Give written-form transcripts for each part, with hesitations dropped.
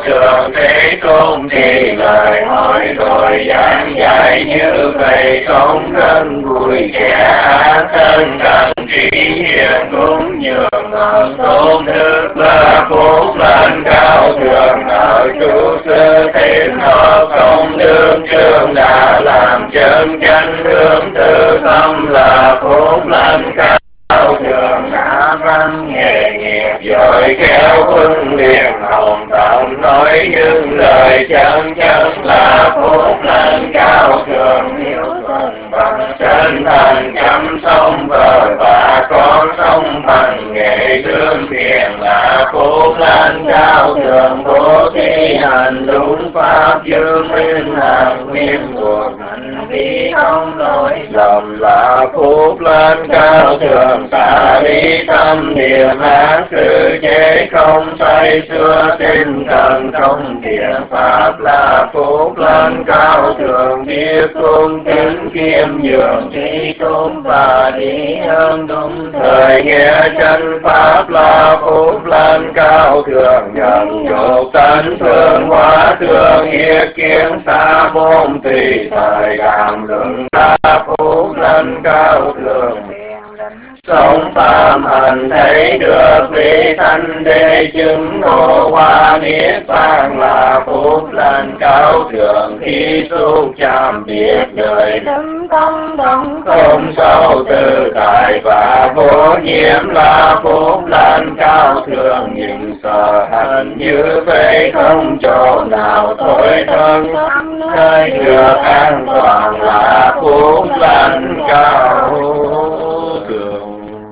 cao thượng Thế Tôn thì lời hỏi rồi giảng dạy như vậy sống rất vui trẻ thân cần trí hiền cũng nhường ở tôn đức là phúc lành cao thượng ở chủ sư thiên họ công đương trường đã làm chân chánh hướng từ tâm là phúc lành cao thượng đã văn nghề nghiệp giỏi khéo huấn luyện hồng tâm nói những lời chân chất là phúc lành cao thượng hiếu thuận bằng chân thành chăm sóc vợ và con sống bằng nghệ lương thiện là phúc lành cao thượng bố thí hành đúng pháp dương minh hàng nguyên cuộc hành vi không lỗi lầm là phúc lành cao thượng xả ly tâm niệm ác sự chế không say xưa tinh cần không thiện pháp là phúc lành cao thượng biết cung kính khiêm nhường trí tôn và trí ơn đúng thời nghe chân pháp là phúc lành cao thượng nhận dục tánh phương hóa thường ý kiến xa môn tùy thời đàm luận là phúc lành cao thượng sống phạm hành thấy được vị thanh đế chứng ngộ hoa niết bàn là phúc lành cao thượng khi xúc chạm biết đời lâm tâm động không sâu tự tại và vô nhiễm là phúc lành cao thượng nhìn sợ hành như vậy không chỗ nào tối thân nơi được an toàn là phúc lành cao thượng.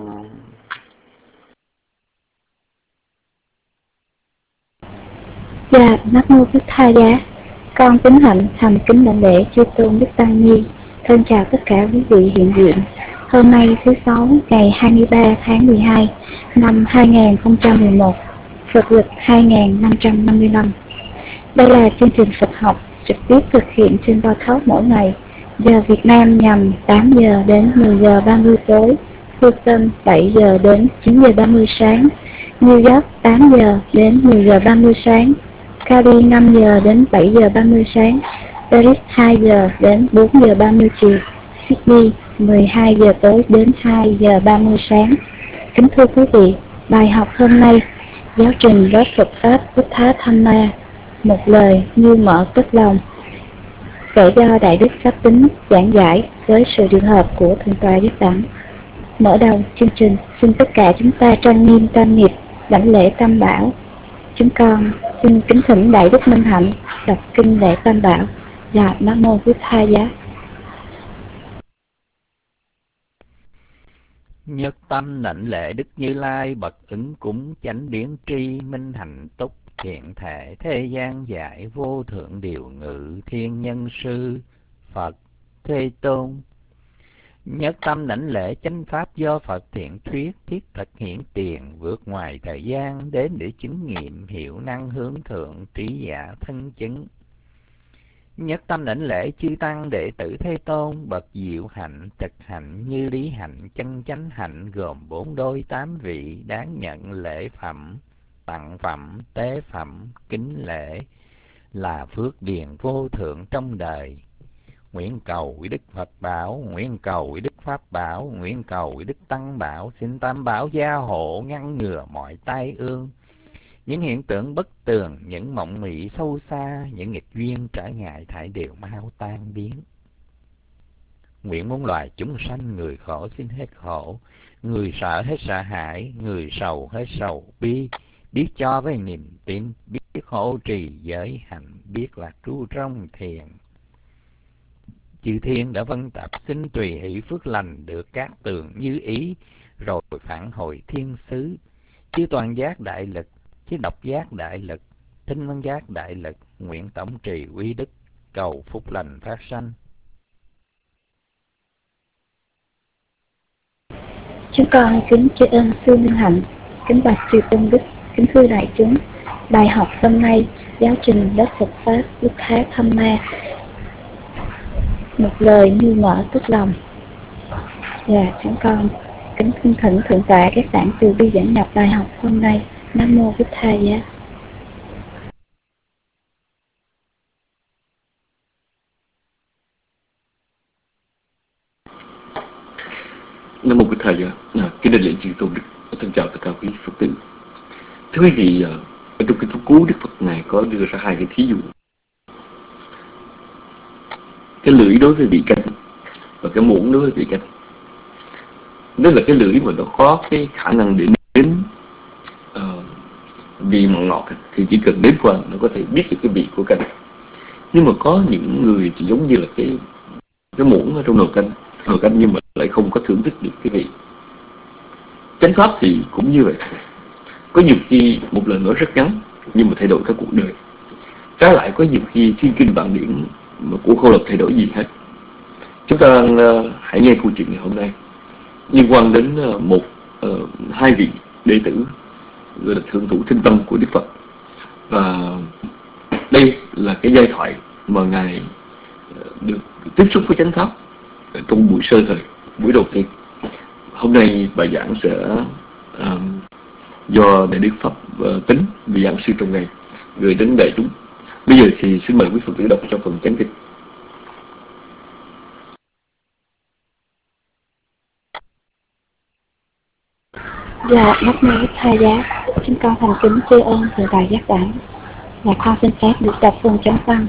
Dạ, Nam Mô Bích Tha Giá. Con kính hạnh thành kính đảnh lễ chư tôn Đức Tăng Ni. Thân chào tất cả quý vị hiện diện. Hôm nay thứ Sáu ngày 23 tháng 12 năm 2011, Phật lịch 2555. Đây là chương trình Phật học trực tiếp thực hiện trên Podcast mỗi ngày. Giờ Việt Nam nhằm 8 giờ đến 10 giờ 30 tối, Houston 7 giờ đến 9 giờ 30 sáng, New York 8 giờ đến 10 giờ 30 sáng, Cali 5 giờ đến 7 giờ 30 sáng, Paris 2 giờ đến 4 giờ 30 chiều, Sydney 12 giờ tối đến 2 giờ 30 sáng. Kính thưa quý vị, bài học hôm nay, giáo trình lớp Phật Pháp Buddha Dhamma, một lời như mở cất lòng, kể do Đại Đức Pháp Tính giảng giải với sự điều hợp của Thượng tọa Nhất Đẳng. Mở đầu chương trình, xin tất cả chúng ta trang nghiêm tam nghiệp, đảnh lễ Tam Bảo. Chúng con xin kính thỉnh Đại Đức Minh Hạnh đọc kinh lễ Tam Bảo. Dạ, Nam Mô Bích Tha Giá. Nhất tâm đảnh lễ Đức Như Lai bậc ứng cúng chánh biến tri minh hạnh túc thiện thể thế gian giải vô thượng điều ngự thiên nhân sư Phật Thế Tôn. Nhất tâm đảnh lễ chánh pháp do Phật thiện thuyết thiết thực hiển tiền vượt ngoài thời gian đến để chứng nghiệm hiệu năng hướng thượng trí giả thân chứng. Nhất tâm đảnh lễ chư tăng đệ tử Thế Tôn bậc diệu hạnh thực hạnh như lý hạnh chân chánh hạnh gồm 4 đôi 8 vị đáng nhận lễ phẩm tặng phẩm tế phẩm kính lễ là phước điền vô thượng trong đời. Nguyện cầu quý Đức Phật Bảo, nguyện cầu quý Đức Pháp Bảo, nguyện cầu quý Đức Tăng Bảo, xin Tam Bảo gia hộ ngăn ngừa mọi tai ương, những hiện tượng bất tường, những mộng mị sâu xa, những nghịch duyên trở ngại thải đều mau tan biến. Nguyện muôn loài chúng sanh người khổ xin hết khổ, người sợ hết sợ hãi, người sầu hết sầu bi, biết cho với niềm tin, biết hộ trì giới hạnh, biết lạc trú trong thiền. Chư thiên đã vân tập xin tùy hỷ phước lành được các tường như ý, rồi phản hồi thiên xứ. Chư toàn giác đại lực, chư độc giác đại lực, thinh văn giác đại lực, nguyện tổng trì uy đức, cầu phúc lành phát sanh. Chúng con kính tri ân sư Minh Hạnh, kính bạch chư tôn đức, kính thưa đại chúng. Bài học hôm nay, giáo trình lớp Phật Pháp Buddha Dhamma, một lời như mở cất lòng. Và chúng con kính thỉnh Thượng tọa các tạng từ bi giảng nhập bài học hôm nay. Nam Mô Bích Tha Giá. Nam mô Bổn Thầy. Kính đại lễ chư tôn đức, thân chào tất cả quý Phật tử. Thưa quý vị, ở trong kinh Pháp Cú, Đức Phật này có đưa ra hai cái thí dụ: cái lưỡi đối với vị canh và cái muỗng đối với vị canh. Đó là cái lưỡi mà nó có cái khả năng để nếm vị mặn ngọt thì chỉ cần nếm qua nó có thể biết được cái vị của canh. Nhưng mà có những người thì giống như là cái muỗng ở trong nồi canh nhưng mà lại không có thưởng thức được cái vị. Chánh pháp thì cũng như vậy. Có nhiều khi một lời nói rất ngắn nhưng mà thay đổi cả cuộc đời. Trái lại có nhiều khi thiên kinh vạn điển mà cũng không làm thay đổi gì hết. Chúng ta hãy nghe câu chuyện ngày hôm nay liên quan đến hai vị đệ tử gọi là thượng thủ thinh tâm của Đức Phật. Và đây là cái giai thoại mà ngài được tiếp xúc với chánh pháp trong buổi sơ thời, buổi đầu tiên. Hôm nay bài giảng sẽ do Đại Đức Pháp Tính, vị giảng sư trong ngày, gửi đến đại chúng. Bây giờ thì xin mời quý Phật tử đọc cho phần chánh kinh. Dạ, Nam mô Bổn Thầy giá. Xin con thành kính tri ân thượng tọa giác đẳng. Và con xin phép được đọc phần chánh văn.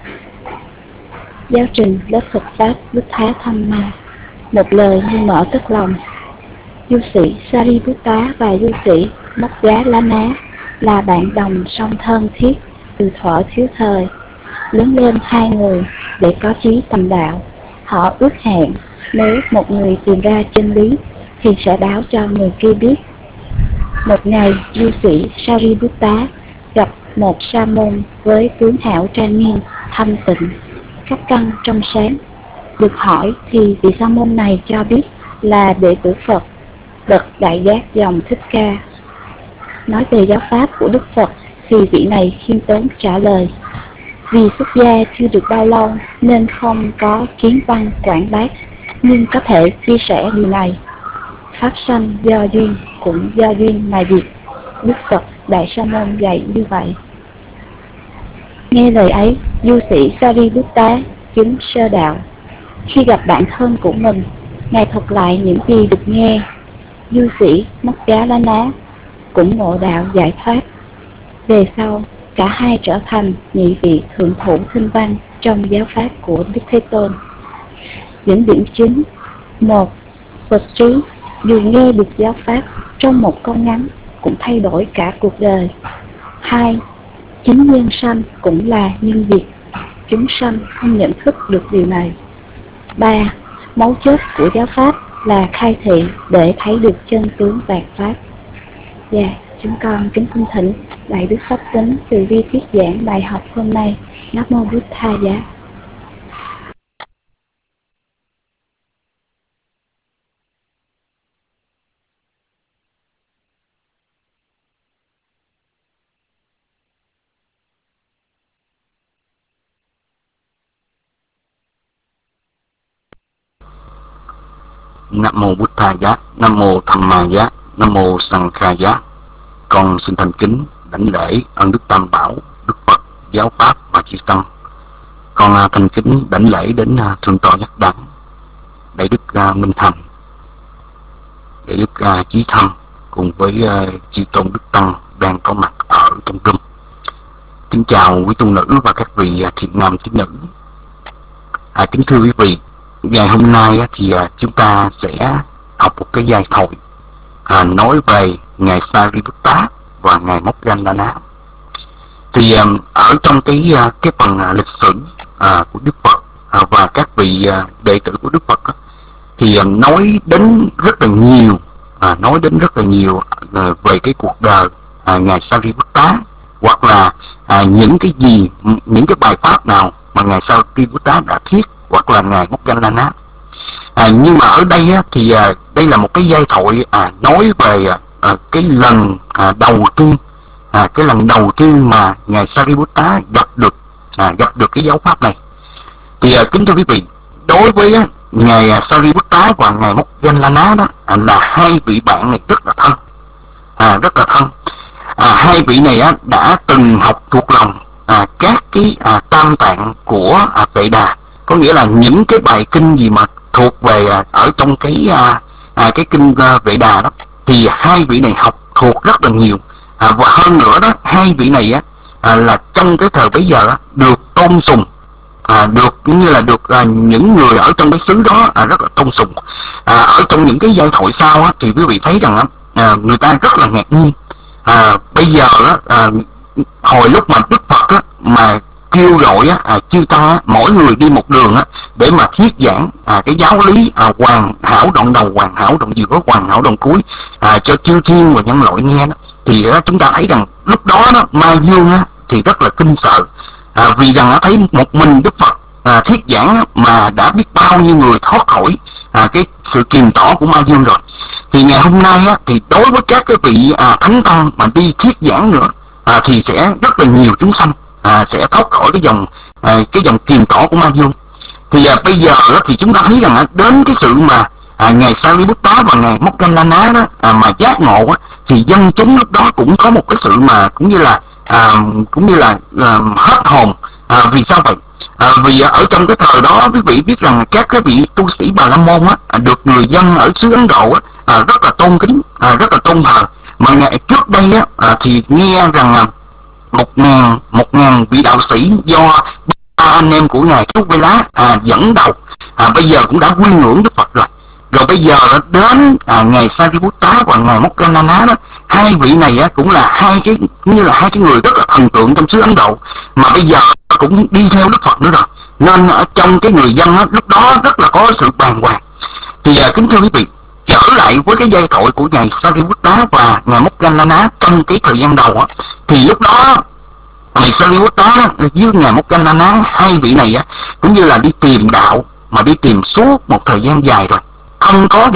Giáo trình lớp Phật pháp Bút Thá Tham Ma. Một lời như mở tức lòng. Du sĩ Sariputta và du sĩ Moggallana là bạn đồng song thân thiết từ thuở thiếu thời. Lớn lên hai người để có chí tầm đạo. Họ ước hẹn nếu một người tìm ra chân lý thì sẽ báo cho người kia biết. Một ngày, du sĩ Sariputta gặp một sa môn với tướng hảo trang nghiêm, thanh tịnh, các căn trong sáng. Được hỏi thì vị sa môn này cho biết là đệ tử Phật, bậc đại giác dòng Thích Ca. Nói về giáo pháp của Đức Phật thì vị này khiêm tốn trả lời: vì xuất gia chưa được bao lâu nên không có kiến văn quảng bác, nhưng có thể chia sẻ điều này. Pháp sanh do duyên, cũng do duyên mà diệt. Đức Phật Đại Sa Môn dạy như vậy. Nghe lời ấy, du sĩ Sariputta chứng sơ đạo. Khi gặp bạn thân của mình, ngài thuật lại những gì được nghe. Du sĩ Moggallana cũng ngộ đạo giải thoát. Về sau, cả hai trở thành nhị vị thượng thủ thinh văn trong giáo pháp của Đức Thế Tôn. Những điểm chính: 1. Phật trí dù nghe được giáo pháp trong một câu ngắn cũng thay đổi cả cuộc đời. 2. Chính nhân sanh cũng là nhân diệt, chúng sanh không nhận thức được điều này. 3. Mấu chốt của giáo pháp là khai thị để thấy được chân tướng vạn pháp. Dạ, chúng con kính cung thỉnh Đại Đức Pháp Tính từ vi thuyết giảng bài học hôm nay. Nam mô Bổn Thầy giá. Nam mô Bụt Thầy giá, Nam mô Tham Ma giá, Nam mô Sang Kha giá. Con xin thành kính đảnh lễ ân đức Tam Bảo, Đức Phật, giáo pháp và chư tăng. Con thành kính đảnh lễ đến thượng tọa giác đẳng, Đại đức Minh Thành, Đại đức Chí Thâm cùng với chư tôn đức tăng đang có mặt ở trong room. Kính chào quý tu nữ và các vị thiện nam tín nữ. Kính thưa quý vị, ngày hôm nay thì chúng ta sẽ học một cái giai thoại nói về ngài Sariputta và ngài Moggallana. Thì ở trong cái phần lịch sử của Đức Phật và các vị đệ tử của Đức Phật thì nói đến rất là nhiều về cái cuộc đời ngài Sariputta, hoặc là những cái bài pháp nào mà ngài Sariputta đã thuyết, hoặc là ngài Moggallana. Nhưng mà ở đây thì đây là một cái giai thoại nói về cái lần đầu tiên mà ngài Sariputta gặp được cái giáo pháp này. Thì kính thưa quý vị, đối với ngài Sariputta và ngài Moggallana đó là hai vị bạn này rất là thân. Hai vị này đã từng học thuộc lòng các cái tam tạng của Vệ Đà, có nghĩa là những cái bài kinh gì mà thuộc về ở trong cái cái kinh Vệ Đà đó, thì hai vị này học thuộc rất là nhiều, và hơn nữa đó, hai vị này là trong cái thời bấy giờ được tôn sùng, được như là được những người ở trong cái xứ đó rất là tôn sùng. Ở trong những cái giai thoại sau thì quý vị thấy rằng người ta rất là ngạc nhiên. Bây giờ hồi lúc mà Đức Phật mà kêu gọi chư tăng mỗi người đi một đường để mà thuyết giảng cái giáo lý hoàn hảo đoạn đầu, hoàn hảo đoạn giữa, hoàn hảo đoạn cuối cho chư thiên và nhân loại nghe đó, thì chúng ta thấy rằng lúc đó Ma Dương thì rất là kinh sợ, vì rằng thấy một mình Đức Phật thuyết giảng mà đã biết bao nhiêu người thoát khỏi cái sự kiềm tỏ của Ma Dương rồi. Thì ngày hôm nay thì đối với các cái vị thánh tăng mà đi thuyết giảng nữa thì sẽ rất là nhiều chúng sanh sẽ thoát khỏi cái dòng kiềm tỏ của Ma Dương. Thì bây giờ thì chúng ta thấy rằng đến cái sự mà ngài Sariputta và ngài Moggallana đó mà giác ngộ thì dân chúng lúc đó cũng có một cái sự mà cũng như là hết hồn. Vì sao vậy? Vì ở trong cái thời đó quý vị biết rằng các cái vị tu sĩ Bà La Môn được người dân ở xứ Ấn Độ rất là tôn kính, rất là tôn thờ. Mà ngày trước đây thì nghe rằng một ngàn vị đạo sĩ do ba anh em của ngài Thúc Vê Lá dẫn đầu bây giờ cũng đã quy ngưỡng Đức Phật rồi. Rồi bây giờ đến ngài Sariputta và ngài Moggallana đó, hai vị này cũng là hai cái người rất là thần tượng trong xứ Ấn Độ, mà bây giờ cũng đi theo Đức Phật nữa rồi, nên ở trong cái người dân lúc đó rất là có sự bàng hoàng. Thì kính thưa quý vị, trở lại với cái giai thoại của ngài Sariputta và ngài Moggallana trong cái thời gian đầu thì lúc đó ngài Sariputta với ngài Moggallana, hai vị này cũng như là đi tìm đạo, mà đi tìm suốt một thời gian dài rồi, không có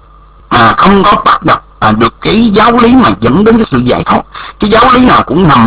bắt gặp được cái giáo lý mà dẫn đến cái sự giải thoát. Cái giáo lý nào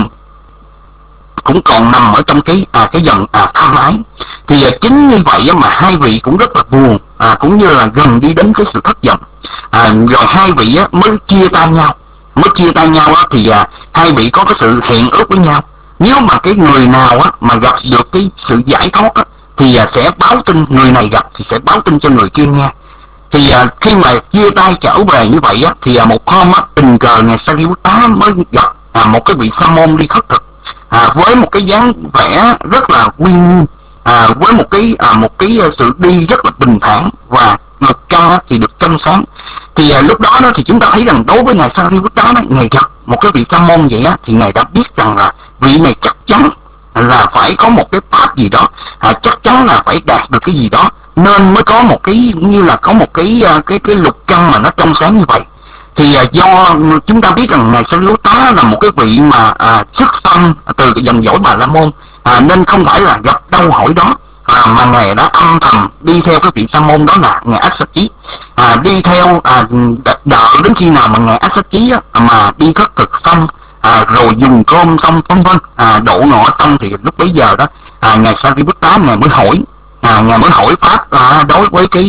cũng còn nằm ở trong cái dòng tham ái. Thì chính như vậy mà hai vị cũng rất là buồn, cũng như là gần đi đến cái sự thất vọng. Rồi hai vị mới chia tay nhau thì hai vị có cái sự hẹn ước với nhau, nếu mà cái người nào mà gặp được cái sự giải thoát thì sẽ báo tin, người này gặp thì sẽ báo tin cho người kia nghe. Thì khi mà chia tay trở về như vậy thì một hôm tình cờ ngài Sariputta mới gặp một cái vị sa môn đi khất thực với một cái dáng vẻ rất là uy nghiêm, với một cái sự đi rất là bình thản, và ngực chân thì được trong sáng. Thì lúc đó thì chúng ta thấy rằng đối với ngài Sariputta ngài gặp một cái vị sa môn vậy thì ngài đã biết rằng là vị này chắc chắn là phải có một cái pháp gì đó, chắc chắn là phải đạt được cái gì đó, nên mới có một cái như là có một cái lục căn mà nó trong sáng như vậy. Thì do chúng ta biết rằng ngài Sariputta là một cái vị mà xuất thân từ cái dòng dõi Bà La Môn, nên không phải là gặp đâu hỏi đó, mà ngài đã âm thầm đi theo cái vị sa môn đó là ngài Āsatchi, đi theo đợi đến khi nào mà ngài Āsatchi mà đi khất thực xong, rồi dùng cơm xong vân vân, đổ ngọ xong, thì lúc bấy giờ đó ngài Sariputta ngài mới hỏi pháp đối với cái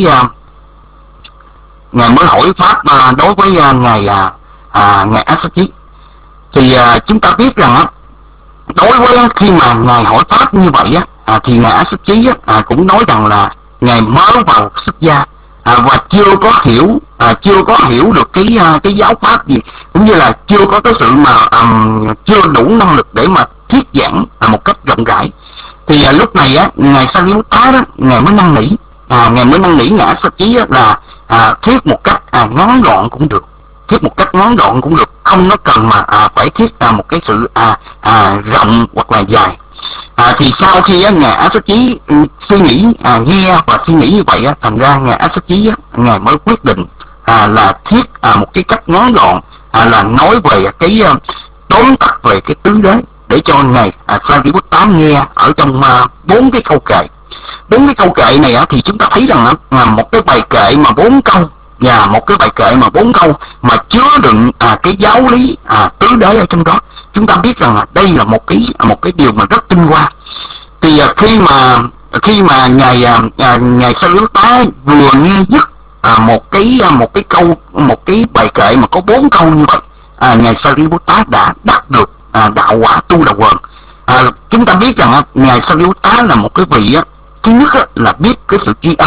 ngài Āsatchi. Thì chúng ta biết rằng đối với khi mà ngài hỏi pháp như vậy thì ngài Āsatchi cũng nói rằng là ngài mới vào xuất gia và chưa có hiểu được cái giáo pháp gì, cũng như là chưa có cái sự mà chưa đủ năng lực để mà thuyết giảng một cách rộng rãi. Thì lúc này ngài Sariputta ngài mới năn nỉ ngài Āsatchi là thuyết một cách ngắn gọn cũng được, không nó cần mà phải thuyết một cái sự rộng hoặc là dài. Thì sau khi ngài Āsatchi suy nghĩ nghe và suy nghĩ như vậy thành ra ngài Āsatchi ngài mới quyết định là thuyết một cái cách ngắn gọn, là nói về cái tóm tắt về cái tứ đế, để cho ngài Sariputta nghe ở trong 4 cái câu kệ. 4 cái câu kệ này thì chúng ta thấy rằng một cái bài kệ mà 4 câu, và một cái bài kệ mà 4 câu mà chứa đựng cái giáo lý tứ đế ở trong đó. Chúng ta biết rằng đây là một cái điều mà rất tinh hoa. Thì khi mà ngài Sariputta vừa nghe dứt một cái bài kệ mà có 4 câu như vậy, ngài Sariputta đã đắc được đạo quả tu đà quần. Chúng ta biết rằng ngài Sariputta là một cái vị thứ nhất là biết cái sự tri ân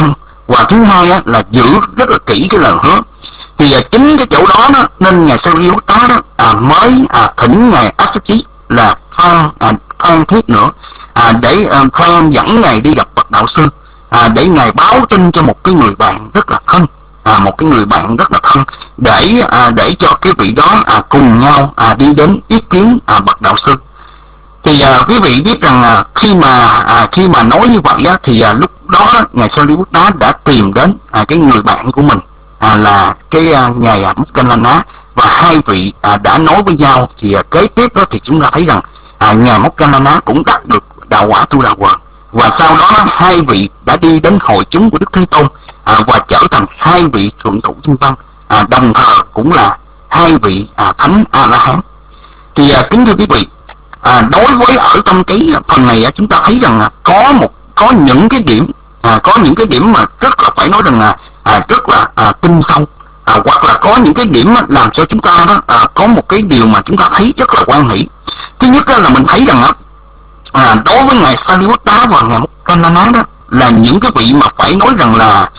và thứ hai á, là giữ rất là kỹ cái lời hứa. Thì chính cái chỗ đó, nên ngài Sariputta đó mới thỉnh ngài Āsatchi là khoan thiết nữa, để khoan dẫn ngài đi gặp bậc đạo sư, để ngài báo tin cho một cái người bạn rất là thân, một cái người bạn rất là thân, để cho cái vị đó cùng nhau đi đến ý kiến bậc đạo sư. Thì quý vị biết rằng khi mà nói như vậy á, thì lúc đó ngài Sariputta đã tìm đến cái người bạn của mình, là cái ngài Moggallana, và hai vị đã nói với nhau. Thì kế tiếp đó thì chúng ta thấy rằng ngài Moggallana cũng đắc được đạo quả Tu Đà Hoàng, và sau đó hai vị đã đi đến hội chúng của Đức Thế Tôn, và trở thành hai vị thượng thủ chư văn, đồng thời cũng là hai vị thánh A La Hán. Thì kính thưa quý vị, đối với ở trong cái phần này chúng ta thấy rằng có những cái điểm mà rất là phải nói rằng là rất là tinh sâu, hoặc là có những cái điểm làm cho chúng ta có một cái điều mà chúng ta thấy rất là quan hỷ. Thứ nhất là mình thấy rằng đối với ngài Sariputta và ngài Moggallana đó là những cái vị mà phải nói rằng là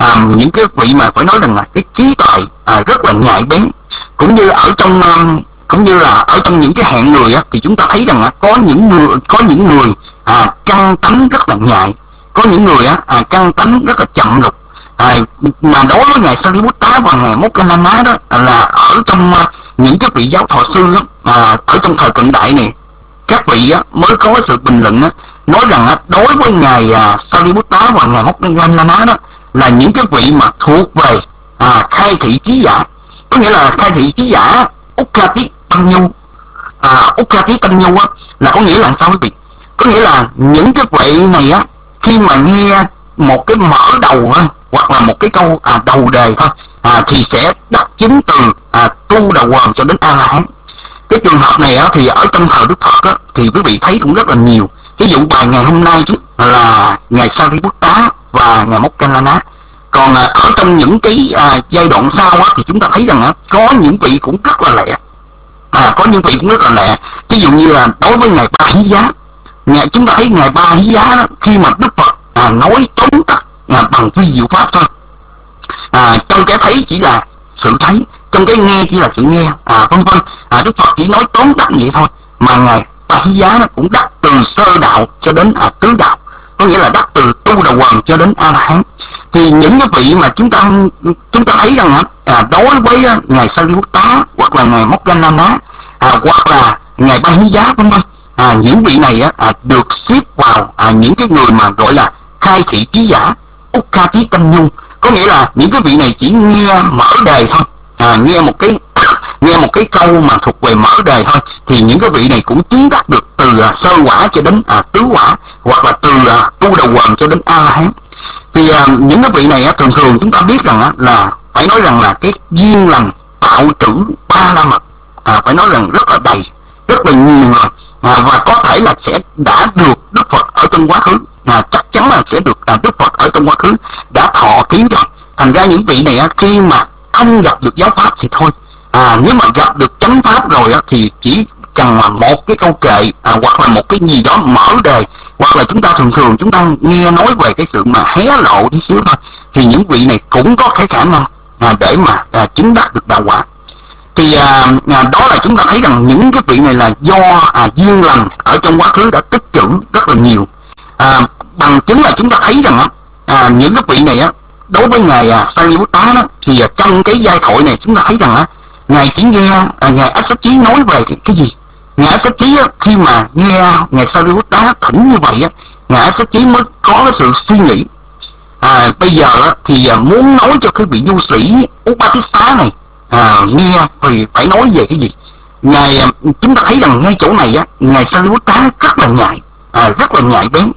cái trí tuệ rất là nhạy bén, cũng như là ở trong những cái hạng người thì chúng ta thấy rằng có những người căn tánh rất là nhạy, có những người căn tánh rất là chậm lục. Mà đối với ngài Sariputta và ngài Moggallana đó là ở trong những cái vị giáo thọ sư đó, ở trong thời cận đại này, các vị mới có sự bình luận nói rằng đối với ngài Sariputta và ngài Moggallana đó là những cái vị mà thuộc về khai thị trí giả. Có nghĩa là khai thị trí giả Ukkati Tanyu. Ukkati Tanyu là có nghĩa là sao quý vị? Có nghĩa là những cái vị này khi mà nghe một cái mở đầu hoặc là một cái câu đầu đề thôi, thì sẽ đắc chứng từ Tu Đà Hoàng cho đến A La Hán. Cái trường hợp này thì ở trong thời Đức Phật thì quý vị thấy cũng rất là nhiều. Ví dụ bài ngày hôm nay là ngài Sariputta và ngài Moggallana. Còn ở trong những cái giai đoạn sau thì chúng ta thấy rằng có những vị cũng rất là lẹ. Ví dụ như là đối với ngài Ba Hí Giá, chúng ta thấy ngài Ba Hí Giá khi mà Đức Phật nói tóm tắt bằng vi diệu pháp thôi, trong cái thấy chỉ là sự thấy, trong cái nghe chỉ là sự nghe, vân vân. Đức Phật chỉ nói tóm tắt vậy thôi, mà ngài Ba Hí Giá cũng đắc từ sơ đạo cho đến tứ đạo, có nghĩa là đắc từ Tu Đà Hoàng cho đến A La Hán. Thì những cái vị mà chúng ta thấy rằng đối với ngài Sariputta hoặc là ngài Moggallana hoặc là ngài Ba Hí Giá vân vân, những vị này được xếp vào những cái người mà gọi là khai thị trí giả Ukkati Tanyu. Có nghĩa là những cái vị này chỉ nghe mở đề thôi, nghe một cái câu mà thuộc về mở đề thôi, thì những cái vị này cũng chứng đắc được từ sơ quả cho đến tứ quả, hoặc là từ Tu Đà Hoàng cho đến A La Hán. Thì những cái vị này thường thường chúng ta biết rằng là phải nói rằng là cái duyên lành tạo trữ ba la mật, phải nói rằng rất là đầy, rất là nhiều rồi, và có thể là sẽ đã được Đức Phật ở trong quá khứ, chắc chắn là sẽ được Đức Phật ở trong quá khứ đã thọ ký rồi. Thành ra những vị này khi mà không gặp được giáo pháp thì thôi, nếu mà gặp được chánh pháp rồi thì chỉ cần là một cái câu kệ, hoặc là một cái gì đó mở đề, hoặc là chúng ta thường chúng ta nghe nói về cái sự mà hé lộ tí xíu thôi, thì những vị này cũng có cái khả năng để mà chứng đắc được đạo quả. Thì đó là chúng ta thấy rằng những cái vị này là do duyên lành ở trong quá khứ đã tích trữ rất là nhiều. Bằng chứng là chúng ta thấy rằng những cái vị này đối với ngài Sariputta thì trong cái giai thoại này chúng ta thấy rằng ngài chỉ nghe ngài Āsatchi nói về cái gì. Ngài Āsatchi khi mà nghe ngài Sariputta thỉnh như vậy ngài Āsatchi mới có cái sự suy nghĩ, bây giờ thì muốn nói cho cái vị du sĩ Upatissa này nghe thì phải nói về cái gì. Chúng ta thấy rằng ngay chỗ này ngài Sariputta rất là nhạy bén.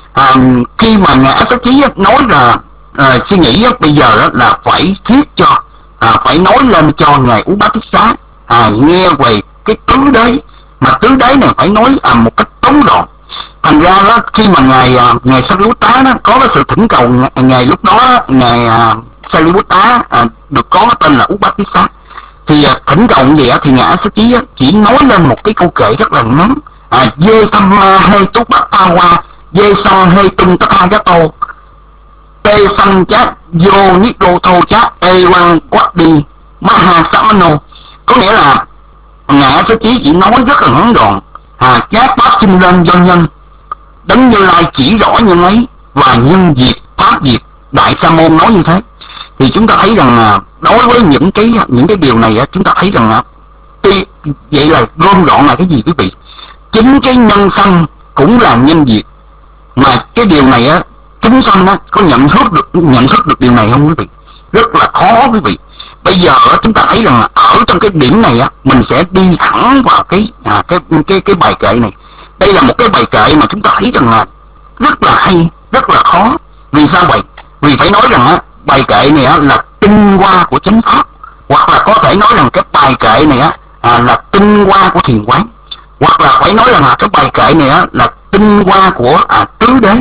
Khi mà ngài Āsatchi nói là suy nghĩ bây giờ là phải thuyết cho, phải nói lên cho ngài Upatissa nghe về cái tứ đế, mà tứ đế này phải nói một cách tóm gọn. Thành ra khi mà ngài Sariputta có cái sự thỉnh cầu, ngài lúc đó ngài Sariputta được có tên là Upatissa, thì thỉnh cầu như vậy thì ngài Āsatchi chỉ nói lên một cái câu kệ rất là ngắn, Ye Samma He Tu Bhattawa Ye Sang He Tung Tatthagato, tê sanh chát vô niết đô thô chát ê quang quát đi maha samano, có nghĩa là ngài Thế Chí chỉ nói rất là ngắn gọn. Chát pháp sinh lên do nhân, Đấng Như Lai chỉ rõ nhân ấy, và nhân diệt pháp diệt. Đại Sa Môn nói như thế. Thì chúng ta thấy rằng đối với những cái điều này chúng ta thấy rằng vậy là gom gọn là cái gì quý vị? Chính cái nhân sanh cũng là nhân diệt. Mà cái điều này chúng sanh có nhận thức được điều này không quý vị? Rất là khó quý vị. Bây giờ chúng ta thấy rằng ở trong cái điểm này mình sẽ đi thẳng vào cái bài kệ này. Đây là một cái bài kệ mà chúng ta thấy rằng là rất là hay, rất là khó. Vì sao vậy? Vì phải nói rằng bài kệ này là tinh hoa của chánh pháp, hoặc là có thể nói rằng cái bài kệ này là tinh hoa của thiền quán, hoặc là phải nói rằng cái bài kệ này là tinh hoa của tứ đế.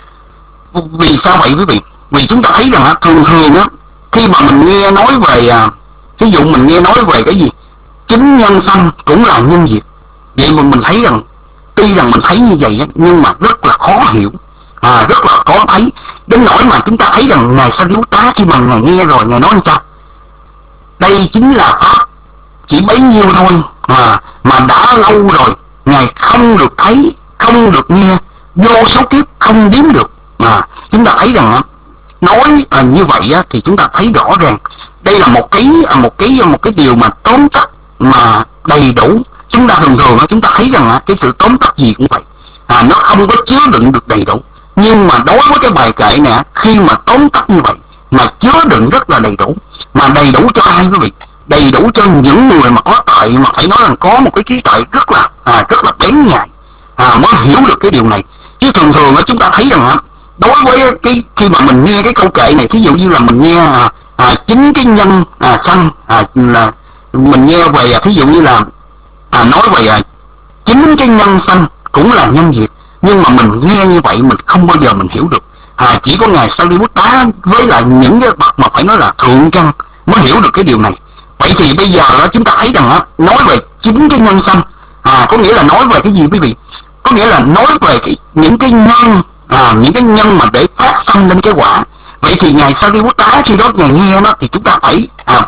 Vì sao vậy quý vị? Vì chúng ta thấy rằng thường khi mà mình nghe nói về ví dụ mình nghe nói về cái gì chính nhân sanh cũng là nhân diệt, vậy mà mình thấy rằng tuy rằng mình thấy như vậy nhưng mà rất là khó hiểu, rất là khó thấy, đến nỗi mà chúng ta thấy rằng ngài Sariputta khi mà ngài nghe rồi ngài nói sao? Đây chính là pháp, chỉ bấy nhiêu thôi mà đã lâu rồi ngài không được thấy, không được nghe, vô số kiếp không đếm được. Chúng ta thấy rằng nói như vậy thì chúng ta thấy rõ ràng đây là một cái điều mà tóm tắt mà đầy đủ. Chúng ta thường chúng ta thấy rằng cái sự tóm tắt gì cũng vậy, nó không có chứa đựng được đầy đủ. Nhưng mà đối với cái bài kệ này khi mà tóm tắt như vậy mà chứa đựng rất là đầy đủ. Mà đầy đủ cho ai quý vị? Đầy đủ cho những người mà có tuệ, mà phải nói rằng có một cái trí tuệ rất là bén nhạy mới hiểu được cái điều này. Chứ thường chúng ta thấy rằng đối với cái khi mà mình nghe cái câu kệ này, thí dụ như là mình nghe chính cái nhân sanh, là mình nghe về thí dụ như là nói về chính cái nhân sanh cũng là nhân diệt, nhưng mà mình nghe như vậy mình không bao giờ mình hiểu được. Chỉ có ngài Sariputta với lại những cái bậc mà phải nói là thượng căn mới hiểu được cái điều này. Vậy thì bây giờ chúng ta thấy rằng nói về chính cái nhân sanh, có nghĩa là nói về cái gì quý vị? Có nghĩa là nói về những cái nhân mà để phát sanh lên cái quả. Vậy thì ngài Sariputta khi đó ngài nghe thì chúng ta phải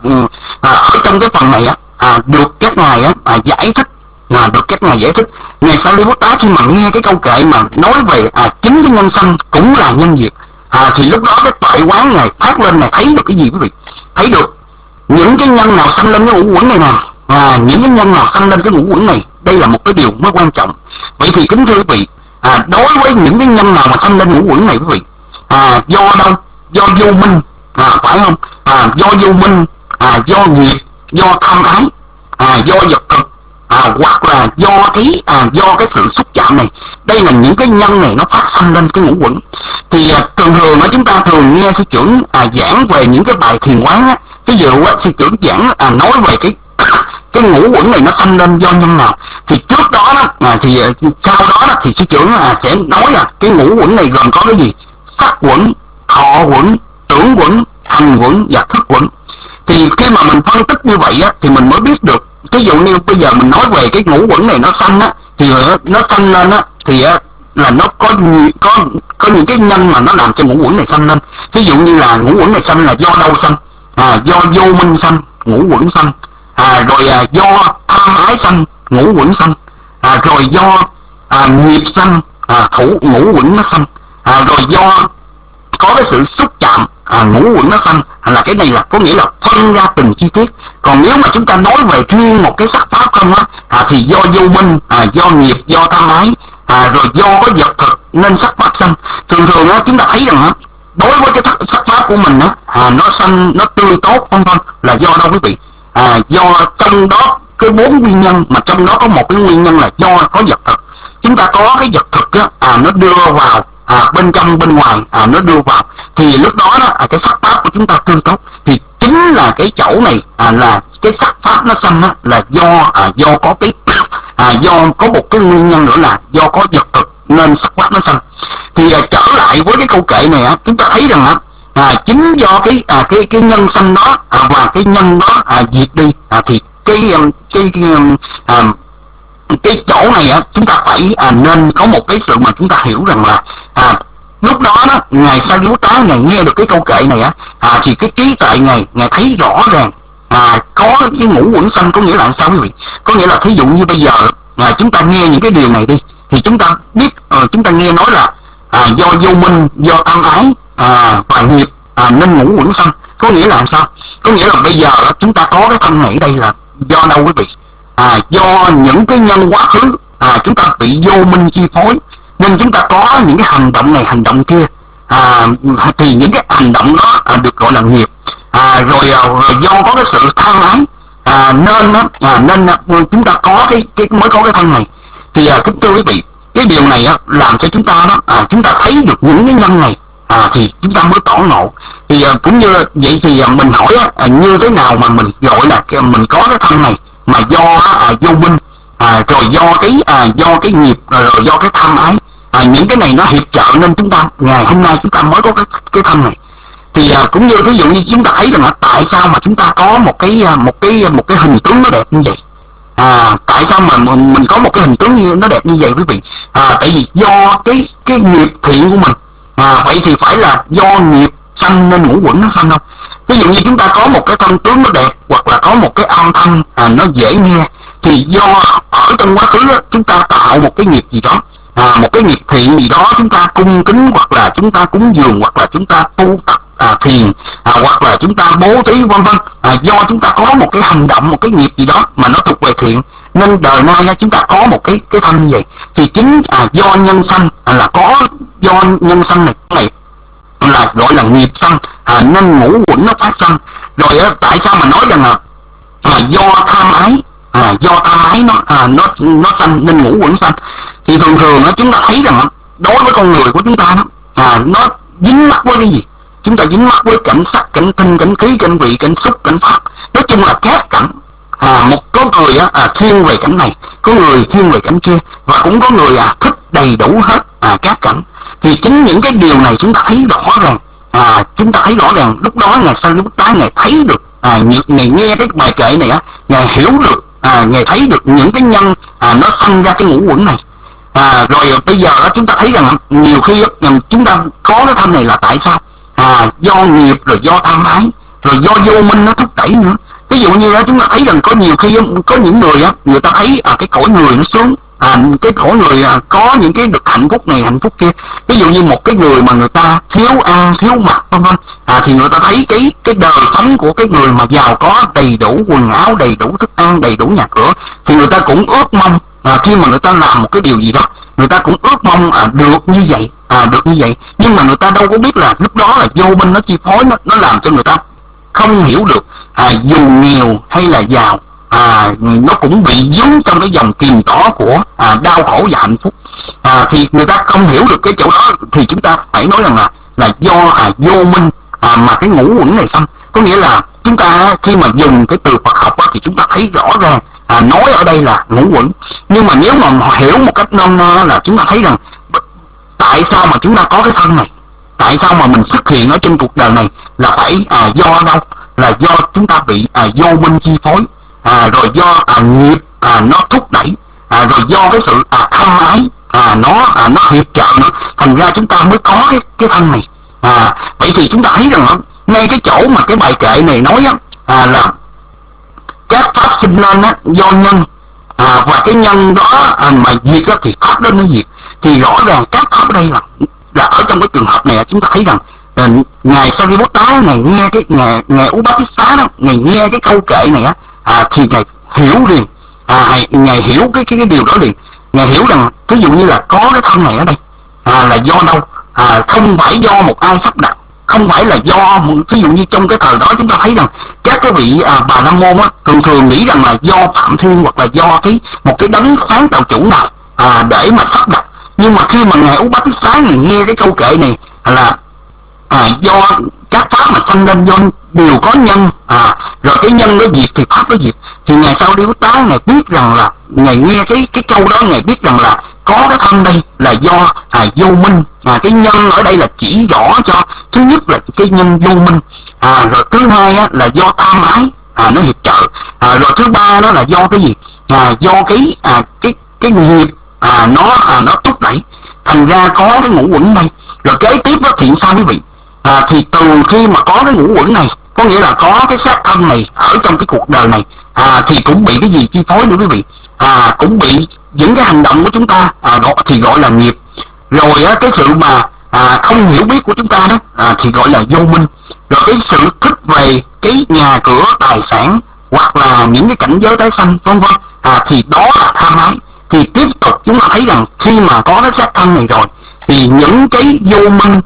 ở trong cái phần này được các ngài giải thích, được các ngài giải thích. Ngài Sariputta khi mà nghe cái câu kệ mà nói về chính cái nhân sanh cũng là nhân diệt, thì lúc đó cái tuệ quán ngài phát lên, ngài thấy được cái gì quý vị? Thấy được những cái nhân nào sanh lên cái ngũ quẩn này nè, những cái nhân nào sanh lên cái ngũ quẩn này, đây là một cái điều mới quan trọng. Vậy thì kính thưa quý vị, đối với những cái nhân nào mà sanh lên ngũ quẩn này quý vị, do đâu? Do vô minh, phải không? Do vô minh, do nghiệp, do tham ái, do vật thực, hoặc là do cái sự xúc chạm này. Đây là những cái nhân này nó phát sanh lên cái ngũ quẩn. Thì thường chúng ta thường nghe sư trưởng giảng về những cái bài thiền quán ví dụ sư trưởng giảng nói về cái ngũ quẩn này nó sanh lên do nhân nào, thì trước đó thì sau đó thì sư trưởng sẽ nói là cái ngũ quẩn này gồm có cái gì? Sắc quẩn, thọ quẩn, tưởng quẩn, hành quẩn và thức quẩn. Thì khi mà mình phân tích như vậy thì mình mới biết được. Ví dụ như bây giờ mình nói về cái ngũ quẩn này nó sanh thì nó sanh lên thì là nó có những cái nhân mà nó làm cho ngũ quẩn này sanh lên. Ví dụ như là ngũ quẩn này sanh là do đâu sanh? Do vô minh sanh, ngũ quẩn sanh. Rồi do tham ái sanh, ngũ quẩn sanh. Rồi do nghiệp sanh, ngũ quẩn nó sanh. Rồi do có cái sự xúc chạm, ngũ quẩn nó sanh. Là cái này là có nghĩa là phân ra từng chi tiết. Còn nếu mà chúng ta nói về riêng một cái sắc pháp không thì do vô minh, do nghiệp, do tham ái, rồi do có vật thực nên sắc pháp sanh. Thường chúng ta thấy rằng đối với cái sắc pháp của mình nó sanh, nó tươi tốt vân vân, là do đâu quý vị? Do trong đó cái 4 nguyên nhân, mà trong đó có một cái nguyên nhân là do có vật thực. Chúng ta có cái vật thực nó đưa vào bên trong bên ngoài, nó đưa vào thì lúc đó cái sắc pháp của chúng ta tươi tốt. Thì chính là cái chỗ này là cái sắc pháp nó sanh là do có cái do có một cái nguyên nhân nữa là do có vật thực nên sắc pháp nó sanh. Thì trở lại với cái câu kệ này chúng ta thấy rằng chính do cái nhân sanh đó và cái nhân đó diệt đi, thì cái chỗ này chúng ta phải nên có một cái sự mà chúng ta hiểu rằng là Lúc đó đó ngài Sariputta ngài nghe được cái câu kệ này á, thì cái trí tuệ ngài thấy rõ ràng có cái ngũ uẩn sanh. Có nghĩa là sao quý vị? Có nghĩa là thí dụ như bây giờ chúng ta nghe những cái điều này đi, thì chúng ta biết chúng ta nghe nói là do vô minh, do tham ái và nghiệp nên ngũ uẩn sanh. Có nghĩa là sao? Có nghĩa là bây giờ chúng ta có cái thân này ở đây là do đâu quý vị? Do những cái nhân quá khứ chúng ta bị vô minh chi phối, nên chúng ta có những cái hành động này hành động kia, thì những cái hành động đó được gọi là nghiệp. Rồi do có cái sự tham ái nên chúng ta có cái mới có cái thân này. Thì kính thưa quý vị, cái điều này làm cho chúng ta chúng ta thấy được những cái nhân này thì chúng ta mới tỏ ngộ. Thì cũng như vậy thì mình hỏi như thế nào mà mình gọi là mình có cái thân này mà do vô minh, rồi do cái nghiệp, rồi do cái tham ái, những cái này nó hiệp trợ nên chúng ta ngày hôm nay chúng ta mới có cái thân này. Thì cũng như ví dụ như chúng ta thấy rằng tại sao mà chúng ta có một cái hình tướng nó đẹp như vậy. Tại sao mà mình có một cái hình tướng nó đẹp như vậy quý vị? Tại vì do cái nghiệp thiện của mình. Vậy thì phải là do nghiệp sanh nên ngũ uẩn nó sanh không? Ví dụ như chúng ta có một cái thân tướng nó đẹp, hoặc là có một cái âm thanh nó dễ nghe, thì do ở trong quá khứ chúng ta tạo một cái nghiệp gì đó, một cái nghiệp thiện gì đó, chúng ta cung kính, hoặc là chúng ta cúng dường, hoặc là chúng ta tu tập thiền, hoặc là chúng ta bố thí vân vân. Do chúng ta có một cái hành động, một cái nghiệp gì đó mà nó thuộc về thiện, nên đời nay chúng ta có một cái thân như vậy. Thì chính do nhân sanh là có, do nhân sanh này là gọi là nghiệp sanh, nên ngũ uẩn nó phát sanh. Rồi tại sao mà nói rằng là do tham ái, do tham ái nó sanh nên ngũ uẩn sanh? Thì thường thường chúng ta thấy rằng đối với con người của chúng ta nó dính mắc với cái gì? Chúng ta dính mắc với cảnh sắc, cảnh thinh, cảnh khí, cảnh vị, cảnh xúc, cảnh pháp, nói chung là các cảnh. Một có người thiên về cảnh này, có người thiên về cảnh kia, và cũng có người thích đầy đủ hết các cảnh. Thì chính những cái điều này chúng ta thấy rõ ràng, lúc đó ngài Sariputta ngài thấy được, ngài nghe cái bài kệ này ngài hiểu được, ngài thấy được những cái nhân nó sanh ra cái ngũ uẩn này. Rồi bây giờ chúng ta thấy rằng nhiều khi chúng ta có cái thân này là tại sao? Do nghiệp, rồi do tham ái, rồi do vô minh nó thúc đẩy nữa. Ví dụ như chúng ta thấy rằng có nhiều khi có những người người ta thấy cái cõi người nó sướng, cái cõi người có những cái được hạnh phúc này hạnh phúc kia. Ví dụ như một cái người mà người ta thiếu ăn thiếu mặc vân vân, thì người ta thấy cái đời sống của cái người mà giàu có, đầy đủ quần áo, đầy đủ thức ăn, đầy đủ nhà cửa, thì người ta cũng ước mong khi mà người ta làm một cái điều gì đó, người ta cũng ước mong được như vậy, nhưng mà người ta đâu có biết là lúc đó là vô minh nó chi phối, nó làm cho người ta không hiểu được dù nghèo hay là giàu, nó cũng bị dướng trong cái dòng kiềm tỏ của đau khổ và hạnh phúc. Thì người ta không hiểu được cái chỗ đó, thì chúng ta phải nói rằng là do vô minh mà cái ngũ uẩn này sanh. Có nghĩa là chúng ta khi mà dùng cái từ Phật học thì chúng ta thấy rõ ràng nói ở đây là ngũ uẩn. Nhưng mà nếu mà hiểu một cách nôm na là chúng ta thấy rằng tại sao mà chúng ta có cái thân này, tại sao mà mình xuất hiện ở trên cuộc đời này, là phải do đâu? Là do chúng ta bị vô minh chi phối, rồi do nghiệp nó thúc đẩy, rồi do cái sự tham ái nó hiệp trợ nữa, thành ra chúng ta mới có cái thân này. Vậy thì chúng ta thấy rằng ngay cái chỗ mà cái bài kệ này nói là các pháp sinh lên do nhân, và cái nhân đó mà diệt thì pháp đó nó diệt. Thì rõ ràng các pháp ở đây là ở trong cái trường hợp này chúng ta thấy rằng ngài Sariputta ngài nghe cái ngài Upatishtha đó, ngài nghe cái câu kệ này thì ngài hiểu liền, ngài hiểu cái điều đó liền. Ngài hiểu rằng ví dụ như là có cái thân này ở đây là do đâu? Không phải do một ai sắp đặt, không phải là do ví dụ như trong cái thời đó chúng ta thấy rằng các cái vị Bà La Môn thường nghĩ rằng là do Phạm Thiên, hoặc là do một cái đấng sáng tạo chủ nào để mà sắp đặt. Nhưng mà khi mà ngài Upatishtha ngài nghe cái câu kệ này là do các pháp mà sanh lên do đều có nhân, rồi cái nhân nó diệt thì pháp nó diệt, thì ngài Sariputta ngài biết rằng là ngài nghe cái câu đó, ngài biết rằng là có cái thân đây là do vô minh. Cái nhân ở đây là chỉ rõ cho thứ nhất là cái nhân vô minh, rồi thứ hai là do tham ái nó hiệp trợ, rồi thứ ba đó là do cái gì? Do cái nghiệp nó thúc đẩy, thành ra có cái ngũ uẩn đây. Rồi kế tiếp đó thì sao quý vị? Thì từ khi mà có cái ngũ uẩn này, có nghĩa là có cái xác thân này ở trong cái cuộc đời này, thì cũng bị cái gì chi phối nữa quý vị? Cũng bị những cái hành động của chúng ta thì gọi là nghiệp. Rồi cái sự mà không hiểu biết của chúng ta đó thì gọi là vô minh. Rồi cái sự thích về cái nhà cửa tài sản hoặc là những cái cảnh giới tái sanh vân vân, thì đó là tham ái. Thì tiếp tục chúng ta thấy rằng khi mà có cái xác thân này rồi thì những cái vô minh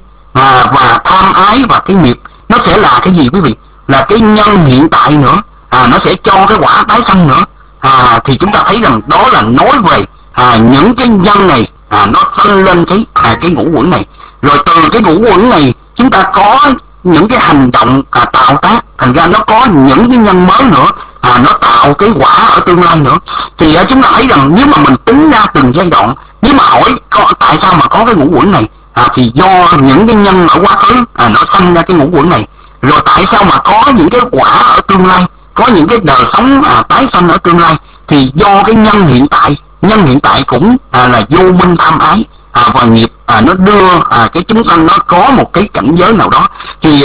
và tham ái và cái nghiệp nó sẽ là cái gì quý vị? Là cái nhân hiện tại nữa, nó sẽ cho cái quả tái sanh nữa. Thì chúng ta thấy rằng đó là nói về những cái nhân này nó phân lên cái ngũ uẩn này. Rồi từ cái ngũ uẩn này chúng ta có những cái hành động tạo tác, thành ra nó có những cái nhân mới nữa, nó tạo cái quả ở tương lai nữa. Thì chúng ta thấy rằng nếu mà mình tính ra từng giai đoạn, nếu mà hỏi tại sao mà có cái ngũ uẩn này, thì do những cái nhân ở quá khứ nó sanh ra cái ngũ uẩn này. Rồi tại sao mà có những cái quả ở tương lai, có những cái đời sống tái sanh ở tương lai, thì do cái nhân hiện tại cũng là vô minh tham ái và nghiệp, nó đưa cái chúng sanh nó có một cái cảnh giới nào đó.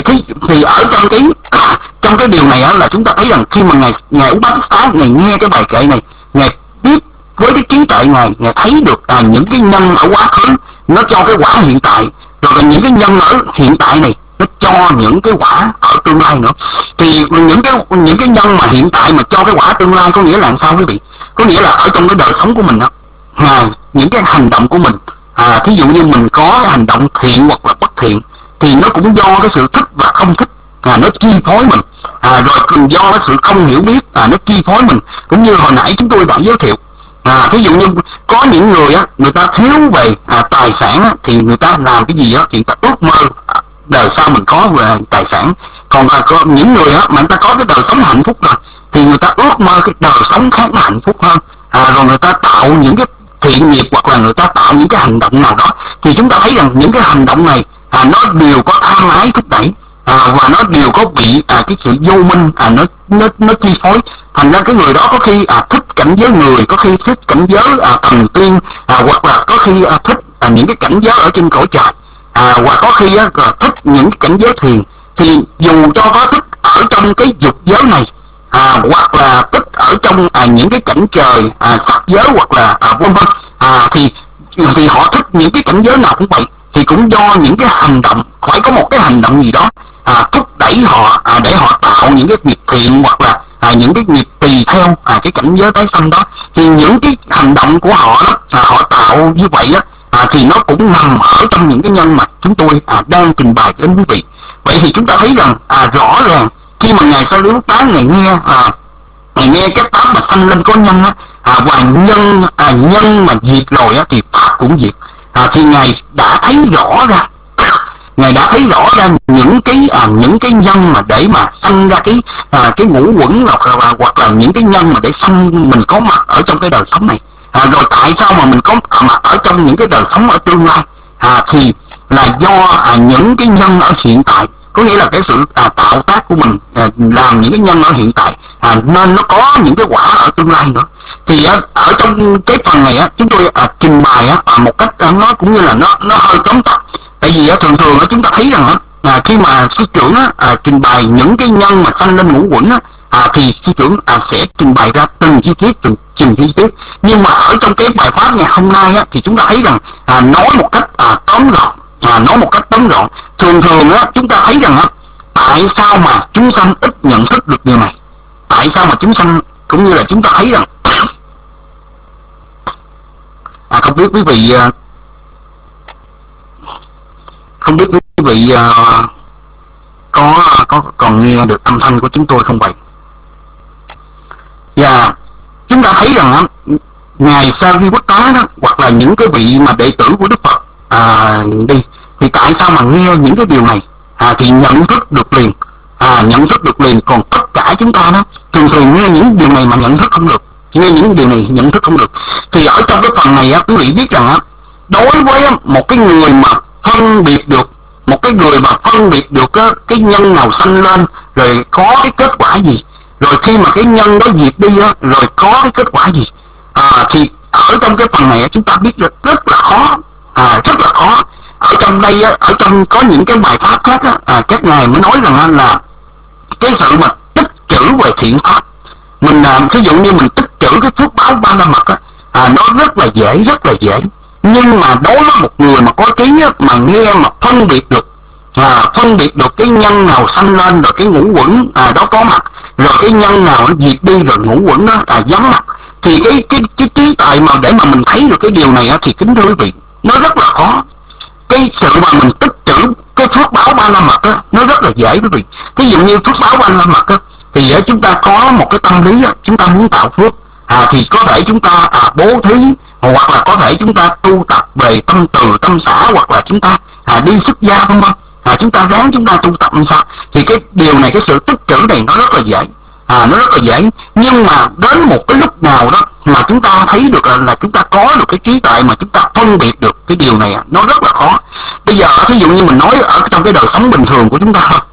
Thì ở trong cái điều này là chúng ta thấy rằng khi mà ngài Upasista ngài nghe cái bài kệ này, ngài biết với cái trí tuệ ngài thấy được những cái nhân ở quá khứ nó cho cái quả hiện tại, rồi là những cái nhân ở hiện tại này nó cho những cái quả ở tương lai nữa. Thì những cái nhân mà hiện tại mà cho cái quả tương lai có nghĩa là làm sao quý vị? Có nghĩa là ở trong cái đời sống của mình đó, những cái hành động của mình, thí dụ như mình có cái hành động thiện hoặc là bất thiện, thì nó cũng do cái sự thích và không thích nó chi phối mình, rồi còn do cái sự không hiểu biết nó chi phối mình. Cũng như hồi nãy chúng tôi đã giới thiệu, thí dụ như có những người người ta thiếu về tài sản thì người ta làm cái gì thì người ta ước mơ đời sau mình có về tài sản. Còn có những người mà người ta có cái đời sống hạnh phúc rồi thì người ta ước mơ cái đời sống khác nó hạnh phúc hơn, rồi người ta tạo những cái thiện nghiệp hoặc là người ta tạo những cái hành động nào đó. Thì chúng ta thấy rằng những cái hành động này nó đều có tham ái thúc đẩy, và nó đều có bị cái sự vô minh nó chi phối. Thành ra cái người đó có khi thích cảnh giới người, có khi thích cảnh giới thần tiên, hoặc là có khi thích những cái cảnh giới ở trên cõi trời, hoặc có khi thích những cái cảnh giới thiền. Thì dù cho có thích ở trong cái dục giới này, hoặc là thích ở trong những cái cảnh trời sắc giới hoặc là vân vân, thì họ thích những cái cảnh giới nào cũng vậy, thì cũng do những cái hành động, phải có một cái hành động gì đó thúc đẩy họ để họ tạo những cái nghiệp thiện hoặc là những cái nghiệp tùy theo cái cảnh giới tái sanh đó. Thì những cái hành động của họ đó, họ tạo như vậy thì nó cũng nằm ở trong những cái nhân mà chúng tôi đang trình bày đến quý vị. Vậy thì chúng ta thấy rằng rõ ràng khi mà ngài Sariputta ngài nghe cái pháp mà sanh lên có nhân và nhân mà diệt rồi thì pháp cũng diệt. Thì ngài đã thấy rõ ra những cái nhân mà để mà sanh ra cái ngũ uẩn hoặc là những cái nhân mà để sanh mình có mặt ở trong cái đời sống này. Rồi tại sao mà mình có mặt ở trong những cái đời sống ở tương lai, thì là do những cái nhân ở hiện tại, có nghĩa là cái sự tạo tác của mình làm những cái nhân ở hiện tại, nên nó có những cái quả ở tương lai nữa. Thì ở trong cái phần này chúng tôi trình bày một cách nó cũng như là nó hơi tóm tắt. Tại vì thường chúng ta thấy rằng khi mà sư trưởng trình bày những cái nhân mà sanh lên ngũ uẩn thì sư trưởng sẽ trình bày ra từng chi tiết, từng chi tiết. Nhưng mà ở trong cái bài pháp ngày hôm nay thì chúng ta thấy rằng nói một cách tóm gọn, thường chúng ta thấy rằng tại sao mà chúng sanh ít nhận thức được điều này, tại sao mà chúng sanh, cũng như là chúng ta thấy rằng không biết quý vị có còn nghe được âm thanh của chúng tôi không vậy? Và chúng ta thấy rằng ngài Sariputta đó, hoặc là những cái vị mà đệ tử của Đức Phật thì tại sao mà nghe những cái điều này thì nhận thức được liền, còn tất cả chúng ta đó thường nghe những điều này mà nhận thức không được, Thì ở trong cái phần này quý vị biết rằng đối với một cái người mà phân biệt được cái nhân nào sanh lên rồi có cái kết quả gì, rồi khi mà cái nhân đó diệt đi rồi có cái kết quả gì, thì ở trong cái phần này chúng ta biết rất là khó. Ở trong đây á, ở trong có những cái bài pháp khác á, các ngài mới nói rằng là cái sự mà tích trữ về thiện pháp, mình ví dụ như mình tích trữ cái phước báo ba la mật á, nó rất là dễ, nhưng mà đối với một người mà có trí á, mà nghe mà phân biệt được cái nhân nào sanh lên, rồi cái ngũ uẩn đó có mặt, rồi cái nhân nào nó diệt đi, rồi ngũ uẩn đó vắng mặt, thì cái trí tuệ mà để mà mình thấy được cái điều này á, thì kính thưa quý vị, nó rất là khó. Cái sự mà mình tích trữ cái phước báo ba la mật á, nó rất là dễ quý vị. Ví dụ như phước báo ba la mật á, thì chúng ta có một cái tâm lý á, chúng ta muốn tạo phước, thì có thể chúng ta bố thí, hoặc là có thể chúng ta tu tập về tâm từ tâm xã, hoặc là chúng ta đi xuất gia, vân vân. Chúng ta ráng chúng ta tu tập làm sao, thì cái điều này, cái sự tích trữ này nó rất là dễ, nó rất là dễ. Nhưng mà đến một cái lúc nào đó mà chúng ta thấy được là chúng ta có được cái trí tuệ mà chúng ta phân biệt được cái điều này, nó rất là khó. Bây giờ ví dụ như mình nói ở trong cái đời sống bình thường của chúng ta thôi,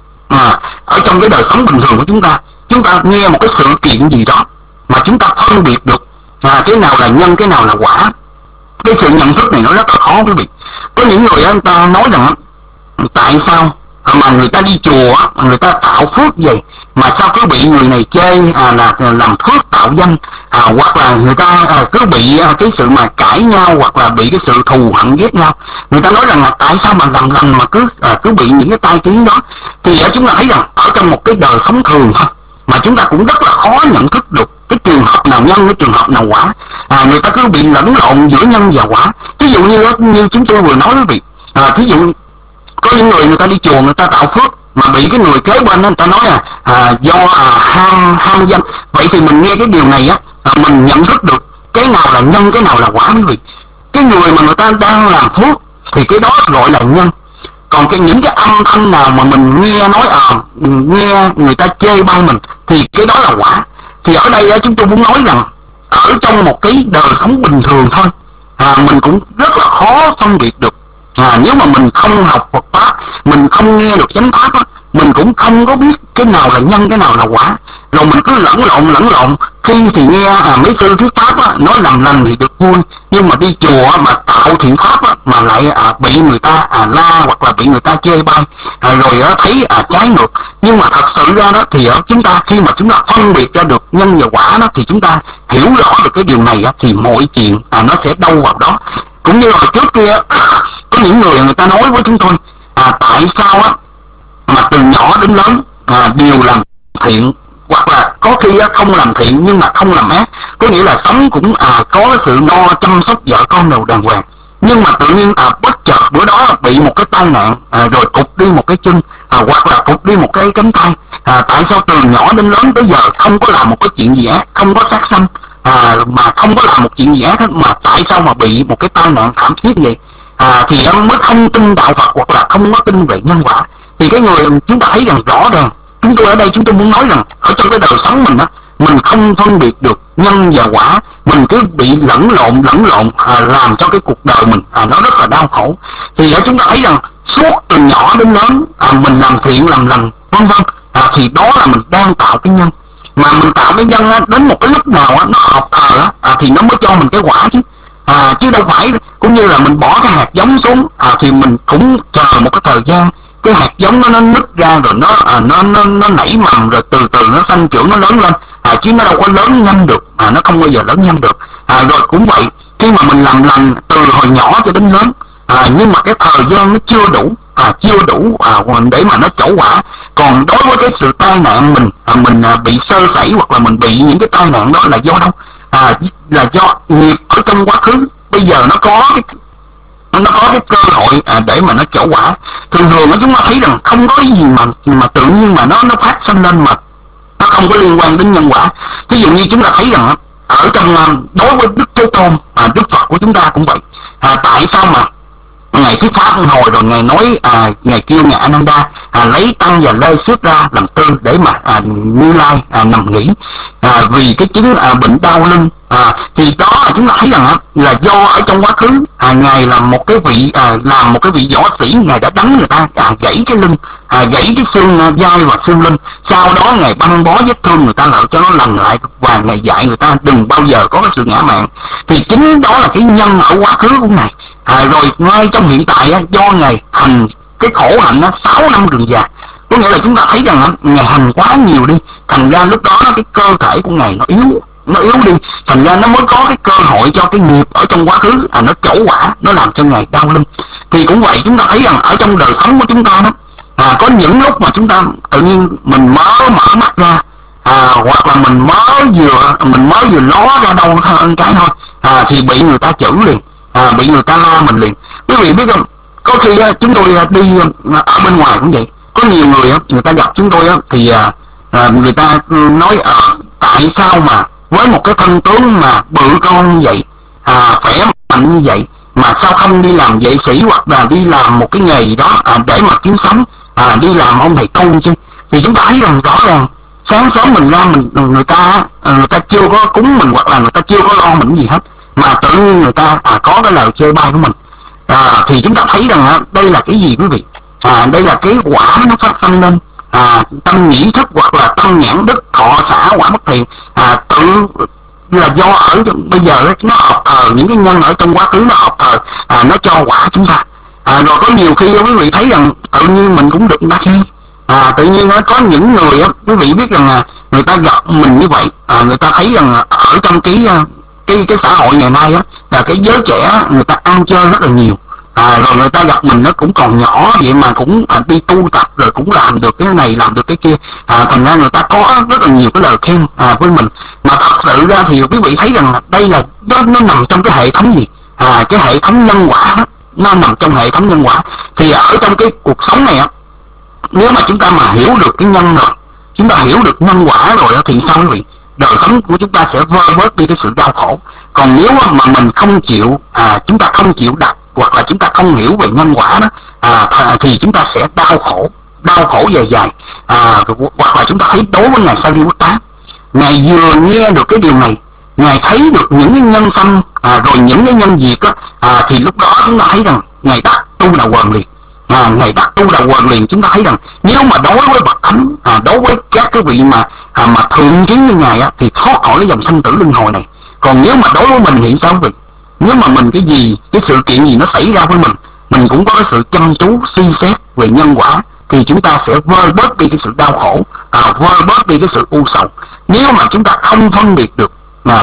ở trong cái đời sống bình thường của chúng ta nghe một cái sự kiện gì đó mà chúng ta phân biệt được cái nào là nhân, cái nào là quả, cái sự nhận thức này nó rất là khó quý vị. Có những người người ta nói rằng tại sao mà người ta đi chùa người ta tạo phước vậy mà sao cứ bị người này chê là làm phước tạo danh, hoặc là người ta cứ bị cái sự mà cãi nhau, hoặc là bị cái sự thù hận ghét nhau. Người ta nói rằng là tại sao mà làm lành mà cứ bị những cái tai tiếng đó. Thì chúng ta thấy rằng ở trong một cái đời sống thường thôi mà chúng ta cũng rất là khó nhận thức được cái trường hợp nào nhân, cái trường hợp nào quả. Người ta cứ bị lẫn lộn giữa nhân và quả. Ví dụ như chúng tôi vừa nói quý vị, thí dụ có những người ta đi chùa người ta tạo phước mà bị cái người kế bên đó, người ta nói do ham danh. Vậy thì mình nghe cái điều này mình nhận thức được cái nào là nhân, cái nào là quả quý vị. Cái người mà người ta đang làm phước thì cái đó gọi là nhân, còn những cái âm thanh nào mà mình nghe nói nghe người ta chê bai mình thì cái đó là quả. Thì ở đây chúng tôi muốn nói rằng ở trong một cái đời sống bình thường thôi mình cũng rất là khó phân biệt được. Nếu mà mình không học Phật pháp, mình không nghe được chánh pháp mình cũng không có biết cái nào là nhân, cái nào là quả, rồi mình cứ lẫn lộn. Khi thì nghe mấy sư thuyết pháp nói làm lành thì được vui, nhưng mà đi chùa mà tạo thiện pháp mà lại bị người ta la, hoặc là bị người ta chê bai, rồi thấy trái ngược. Nhưng mà thật sự ra đó thì chúng ta khi mà chúng ta phân biệt ra được nhân và quả đó, thì chúng ta hiểu rõ được cái điều này thì mọi chuyện nó sẽ đâu vào đó. Cũng như hồi trước kia có những người ta nói với chúng tôi tại sao mà từ nhỏ đến lớn đều làm thiện, hoặc là có khi không làm thiện nhưng mà không làm ác, có nghĩa là sống cũng có sự lo chăm sóc vợ con đều đàng hoàng, nhưng mà tự nhiên bất chợt bữa đó bị một cái tai nạn, rồi cụt đi một cái chân, hoặc là cụt đi một cái cánh tay. Tại sao từ nhỏ đến lớn tới giờ không có làm một cái chuyện gì ác, không có sát sanh, mà không có làm một chuyện gì ác hết, mà tại sao mà bị một cái tai nạn thảm thiết vậy? Thì ông mới không tin đạo Phật, hoặc là không có tin về nhân quả. Thì cái người chúng ta thấy rằng rõ ràng, chúng tôi ở đây chúng tôi muốn nói rằng ở trong cái đời sống mình mình không phân biệt được nhân và quả, mình cứ bị lẫn lộn làm cho cái cuộc đời mình nó rất là đau khổ. Thì chúng ta thấy rằng suốt từ nhỏ đến lớn mình làm thiện làm lành vân vân, thì đó là mình đang tạo cái nhân. Mà mình tạo cái nhân đến một cái lúc nào nó hợp thời thì nó mới cho mình cái quả chứ. Chứ đâu phải cũng như là mình bỏ cái hạt giống xuống thì mình cũng chờ một cái thời gian cái hạt giống nó nứt ra, rồi nó nảy mầm, rồi từ từ nó sanh trưởng, nó lớn lên, chứ nó đâu có lớn nhanh được, nó không bao giờ lớn nhanh được. Rồi cũng vậy, khi mà mình làm lành từ hồi nhỏ cho đến lớn, nhưng mà cái thời gian nó chưa đủ để mà nó trổ quả. Còn đối với cái sự tai nạn mình bị sơ sẩy, hoặc là mình bị những cái tai nạn đó là do đâu? Là do nghiệp ở trong quá khứ. Bây giờ nó có cái cơ hội để mà nó trổ quả. Thường chúng ta thấy rằng không có cái gì mà tự nhiên mà nó phát sinh lên mà nó không có liên quan đến nhân quả. Ví dụ như chúng ta thấy rằng ở trong đối với Đức Thế Tôn, Đức Phật của chúng ta cũng vậy. Tại sao mà Ngài thuyết pháp hồi rồi Ngài nói, Ngài kêu Ngài Ananda lấy tăng và lê xước ra làm tư để mà Như Lai nằm nghỉ, vì cái chứng bệnh đau lưng Thì đó là chúng ta thấy rằng là do ở trong quá khứ ngài là một cái vị làm một cái vị võ sĩ, ngài đã đánh người ta gãy cái lưng, gãy cái xương vai và xương lưng. Sau đó ngài băng bó vết thương người ta lại cho nó lành lại, và ngài dạy người ta đừng bao giờ có cái sự ngã mạn. Thì chính đó là cái nhân ở quá khứ của ngài. Rồi ngay trong hiện tại do ngài hành cái khổ hạnh 6 năm rừng già, có nghĩa là chúng ta thấy rằng ngài hành quá nhiều đi, thành ra lúc đó cái cơ thể của ngài nó yếu đi, thành ra nó mới có cái cơ hội cho cái nghiệp ở trong quá khứ nó trổ quả, nó làm cho ngài đau lưng. Thì cũng vậy, chúng ta thấy rằng ở trong đời sống của chúng ta đó, có những lúc mà chúng ta tự nhiên mình mở mắt ra, hoặc là mình mới vừa ló ra đâu cái thôi, thì bị người ta chửi liền, bị người ta la mình liền. Quý vị biết không, có khi chúng tôi đi ở bên ngoài cũng vậy, có nhiều người ta gặp chúng tôi thì người ta nói tại sao mà với một cái thân tướng mà bự con như vậy, khỏe mạnh như vậy, mà sao không đi làm vệ sĩ hoặc là đi làm một cái nghề gì đó để mà kiếm sống, đi làm ông thầy tu chứ. Thì chúng ta thấy rằng rõ ràng sáng sớm mình ra người ta chưa có cúng mình, hoặc là người ta chưa có lo mình gì hết, mà tự nhiên người ta có cái lời chê bai của mình. Thì chúng ta thấy rằng đây là cái gì quý vị? Đây là cái quả nó phát sinh lên tâm nhĩ thức, hoặc là tâm nhãn đức, thọ xả quả bất thiện, tự là do ở bây giờ nó học những cái nhân ở trong quá khứ nó học nó cho quả chúng ta. Rồi có nhiều khi quý vị thấy rằng tự nhiên mình cũng được người ta khen. Tự nhiên có những người quý vị biết rằng người ta gặp mình như vậy, người ta thấy rằng ở trong cái xã hội ngày nay là cái giới trẻ người ta ăn chơi rất là nhiều. Rồi người ta gặp mình nó cũng còn nhỏ vậy mà cũng đi tu tập, rồi cũng làm được cái này làm được cái kia, thành ra người ta có rất là nhiều cái lời khen với mình. Mà thật sự ra thì quý vị thấy rằng đây là nó nằm trong cái hệ thống gì, cái hệ thống nhân quả đó, nó nằm trong hệ thống nhân quả. Thì ở trong cái cuộc sống này nếu mà chúng ta mà hiểu được cái nhân rồi, chúng ta hiểu được nhân quả rồi thì sao quý vị? Đời sống của chúng ta sẽ vơi bớt đi cái sự đau khổ. Còn nếu mà mình không chịu, chúng ta không chịu đặt, hoặc là chúng ta không hiểu về nhân quả đó, thì chúng ta sẽ đau khổ dài dài. Hoặc là chúng ta thấy đối với ngài Sariputta, ngài vừa nghe được cái điều này, ngài thấy được những cái nhân sanh rồi những cái nhân diệt thì lúc đó chúng ta thấy rằng ngài đắc tu đà quần liền. Ngài đắc tu đà quần liền. Chúng ta thấy rằng nếu mà đối với bậc thánh, đối với các cái vị mà thượng kiến như ngài thì thoát khỏi cái dòng sanh tử luân hồi này. Còn nếu mà đối với mình thì sao vậy? Nếu mà mình cái sự kiện gì nó xảy ra với mình cũng có cái sự chăm chú suy xét về nhân quả, thì chúng ta sẽ vơi bớt đi cái sự đau khổ, vơi bớt đi cái sự u sầu. Nếu mà chúng ta không phân biệt được,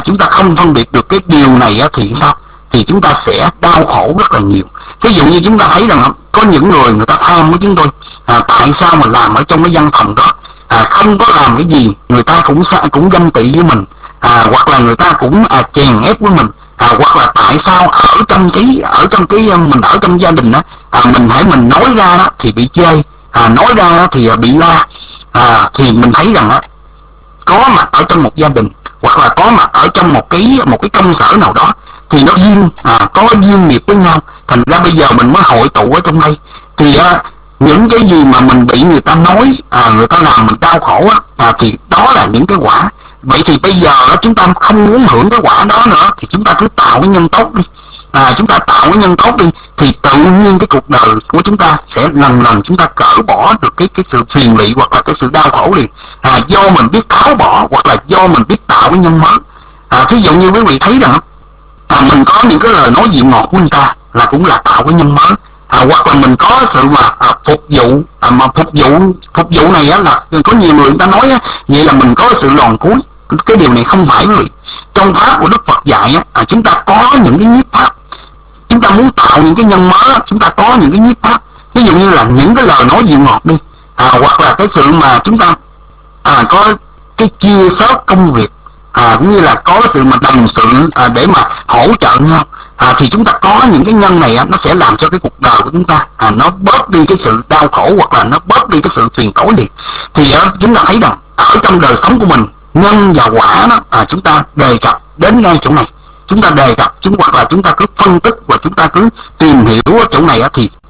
cái điều này thì sao? Thì chúng ta sẽ đau khổ rất là nhiều. Ví dụ như chúng ta thấy rằng có những người ta tham với chúng tôi, tại sao mà làm ở trong cái văn phòng đó, không có làm cái gì người ta cũng ganh tị với mình, hoặc là người ta cũng chèn ép với mình, hoặc là tại sao ở trong mình ở trong gia đình mình nói ra đó thì bị chê, nói ra đó thì bị la. Thì mình thấy rằng có mặt ở trong một gia đình, hoặc là có mặt ở trong một cái công sở nào đó, thì nó có duyên nghiệp với nhau, thành ra bây giờ mình mới hội tụ ở trong đây. Thì những cái gì mà mình bị người ta nói, người ta làm mình đau khổ thì đó là những cái quả. Vậy thì bây giờ chúng ta không muốn hưởng cái quả đó nữa, thì chúng ta cứ tạo cái nhân tốt đi. Chúng ta tạo cái nhân tốt đi, thì tự nhiên cái cuộc đời của chúng ta sẽ lần lần chúng ta cởi bỏ được cái sự phiền lụy, hoặc là cái sự đau khổ liền. Do mình biết tháo bỏ, hoặc là do mình biết tạo cái nhân mới. Thí dụ như quý vị thấy rằng mình có những cái lời nói dịu ngọt của người ta là cũng là tạo cái nhân mới. Hoặc là mình có sự mà phục vụ, mà phục vụ này là có nhiều người ta nói vậy là mình có sự lòn cuối. Cái điều này không phải quý vị. Trong pháp của Đức Phật dạy chúng ta có những cái nhiếp pháp. Chúng ta muốn tạo những cái nhân mới, chúng ta có những cái nhiếp pháp. Ví dụ như là những cái lời nói dịu ngọt đi, hoặc là cái sự mà chúng ta có cái chia sớt công việc, cũng như là có cái sự mà đồng sự để mà hỗ trợ nhau. Thì chúng ta có những cái nhân này nó sẽ làm cho cái cuộc đời của chúng ta nó bớt đi cái sự đau khổ, hoặc là nó bớt đi cái sự phiền tối đi. Thì chúng ta thấy rằng ở trong đời sống của mình, nhân và quả đó chúng ta đề cập đến ngay chỗ này. Chúng ta đề cập hoặc là chúng ta cứ phân tích, và chúng ta cứ tìm hiểu ở chỗ này thì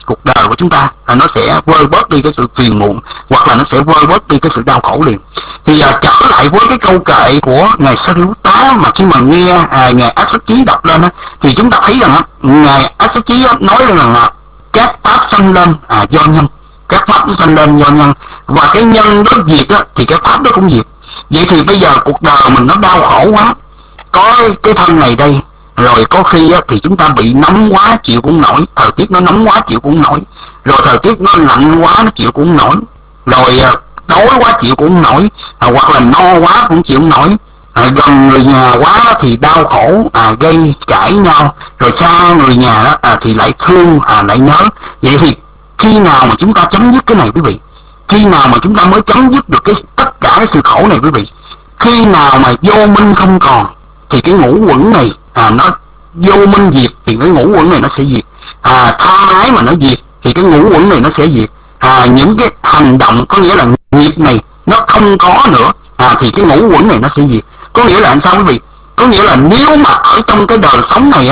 cuộc đời của chúng ta nó sẽ vơi bớt đi cái sự phiền muộn, hoặc là nó sẽ vơi bớt đi cái sự đau khổ liền. Thì trở lại với cái câu kệ của ngài Sariputta mà khi mà nghe ngài Ác Xá Chí đọc lên thì chúng ta thấy rằng ngài Ác Xá Chí nói rằng các pháp sanh lên do nhân, các pháp nó sanh lên do nhân, và cái nhân đó diệt thì cái pháp đó cũng diệt. Vậy thì bây giờ cuộc đời mình nó đau khổ quá, có cái thân này đây, rồi có khi thì chúng ta bị nóng quá chịu cũng nổi, thời tiết nó nóng quá chịu cũng nổi, rồi thời tiết nó lạnh quá nó chịu cũng nổi, rồi đói quá chịu cũng nổi, hoặc là no quá cũng chịu không nổi, gần người nhà quá thì đau khổ, gây cãi nhau, rồi xa người nhà đó thì lại thương, lại nhớ. Vậy thì khi nào mà chúng ta chấm dứt cái này quý vị? Khi nào mà chúng ta mới chấm dứt được tất cả cái sự khổ này quý vị? Khi nào mà vô minh không còn thì cái ngũ uẩn này nó vô minh diệt thì cái ngũ uẩn này nó sẽ diệt. Tham ái mà nó diệt thì cái ngũ uẩn này nó sẽ diệt. Những cái hành động có nghĩa là nghiệp này nó không có nữa thì cái ngũ uẩn này nó sẽ diệt. Có nghĩa là làm sao quý vị? Có nghĩa là nếu mà ở trong cái đời sống này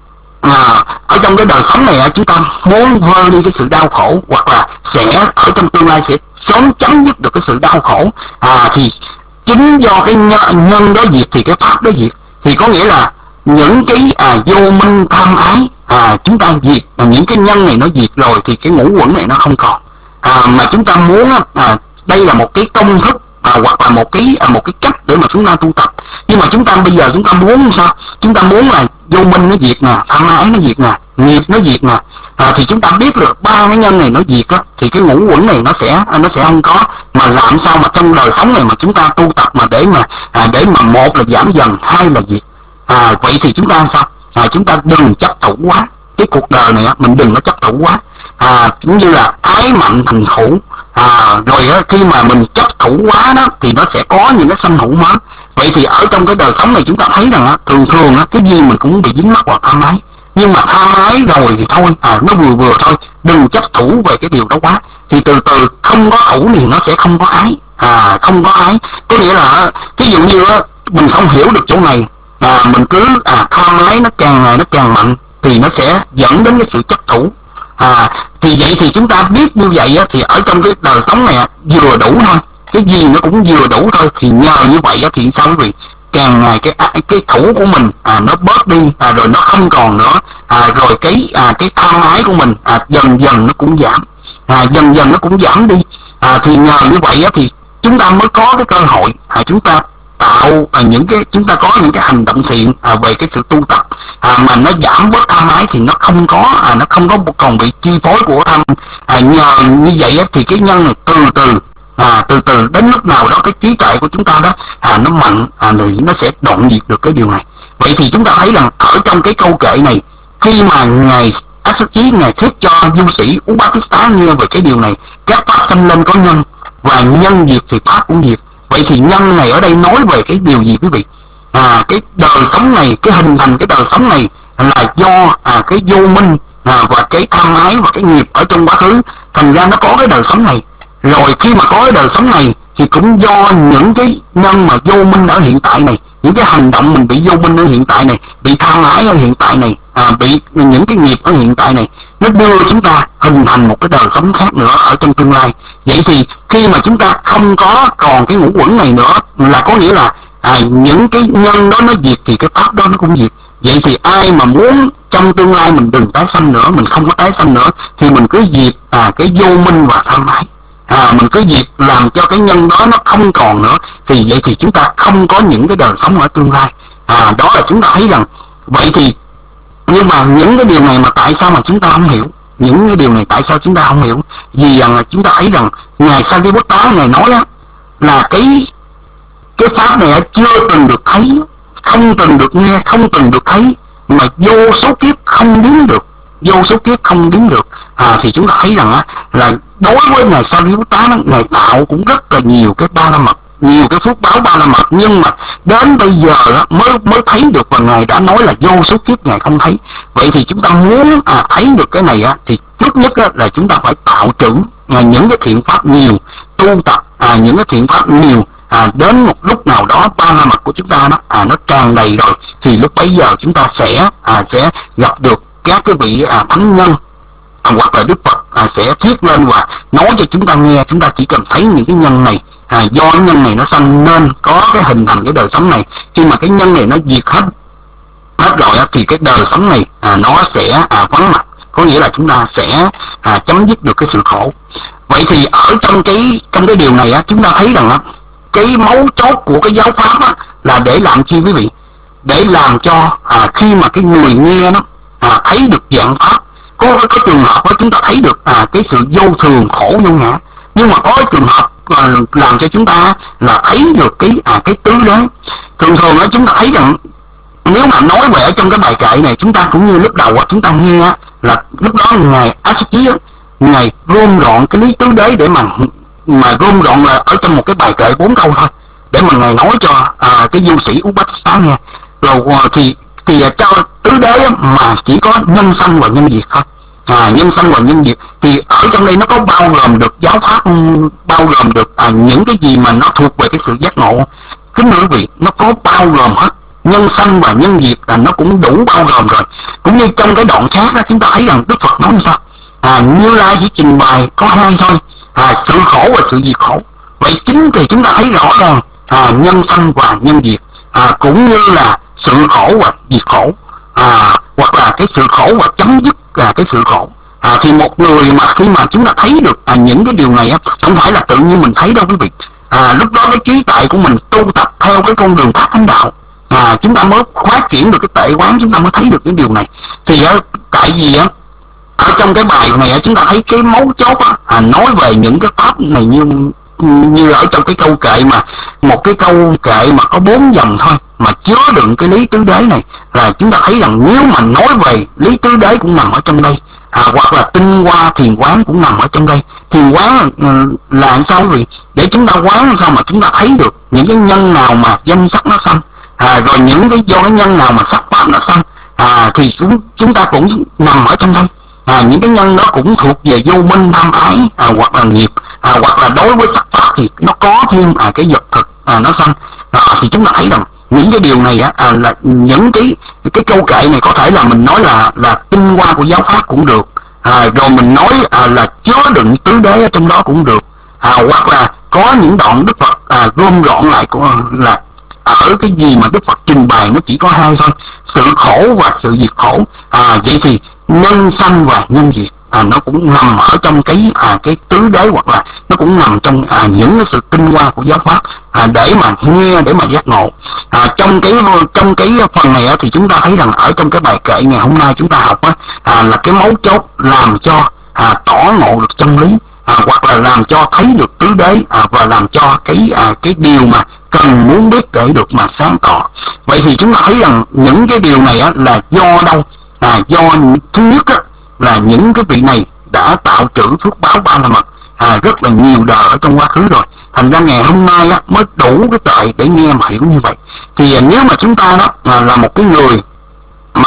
ở trong cái đời sống này chúng ta muốn vơi đi cái sự đau khổ, hoặc là sẽ ở trong tương lai sẽ sớm chấm dứt được cái sự đau khổ, thì chính do cái nhân đó diệt thì cái pháp đó diệt. Thì có nghĩa là những cái vô minh tham ái chúng ta diệt, những cái nhân này nó diệt rồi thì cái ngũ uẩn này nó không còn. Mà chúng ta muốn đây là một cái công thức hoặc là một cái cách để mà chúng ta tu tập. Nhưng mà chúng ta bây giờ chúng ta muốn sao? Chúng ta muốn là vô minh nó diệt nè, tham ái nó diệt nè, nghiệp nó diệt nè, thì chúng ta biết được ba cái nhân này nó diệt thì cái ngũ uẩn này nó sẽ không có. Mà làm sao mà trong đời sống này mà chúng ta tu tập mà để mà một là giảm dần, hai là diệt. Vậy thì chúng ta sao? Chúng ta đừng chấp thủ quá cái cuộc đời này, mình đừng có chấp thủ quá. Cũng như là ái mạnh thành thủ. Rồi khi mà mình chấp thủ quá đó thì nó sẽ có những cái sanh hữu mới. Vậy thì ở trong cái đời sống này chúng ta thấy rằng thường cái gì mình cũng bị dính mắc vào tham ái. Nhưng mà tham ái rồi thì thôi, nó vừa thôi, đừng chấp thủ về cái điều đó quá. Thì từ từ không có thủ thì nó sẽ không có ái. Không có ái có nghĩa là ví dụ như mình không hiểu được chỗ này, mình cứ tham ái nó càng ngày nó càng mạnh thì nó sẽ dẫn đến cái sự chấp thủ. Thì vậy thì chúng ta biết như vậy thì ở trong cái đời sống này vừa đủ thôi, cái gì nó cũng vừa đủ thôi. Thì nhờ như vậy thì sao quý vị? Càng ngày cái thủ của mình nó bớt đi, rồi nó không còn nữa, rồi cái tham ái của mình dần dần nó cũng giảm, dần dần nó cũng giảm đi. Thì nhờ như vậy thì chúng ta mới có cái cơ hội chúng ta tạo chúng ta có những cái hành động thiện về cái sự tu tập, mà nó giảm bớt tham ái thì nó không có còn bị chi phối của tham. Nhờ như vậy thì cái nhân này từ từ đến lúc nào đó cái trí tuệ của chúng ta đó nó mạnh, nó sẽ đoạn diệt được cái điều này. Vậy thì chúng ta thấy rằng ở trong cái câu kệ này, khi mà ngài Ác Xá Chí ngài thuyết cho du sĩ Upatissa nghe về cái điều này, các pháp sanh lên có nhân, và nhân diệt thì pháp cũng diệt. Vậy thì nhân này ở đây nói về cái điều gì quý vị? Cái đời sống này, cái hình thành cái đời sống này là do cái vô minh và cái tham ái và cái nghiệp ở trong quá khứ, thành ra nó có cái đời sống này. Rồi khi mà có cái đời sống này thì cũng do những cái nhân mà vô minh ở hiện tại này, những cái hành động mình bị vô minh ở hiện tại này, bị tham ái ở hiện tại này, bị những cái nghiệp ở hiện tại này, nó đưa chúng ta hình thành một cái đời sống khác nữa ở trong tương lai. Vậy thì khi mà chúng ta không có còn cái ngũ uẩn này nữa, là có nghĩa là những cái nhân đó nó diệt thì cái pháp đó nó cũng diệt. Vậy thì ai mà muốn trong tương lai mình đừng tái sanh nữa, mình không có tái sanh nữa, thì mình cứ diệt cái vô minh và tham ái, mình cứ diệt làm cho cái nhân đó nó không còn nữa. Thì vậy thì chúng ta không có những cái đời sống ở tương lai. Đó là chúng ta thấy rằng vậy thì, nhưng mà những cái điều này mà tại sao mà chúng ta không hiểu? Những cái điều này tại sao chúng ta không hiểu? Vì rằng chúng ta thấy rằng ngài Sariputta ngài nói là cái pháp này chưa từng được thấy, không từng được nghe, không từng được thấy, mà vô số kiếp không đếm được, vô số kiếp không đếm được. Thì chúng ta thấy rằng là đối với ngài Sariputta, ngài tạo cũng rất là nhiều cái ba la mật, nhiều cái phước báo ba la mật, nhưng mà đến bây giờ mới thấy được, và ngài đã nói là vô số kiếp ngài không thấy. Vậy thì chúng ta muốn thấy được cái này thì trước nhất là chúng ta phải tạo trữ những cái thiện pháp nhiều, tu tập những cái thiện pháp nhiều. Đến một lúc nào đó ba la mật của chúng ta nó tràn đầy rồi, thì lúc bấy giờ chúng ta sẽ gặp được các cái vị thánh nhân hoặc là Đức Phật sẽ thuyết lên và nói cho chúng ta nghe. Chúng ta chỉ cần thấy những cái nhân này, do cái nhân này nó sanh nên có cái hình thành cái đời sống này. Khi mà cái nhân này nó diệt hết rồi thì cái đời sống này nó sẽ vắng mặt, có nghĩa là chúng ta sẽ chấm dứt được cái sự khổ. Vậy thì ở trong cái điều này chúng ta thấy rằng cái mấu chốt của cái giáo pháp là để làm chi quý vị? Để làm cho khi mà cái người nghe nó thấy được dạng pháp, có cái trường hợp chúng ta thấy được cái sự vô thường khổ vô ngã, nhưng mà có cái trường hợp làm cho chúng ta là thấy được cái tứ đế. Thường thường chúng ta thấy rằng nếu mà nói về ở trong cái bài kệ này, chúng ta cũng như lúc đầu chúng ta nghe là lúc đó ngài A Xích Chí ngài gom gọn cái lý tứ đế để mà gom gọn là ở trong một cái bài kệ 4 câu thôi, để mà ngài nói cho cái du sĩ Upasthana nghe. Rồi thì cho tứ đế mà chỉ có nhân sanh và nhân diệt thôi. Nhân sanh và nhân diệt thì ở trong đây nó có bao gồm được giáo pháp, bao gồm được những cái gì mà nó thuộc về cái sự giác ngộ. Kính thưa quý vị, nó có bao gồm hết. Nhân sanh và nhân diệt là nó cũng đủ bao gồm rồi. Cũng như trong cái đoạn khác đó, chúng ta thấy rằng Đức Phật nói như sao? Như Lai chỉ trình bày có hai thôi, sự khổ và sự diệt khổ. Vậy chính thì chúng ta thấy rõ ràng nhân sanh và nhân diệt, cũng như là sự khổ và diệt khổ, hoặc là cái sự khổ và chấm dứt cái sự khổ. Thì một người mà khi mà chúng ta thấy được những cái điều này không phải là tự nhiên mình thấy đâu quý vị. Lúc đó cái trí tuệ của mình tu tập theo cái con đường phát thánh đạo, chúng ta mới phát triển được cái tuệ quán, chúng ta mới thấy được cái điều này. Thì tại vì ở trong cái bài này chúng ta thấy cái mấu chốt nói về những cái pháp này như ở trong cái câu kệ, mà một cái câu kệ mà có 4 dòng thôi mà chứa đựng cái lý tứ đế này, là chúng ta thấy rằng nếu mà nói về lý tứ đế cũng nằm ở trong đây, hoặc là tinh hoa thiền quán cũng nằm ở trong đây. Thiền quán là sao quý vị? Để chúng ta quán sao mà chúng ta thấy được những cái nhân nào mà danh sắc nó sanh, rồi những cái do cái nhân nào mà sắc pháp nó sanh, thì chúng ta cũng nằm ở trong đây. Những cái nhân đó cũng thuộc về vô minh tham ái, hoặc là nghiệp, hoặc là đối với sắc pháp thì nó có thêm cái vật thực nó sanh. Thì chúng ta thấy rằng những cái điều này là những cái câu kệ này có thể là mình nói là tinh hoa của giáo pháp cũng được, rồi mình nói là chứa đựng tứ đế ở trong đó cũng được, hoặc là có những đoạn Đức Phật gom gọn lại là ở cái gì mà Đức Phật trình bày nó chỉ có hai thôi, sự khổ và sự diệt khổ. Vậy thì nhân sanh và nhân diệt nó cũng nằm ở trong cái tứ đế, hoặc là nó cũng nằm trong những cái sự tinh hoa của giáo pháp, để mà nghe, để mà giác ngộ. Trong cái phần này thì chúng ta thấy rằng ở trong cái bài kệ ngày hôm nay chúng ta học là cái mấu chốt làm cho tỏ ngộ được chân lý, hoặc là làm cho thấy được tứ đế, và làm cho cái điều mà cần muốn biết để được mà sáng tỏ. Vậy thì chúng ta thấy rằng những cái điều này là do đâu? Do thứ nhất là những cái vị này đã tạo trữ phước báo ba la mật rất là nhiều đời ở trong quá khứ rồi, thành ra ngày hôm nay mới đủ cái tuệ để nghe mà hiểu như vậy. Thì nếu mà chúng ta là một cái người mà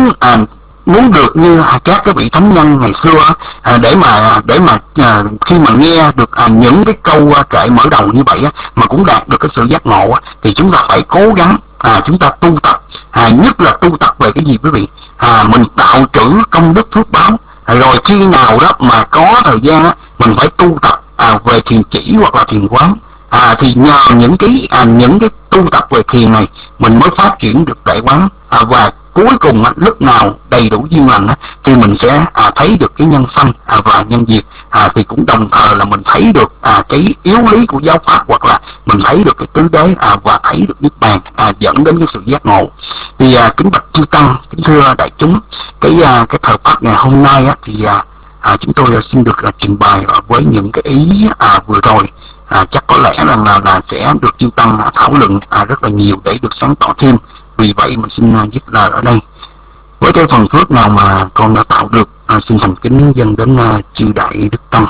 muốn được như các cái vị thánh nhân ngày xưa, để mà khi mà nghe được những cái câu kệ mở đầu như vậy mà cũng đạt được cái sự giác ngộ, thì chúng ta phải cố gắng chúng ta tu tập, nhất là tu tập về cái gì quý vị? Mình tạo trữ công đức phước báo, rồi khi nào đó mà có thời gian mình phải tu tập về thiền chỉ hoặc là thiền quán. Thì nhờ những cái tu tập về thiền này mình mới phát triển được đại quán, và cuối cùng lúc nào đầy đủ duyên lành thì mình sẽ thấy được cái nhân sanh và nhân diệt, thì cũng đồng thời là mình thấy được cái yếu lý của giáo pháp, hoặc là mình thấy được cái tứ đế, và thấy được niết bàn, dẫn đến cái sự giác ngộ. Thì kính bạch chư tăng, kính thưa đại chúng, cái thời pháp ngày hôm nay thì chúng tôi xin được trình bày với những cái ý vừa rồi. Chắc có lẽ rằng là sẽ được chư tăng thảo luận rất là nhiều để được sáng tỏ thêm. Vì vậy mà xin dứt lời ở đây. Với cái phần phước nào mà con đã tạo được, xin thành kính dâng đến chư đại đức tăng,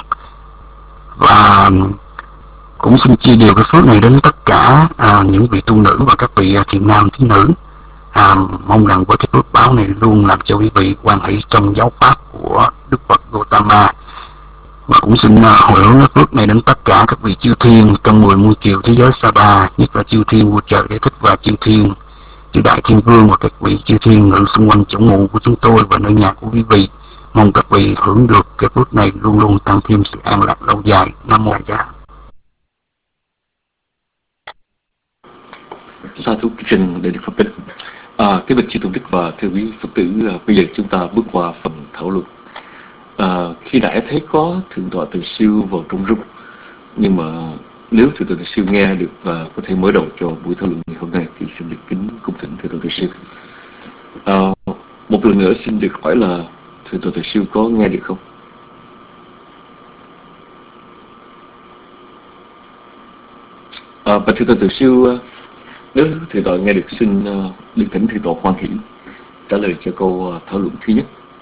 và cũng xin chia đều cái phước này đến tất cả những vị tu nữ và các vị thiện nam thiện nữ. Mong rằng với cái phước báo này luôn làm cho quý vị hoan hỷ trong giáo pháp của Đức Phật Gautama, và cũng xin hồi hướng cái phước này đến tất cả các vị chư thiên trong 10 muôn kiều thế giới Sa-ba, nhất là chư thiên vua trời Đế Thích và chư thiên chư đại thiên vương và các vị chư thiên ngự xung quanh chỗ ngụ của chúng tôi và nơi nhà của quý vị. Mong các vị hưởng được cái phước này luôn luôn tăng thêm sự an lạc lâu dài. Nam mô Giá. Sa thú trình để được Phật tích. Cái bạch chư tôn đức và thưa quý Phật tử, bây giờ chúng ta bước qua phần thảo luận. Khi nãy thấy có thượng tọa Từ Siêu vào trong room, nhưng mà nếu thượng tọa Từ Siêu nghe được và có thể mở đầu cho buổi thảo luận ngày hôm nay thì xin được kính cung thỉnh thượng tọa Từ Siêu. Một lần nữa xin được hỏi là thượng tọa Từ Siêu có nghe được không? Và thượng tọa Từ Siêu, nếu thượng tọa nghe được, xin được thỉnh thượng tọa hoan hỷ trả lời cho câu thảo luận thứ nhất.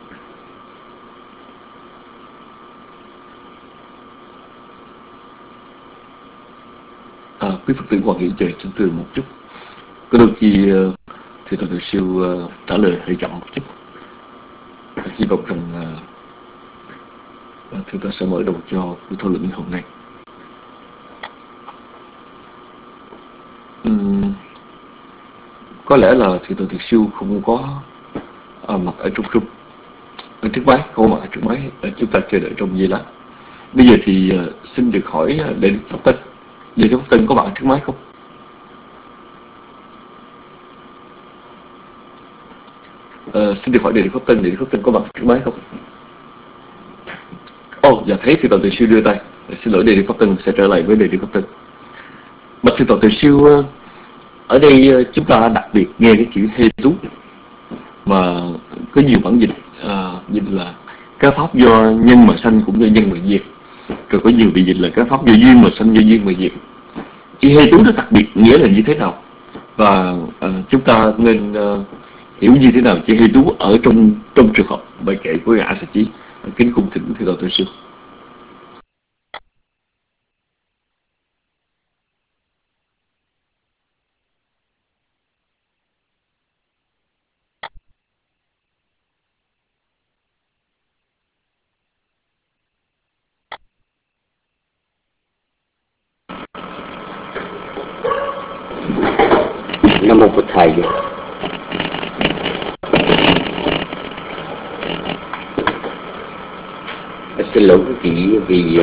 Quý Phật tử hoan hỷ chờ chúng tôi một chút. Có đôi khi thượng tọa Từ Siêu trả lời hơi chậm một chút. Hy vọng rằng thượng tọa sẽ mở đầu cho buổi thảo luận hôm nay. Có lẽ là thượng tọa Từ Siêu không có mặt ở trong room, ở trước máy, không có mặt ở trước máy, chúng ta chờ đợi trong giây lát. Bây giờ thì xin được hỏi Đại đức Pháp Tân. Đại đức Pháp Tân có mặt ở trước máy không? Xin được hỏi Đại đức Pháp Tân, Đại đức Pháp Tân có mặt ở trước máy không? Dạ thấy thượng tọa Từ Siêu đưa tay. Xin lỗi, Đại đức Pháp Tân sẽ trở lại với Đại đức Pháp Tân. Mà thượng tọa Từ Siêu, ở đây chúng ta đặc biệt nghe cái chữ hê tú mà có nhiều bản dịch như là các pháp do nhân mà sanh cũng do nhân mà diệt, rồi có nhiều bị dịch là các pháp do duyên mà sanh do duyên mà diệt. Chữ hê tú nó đặc biệt nghĩa là như thế nào, và chúng ta nên hiểu như thế nào chữ hê tú ở trong trường hợp bài kệ của A Sa Chí. Kính cung thỉnh thượng tọa Từ Siêu. Nam mô Bụt Thầy. Xin lỗi quý vị vì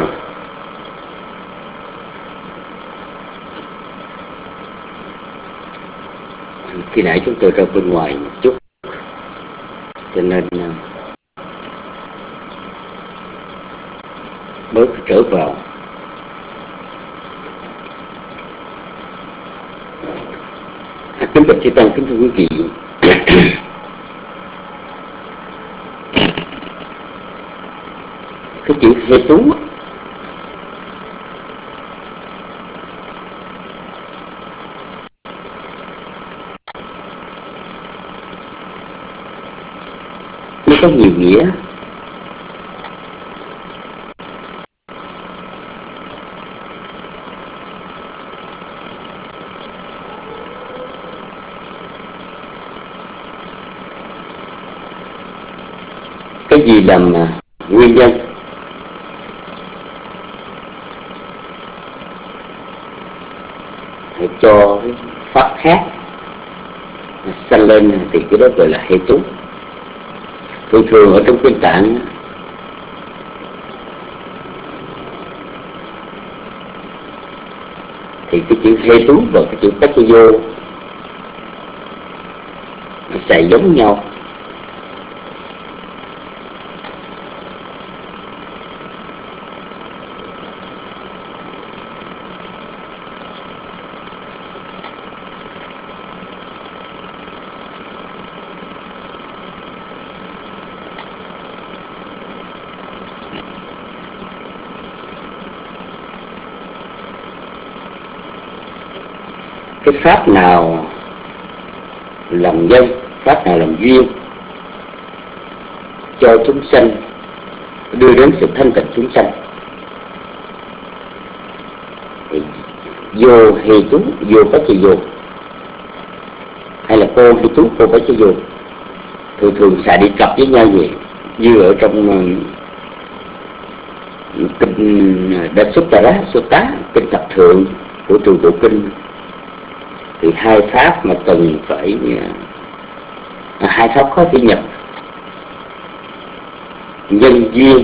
khi nãy chúng tôi ra bên ngoài một chút, cho nên mới trở vào. Kính bạch chư tăng, kính thưa quý vị, cái chữ hê tú nó có nhiều nghĩa. Cái gì làm nguyên nhân cho cái pháp khác sanh lên thì cái đó gọi là hê tú. Thường thường ở trong kinh tạng thì cái chữ hê tú và cái chữ tách vô xài giống nhau. Cái pháp nào làm nhân, pháp nào làm duyên cho chúng sanh, đưa đến sự thanh tịnh chúng sanh, thì vô hê tú, vô bách chi vô, hay là cô hê tú, cô bách chi vô, thường xài đi cặp với nhau vậy. Như ở trong kinh Dasutta Sutta, kinh thập thượng của Trường Tụ Kinh, thì hai pháp mà cần phải hai pháp khó thể nhập nhân duyên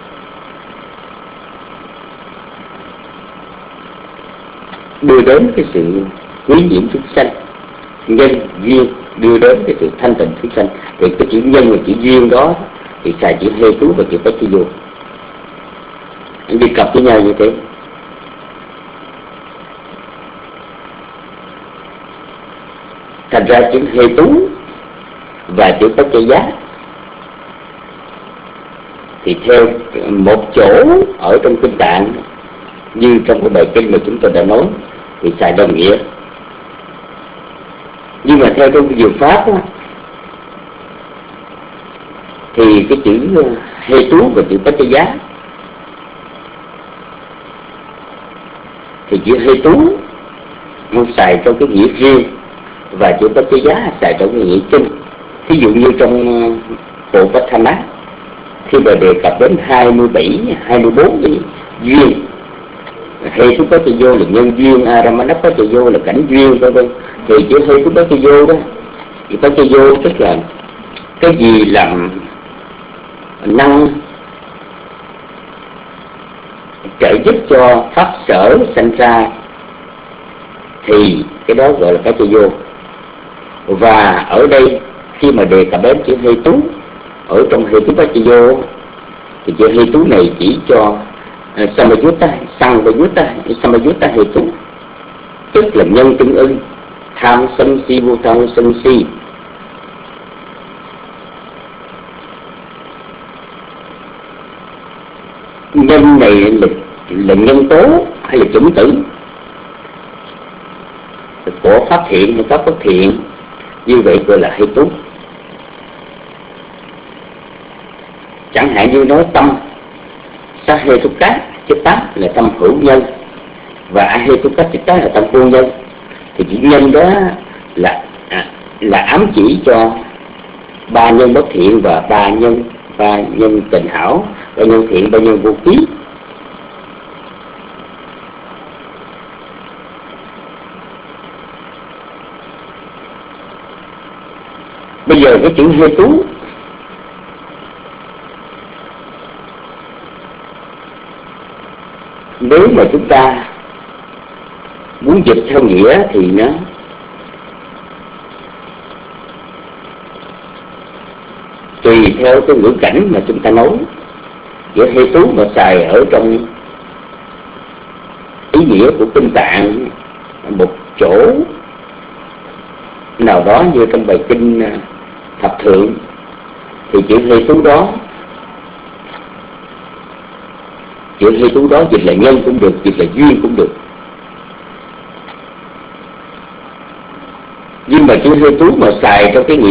đưa đến cái sự quý nhiễm chúng sanh, nhân duyên đưa đến cái sự thanh tịnh chúng sanh. Thì cái chữ nhân và chữ duyên đó thì xài chữ hê tú và chữ bách chi vô, đi cặp với nhau như thế. Thành ra chữ hê tú và chữ bách chi giá thì theo một chỗ ở trong kinh Tạng, như trong cái bài kinh mà chúng tôi đã nói, thì xài đồng nghĩa. Nhưng mà theo trong Diệu Pháp á, thì cái chữ hê tú và chữ bách chi giá thì chữ hê tú nó xài trong cái nghĩa riêng và chữ bách chi giá xài trong cái nghĩa chung. Thí dụ như trong bộ Bát Thana, khi mà đề cập đến 27, 24 cái duyên, hê tú bách chi vô là nhân duyên, aramana bách chi vô là cảnh duyên, vân vân, thì chữ hê tú bách chi vô đó, thì bách chi vô tức là cái gì làm năng trợ giúp cho pháp sở sanh ra thì cái đó gọi là bách chi vô. Và ở đây khi mà đề cập đến chữ hê tú ở trong hê tú bách chi vô thì chữ hê tú này chỉ cho Samayutta hê tú, tức là nhân tương ưng, tham sân si vô tham sân si. Nhân này là nhân tố hay là chủng tử của pháp thiện hay pháp bất thiện, như vậy gọi là hê tú. Chẳng hạn như nói tâm sa hê tu cát chất tá là tâm hữu nhân và a hê tu cát chất tá là tâm vô nhân, thì chữ nhân đó là ám chỉ cho ba nhân bất thiện và ba nhân tình hảo, ba nhân thiện, ba nhân vô ký. Bây giờ cái chữ hê tú nếu mà chúng ta muốn dịch theo nghĩa thì nó tùy theo cái ngữ cảnh mà chúng ta nói. Chữ hê tú mà xài ở trong ý nghĩa của kinh Tạng một chỗ nào đó, như trong bài kinh Thập Thượng, thì chữ hê tú đó dịch là nhân cũng được, dịch là duyên cũng được. Nhưng mà chữ hê tú mà xài trong cái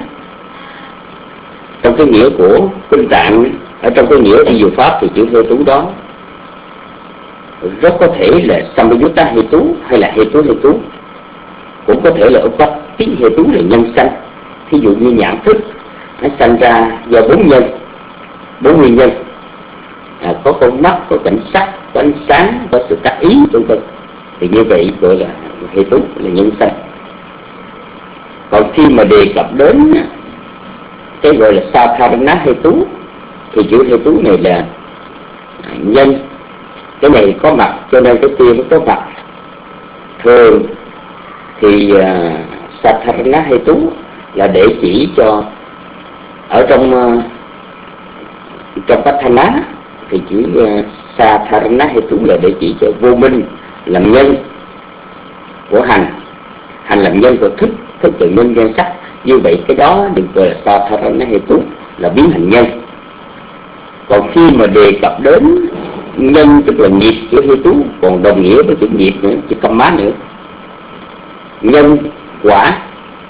nghĩa của kinh Tạng, ở trong cái nghĩa của Diệu Pháp, thì chữ hê tú đó rất có thể là Samayutta hê tú hay là hê tú, cũng có thể là Uppatti hê tú là nhân sanh. Thí dụ như nhãn thức nó sanh ra do bốn nguyên nhân, có con mắt, có cảnh sắc, có ánh sáng, có sự tác ý, vân vân, thì như vậy gọi là hê tú, là nhân sanh. Còn khi mà đề cập đến cái gọi là Satharana hê tú thì chữ hê tú này là nhân, cái này có mặt cho nên cái kia nó có mặt. Thường thì Satharana hê tú là để chỉ cho ở trong Patthana thì chữ Satharana hê tú là để chỉ cho vô minh làm nhân của hành làm nhân của thức tự nhân danh sắc. Như vậy cái đó được gọi là Satharana hê tú, là biến hành nhân. Còn khi mà đề cập đến nhân tức là nghiệp, chữ hê tú còn đồng nghĩa với chữ nghiệp nữa, chữ kamma nữa. Nhân quả,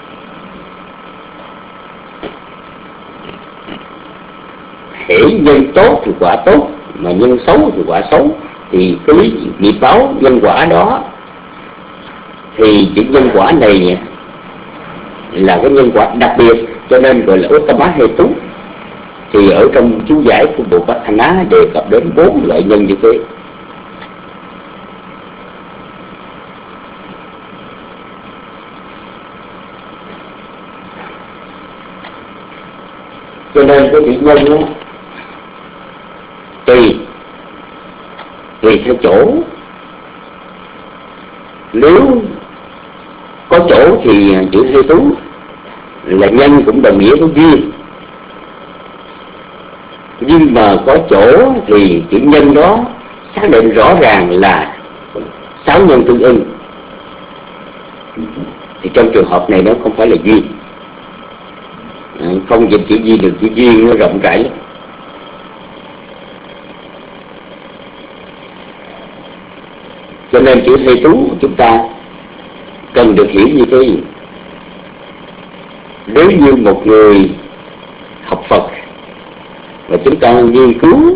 hễ nhân tốt thì quả tốt, mà nhân xấu thì quả xấu. Thì cái lý nghiệp báo nhân quả đó, thì chữ nhân quả này là cái nhân quả đặc biệt, cho nên gọi là Uttama hê tú. Thì ở trong chú giải của bộ Bát Thana đề cập đến 4 loại nhân như thế. Cho nên cái chữ nhân đó, tùy theo chỗ. Nếu có chỗ thì chữ hê tú là nhân cũng đồng nghĩa với duyên, nhưng mà có chỗ thì chữ nhân đó xác định rõ ràng là sáu nhân tương ưng, thì trong trường hợp này nó không phải là duyên. Không dịch chữ duyên được, chữ duyên nó rộng rãi lắm. Cho nên chữ hê tú chúng ta cần được hiểu như thế. Nếu như một người học Phật và chúng ta nghiên cứu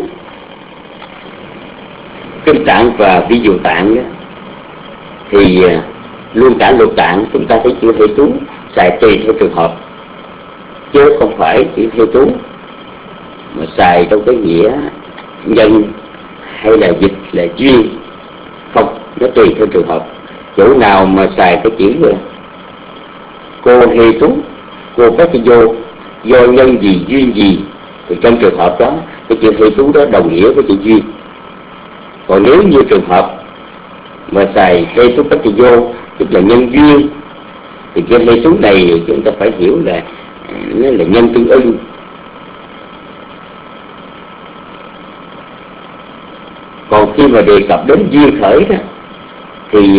kinh tạng và vi dụ tạng đó, thì luôn cả lục tạng chúng ta thấy chữ hê tú xài tùy theo trường hợp, chứ không phải chữ hê tú mà xài trong cái nghĩa nhân hay là dịch là duyên. Không, nó tùy theo trường hợp. Chỗ nào mà xài cái chữ cô hê tú, cô có cái vô do nhân gì duyên gì, thì trong trường hợp đó cái chữ hê tú đó đồng nghĩa với chữ duyên. Còn nếu như trường hợp mà xài hê tú có cái vô tức là nhân duyên, thì cái hê tú này chúng ta phải hiểu là nó là nhân tương ưng. Còn khi mà đề cập đến duyên khởi đó thì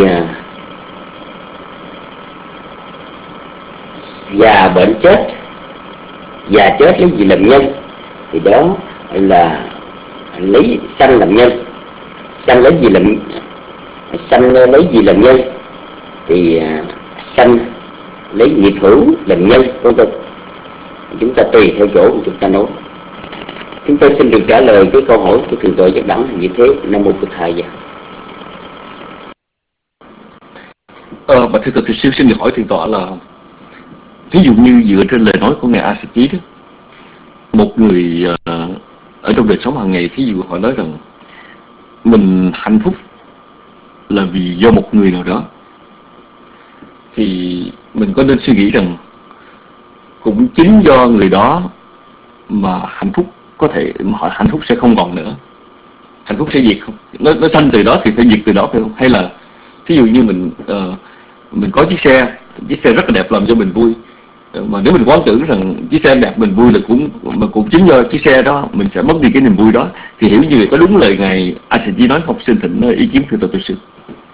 già bệnh chết, già chết lấy gì làm nhân, thì đó là lấy sanh làm nhân. Sanh lấy gì làm nhân, thì sanh lấy nghiệp hữu làm nhân, vân vân. Chúng ta tùy theo chỗ chúng ta nói. Chúng tôi xin được trả lời cái câu hỏi của thượng tọa Giác Đẳng như thế. Nam mô Phật Thầy. Và thưa tọa sư xin được hỏi thượng tọa là, ví dụ như dựa trên lời nói của ngài A Xà Chí đó, một người ở trong đời sống hàng ngày, thí dụ họ nói rằng mình hạnh phúc là vì do một người nào đó, thì mình có nên suy nghĩ rằng cũng chính do người đó mà hạnh phúc có thể họ hạnh phúc sẽ không còn nữa, hạnh phúc sẽ diệt không? Nó sanh từ đó thì phải diệt từ đó, phải không? Hay là thí dụ như mình có chiếc xe rất là đẹp làm cho mình vui, mà nếu mình quán tưởng rằng chiếc xe đẹp mình vui là cũng chính do chiếc xe đó mình sẽ mất đi cái niềm vui đó, thì hiểu như vậy có đúng lời ngài A Xà Chí nói không? Xin thỉnh ý kiến thưa tọa sư.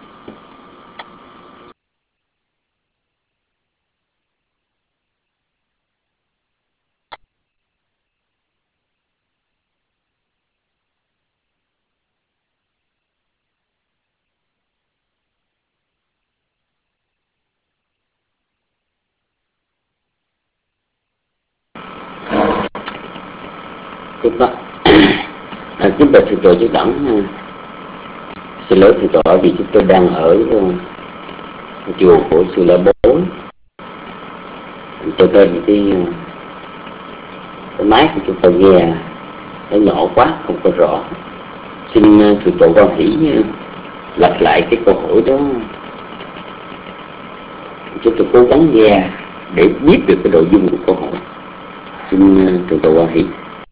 Kính bạch thượng tọa Giác Đẳng, xin lỗi thượng tọa vì chúng tôi đang ở chùa của sư La Bố, cho nên cái máy của chúng tôi nghe nó nhỏ quá không có rõ. Xin thượng tọa quan hỷ lặp lại cái câu hỏi đó, chúng tôi cố gắng nghe để biết được cái nội dung của câu hỏi. Xin thượng tọa quan hỷ.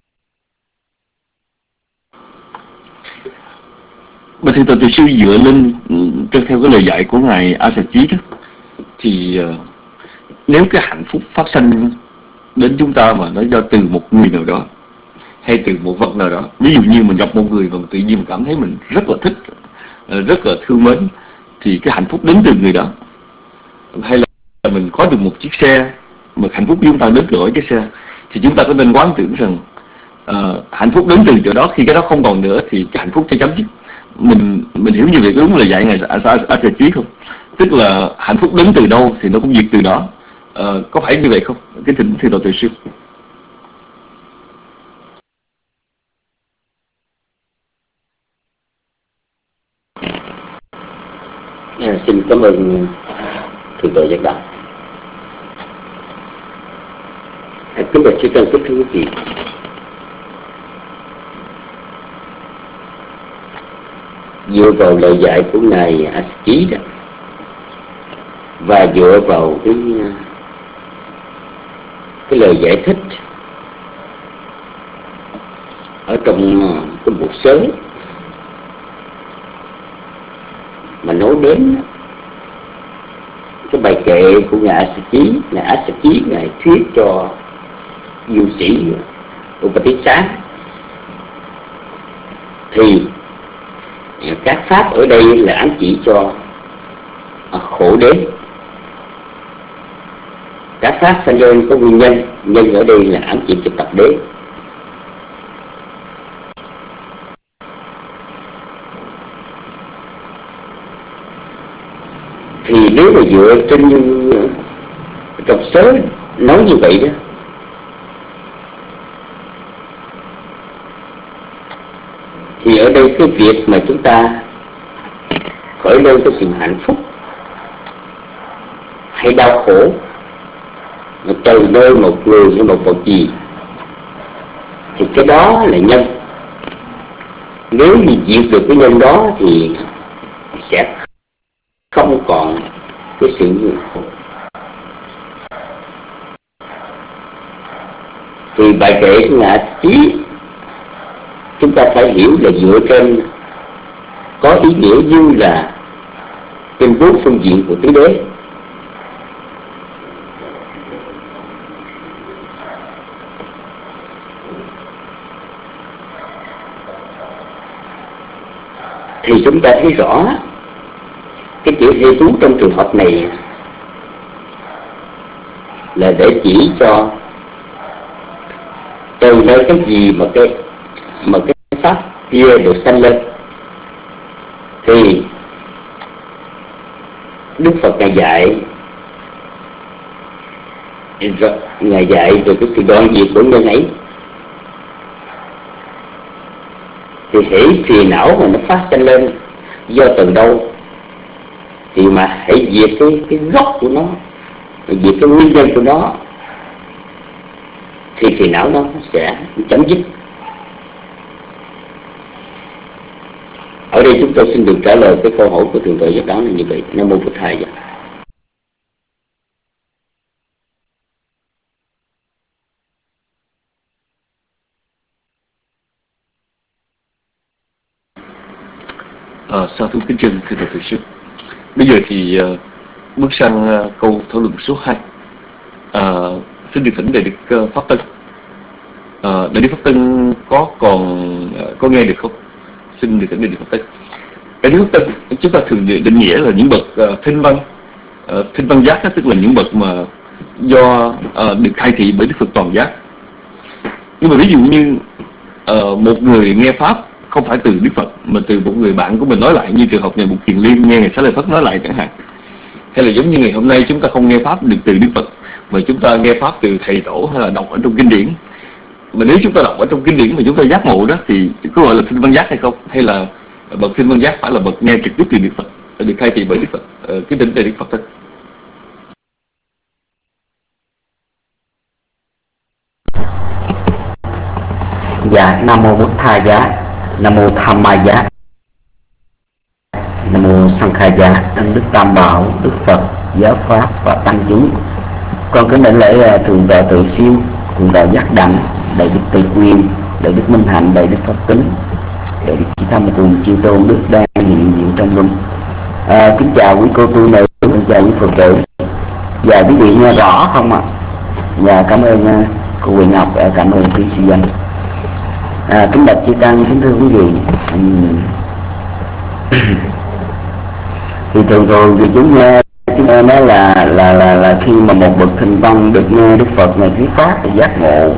Mà thưa tọa sư, dựa lên theo cái lời dạy của ngài A Xà Chí đó, thì nếu cái hạnh phúc phát sinh đến chúng ta mà nó do từ một người nào đó hay từ một vật nào đó, ví dụ như mình gặp một người mà tự nhiên cảm thấy mình rất là thích, rất là thương mến, thì cái hạnh phúc đến từ người đó. Hay là mình có được một chiếc xe mà hạnh phúc của chúng ta đến từ cái xe, thì chúng ta có nên quán tưởng rằng hạnh phúc đến từ chỗ đó, khi cái đó không còn nữa thì cái hạnh phúc sẽ chấm dứt. Mình hiểu như vậy có đúng là dạy ngài A Xà Chí không? Tức là hạnh phúc đến từ đâu thì nó cũng diệt từ đó. Có phải như vậy không? Cái thỉnh thưa tọa sư. Xin cảm ơn thượng tọa Giác Đẳng. Kính bạch sư Trân, kính thưa quý vị, dựa vào lời dạy của ngài A Xà Chí đó, và dựa vào cái lời giải thích ở trong cái bộ sớ mà nói đến cái bài kệ của ngài A Sa Chí ngài thuyết cho du sĩ Upatissa, thì các pháp ở đây là ám chỉ cho khổ đế. Các pháp sanh lên có nguyên nhân, nhân ở đây là ám chỉ cho tập đế. Thì nếu mà dựa trên như trong sớ nói như vậy đó, thì ở đây cái việc mà chúng ta khởi lên cái sự hạnh phúc hay đau khổ mà từ nơi một người hay một vật gì, thì cái đó là nhân. Nếu như diệt được cái nhân đó thì sẽ không còn cái sự khổ. Thì bài kệ của ngài Chí chúng ta phải hiểu là dựa trên có ý nghĩa như là trên bốn phương diện của tứ đế. Thì chúng ta thấy rõ cái chữ hê tú trong trường hợp này là để chỉ cho từ nơi cái gì mà cái pháp kia được sanh lên, thì Đức Phật ngài dạy về cái sự đoạn diệt của nhân ấy. Thì hễ phiền não mà nó phát sanh lên do từ đâu, thì mà hãy diệt cái gốc của nó, diệt cái nguyên nhân của nó, thì phiền não nó sẽ chấm dứt. Ở đây chúng tôi xin được trả lời cái câu hỏi của thượng tọa Giác đó là như vậy. Nam mô Bụt Thầy. Sa thú kính trân thưa thầy sư. Bây giờ thì bước sang câu thảo luận số 2. Xin được thỉnh Đại Đức Pháp Tân. Đại Đức Pháp Tân có nghe được không? Xin được thỉnh Đại Đức Pháp Tân. Đại Đức Pháp Tân chúng ta thường định nghĩa là những bậc thinh văn giác, tức là những bậc mà do được khai thị bởi Đức Phật toàn giác. Nhưng mà ví dụ như một người nghe pháp không phải từ Đức Phật mà từ một người bạn của mình nói lại, như trường hợp ngày Bụt Kiền Liên nghe ngày Xá Lợi Phất nói lại chẳng hạn, hay là giống như ngày hôm nay chúng ta không nghe pháp được từ Đức Phật mà chúng ta nghe pháp từ thầy tổ hay là đọc ở trong kinh điển. Mà nếu chúng ta đọc ở trong kinh điển mà chúng ta giác ngộ đó thì có gọi là thinh văn giác hay không? Hay là bậc thinh văn giác phải là bậc nghe trực tiếp từ Đức Phật, được khai thị bởi Đức Phật? Cái tính Đại Đức Phật thôi. Dạ, Nam mô Bụt Tha Giá, Nam mô Tham Ma Giá, Nam mô Sangha Giá, Ân Đức Tam Bảo, Đức Phật, Giáo Pháp và Tăng chúng. Con kính đảnh lễ Thượng tọa Tự Siêu, Thượng tọa Giác Đẳng, Đại Đức Tây Nguyên, Đại Đức Minh Hạnh, Đại Đức Pháp Tính, Đại Đức Chỉ Tham cùng chư tôn đức đang hiện diện trong luân. Kính chào quý cô tu nữ, kính chào quý Phật tử. Và quý vị nghe rõ không ạ? Và cảm ơn cô Huệ Ngọc, cảm ơn quý sư danh. Kính bạch chư tăng, kính thưa quý vị. Thì thường thì chúng nghe nói là khi mà một bậc thinh văn được nghe Đức Phật này thuyết pháp thì giác ngộ.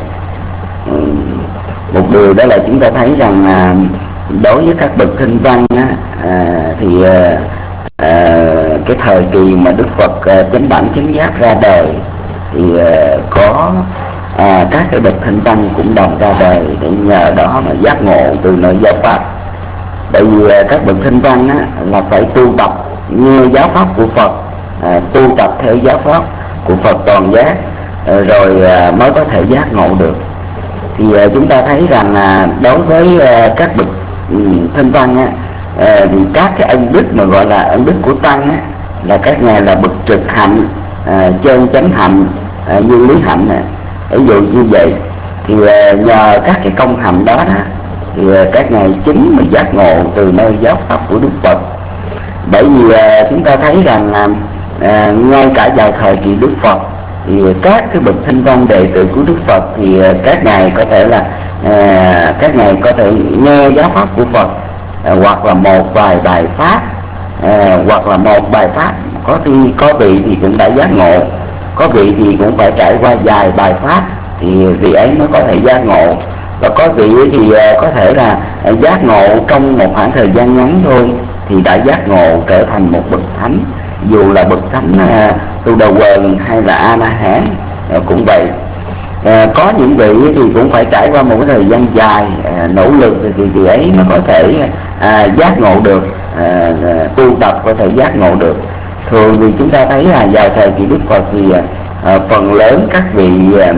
Một điều đó là chúng ta thấy rằng đối với các bậc thinh văn thì cái thời kỳ mà Đức Phật chánh đẳng chánh giác ra đời thì có các cái bậc thinh văn cũng đồng ra đời để nhờ đó mà giác ngộ từ nơi giáo pháp. Bởi vì các bậc thinh văn là phải tu tập như giáo pháp của Phật, tu tập theo giáo pháp của Phật toàn giác, rồi mới có thể giác ngộ được. Thì chúng ta thấy rằng đối với các bậc thinh văn thì các cái ân đức mà gọi là ân đức của tăng là các ngài là bậc trực hạnh, chân chánh hạnh, như lý hạnh. Ví dụ như vậy thì nhờ các cái công hạnh đó thì các ngài chính mình giác ngộ từ nơi giáo pháp của Đức Phật. Bởi vì chúng ta thấy rằng ngay cả vào thời kỳ Đức Phật thì các cái bậc thanh văn đệ tử của Đức Phật thì các ngài có thể là các ngài có thể nghe giáo pháp của Phật, hoặc là một vài bài pháp, hoặc là một bài pháp, có vị thì cũng đã giác ngộ, có vị thì cũng phải trải qua vài bài pháp thì vị ấy mới có thể giác ngộ, và có vị thì có thể là giác ngộ trong một khoảng thời gian ngắn thôi thì đã giác ngộ trở thành một bậc thánh, dù là bậc thánh Tu Đà Quần hay là A La Hán cũng vậy. Có những vị thì cũng phải trải qua một cái thời gian dài nỗ lực thì vị ấy nó có thể giác ngộ được, tu tập có thể giác ngộ được. Thường thì chúng ta thấy là vào thời kỳ Đức Phật thì phần lớn các vị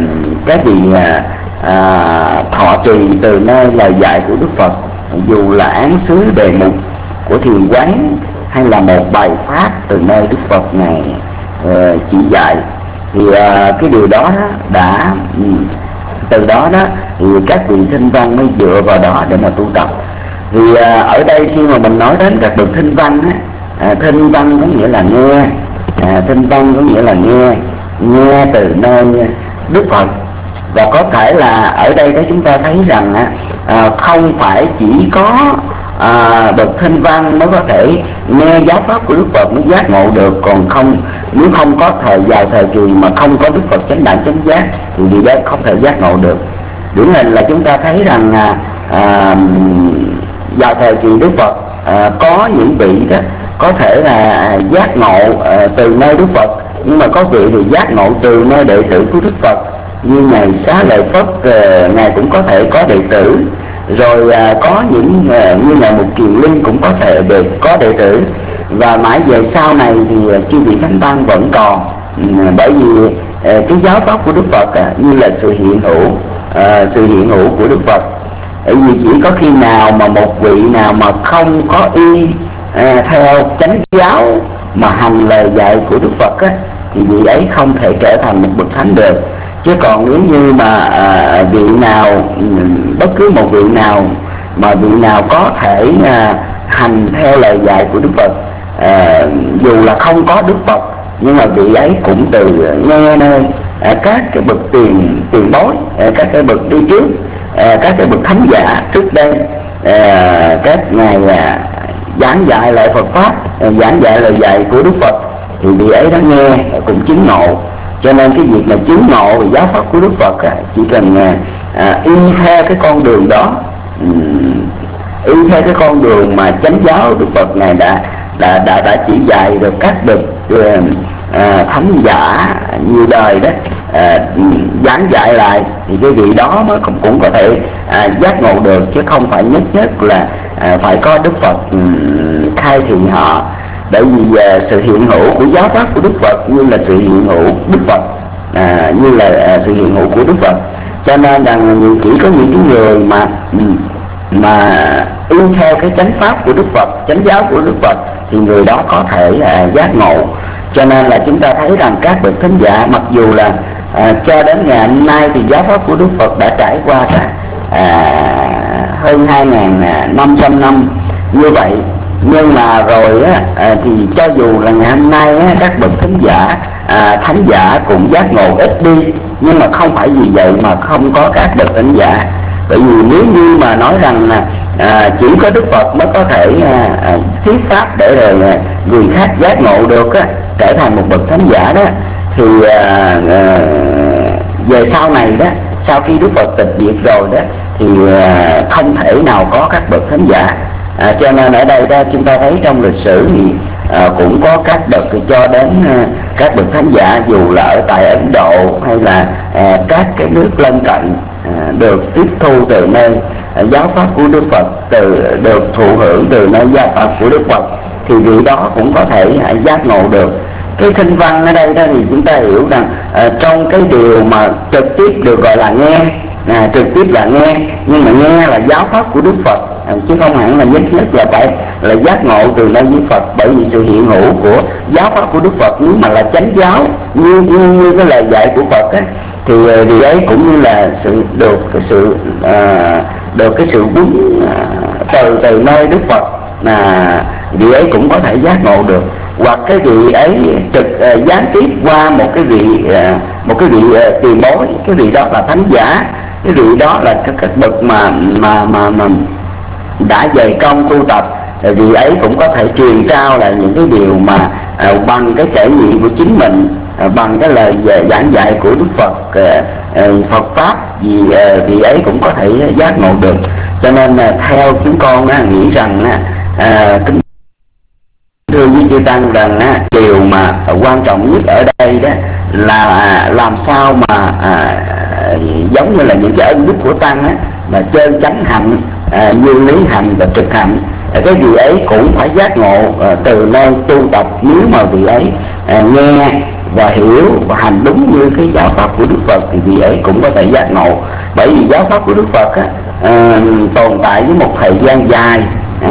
thọ trì từ nơi lời dạy của Đức Phật, dù là án xứ đề mục của thiền quán hay là một bài pháp từ nơi Đức Phật này chỉ dạy, thì cái điều đó đã từ đó thì các vị thinh văn mới dựa vào đó để mà tu tập. Thì ở đây khi mà mình nói đến các bậc thinh văn thinh văn có nghĩa là nghe, thinh văn có nghĩa là nghe từ nơi Đức Phật. Và có thể là ở đây đó chúng ta thấy rằng không phải chỉ có bậc thinh văn mới có thể nghe giáo pháp của Đức Phật mới giác ngộ được, còn nếu không có vào thời kỳ mà không có Đức Phật chánh đẳng chánh giác thì vì đó không thể giác ngộ được. Điển hình là chúng ta thấy rằng vào thời kỳ Đức Phật có những vị đó có thể là giác ngộ từ nơi Đức Phật, nhưng mà có vị thì giác ngộ từ nơi đệ tử của Đức Phật, như ngài Xá Lợi Phất, ngài cũng có thể có đệ tử. Rồi có những như ngài Mục Kiền Liên cũng có thể có đệ tử. Và mãi về sau này thì chư vị thánh tăng vẫn còn, bởi vì cái giáo pháp của Đức Phật như là sự hiện hữu của Đức Phật. Bởi vì chỉ có khi nào mà một vị nào mà không có y theo chánh giáo mà hành lời dạy của Đức Phật thì vị ấy không thể trở thành một bậc thánh được. Chứ còn nếu như mà vị nào, bất cứ một vị nào mà vị nào có thể hành theo lời dạy của Đức Phật, dù là không có Đức Phật, nhưng mà vị ấy cũng từ nghe nơi các cái bậc tiền bối, các cái bậc đi trước, các cái bậc thánh giả trước đây, các ngài giảng dạy lại Phật pháp, giảng dạy lời dạy của Đức Phật, thì vị ấy đã nghe cũng chứng ngộ. Cho nên cái việc mà chứng ngộ về giáo pháp của Đức Phật chỉ cần y theo cái con đường đó, y theo cái con đường mà chánh giáo Đức Phật này đã chỉ dạy được các bậc thánh giả nhiều đời đó, giảng dạy lại, thì cái vị đó mới cũng có thể giác ngộ được, chứ không phải nhất là phải có Đức Phật khai thị họ. Bởi vì sự hiện hữu của giáo pháp của Đức Phật như là sự hiện hữu Đức Phật, như là sự hiện hữu của Đức Phật. Cho nên rằng chỉ có những cái người mà y theo cái chánh pháp của Đức Phật, chánh giáo của Đức Phật, thì người đó có thể giác ngộ. Cho nên là chúng ta thấy rằng các bậc thánh giả, mặc dù là cho đến ngày hôm nay thì giáo pháp của Đức Phật đã trải qua hơn 2.500 năm như vậy, nhưng mà rồi thì cho dù là ngày hôm nay các bậc thánh giả cũng giác ngộ ít đi, nhưng mà không phải vì vậy mà không có các bậc thánh giả. Bởi vì nếu như mà nói rằng chỉ có Đức Phật mới có thể thuyết pháp để rồi người khác giác ngộ được trở thành một bậc thánh giả đó, thì về sau này đó, sau khi Đức Phật tịch diệt rồi đó, thì không thể nào có các bậc thánh giả. Cho nên ở đây đó chúng ta thấy trong lịch sử thì cũng có các bậc cho đến các bậc thánh giả, dù là ở tại Ấn Độ hay là các cái nước lân cận, được tiếp thu từ nơi giáo pháp của Đức Phật, được thụ hưởng từ nơi giáo pháp của Đức Phật, thì vị đó cũng có thể giác ngộ được. Cái thinh văn ở đây đó thì chúng ta hiểu rằng trong cái điều mà trực tiếp được gọi là nghe, trực tiếp là nghe, nhưng mà nghe là giáo pháp của Đức Phật, chứ không hẳn là nhất là phải là giác ngộ từ nơi với Phật, bởi vì sự hiện hữu của giáo pháp của Đức Phật nếu mà là chánh giáo như cái lời dạy của Phật á, thì vì ấy cũng như là sự được cái sự đúng từ nơi Đức Phật, vị ấy cũng có thể giác ngộ được. Hoặc cái vị ấy gián tiếp qua một cái vị tiền bối, cái vị đó là thánh giả, cái vị đó là các bậc mà đã dày công tu tập, vị ấy cũng có thể truyền trao lại những cái điều mà bằng cái trải nghiệm của chính mình, bằng cái lời giảng dạy của Đức Phật, Phật pháp, vì ấy cũng có thể giác ngộ được. Cho nên theo chúng con nghĩ rằng kính thưa với chư tăng rằng điều mà quan trọng nhất ở đây đó là làm sao mà giống như là những cái ân đức của tăng mà chân chánh hạnh, như lý hạnh và trực hạnh, cái vị ấy cũng phải giác ngộ từ nơi tu tập. Nếu mà vị ấy nghe và hiểu và hành đúng như cái giáo pháp của Đức Phật thì vị ấy cũng có thể giác ngộ. Bởi vì giáo pháp của Đức Phật tồn tại với một thời gian dài,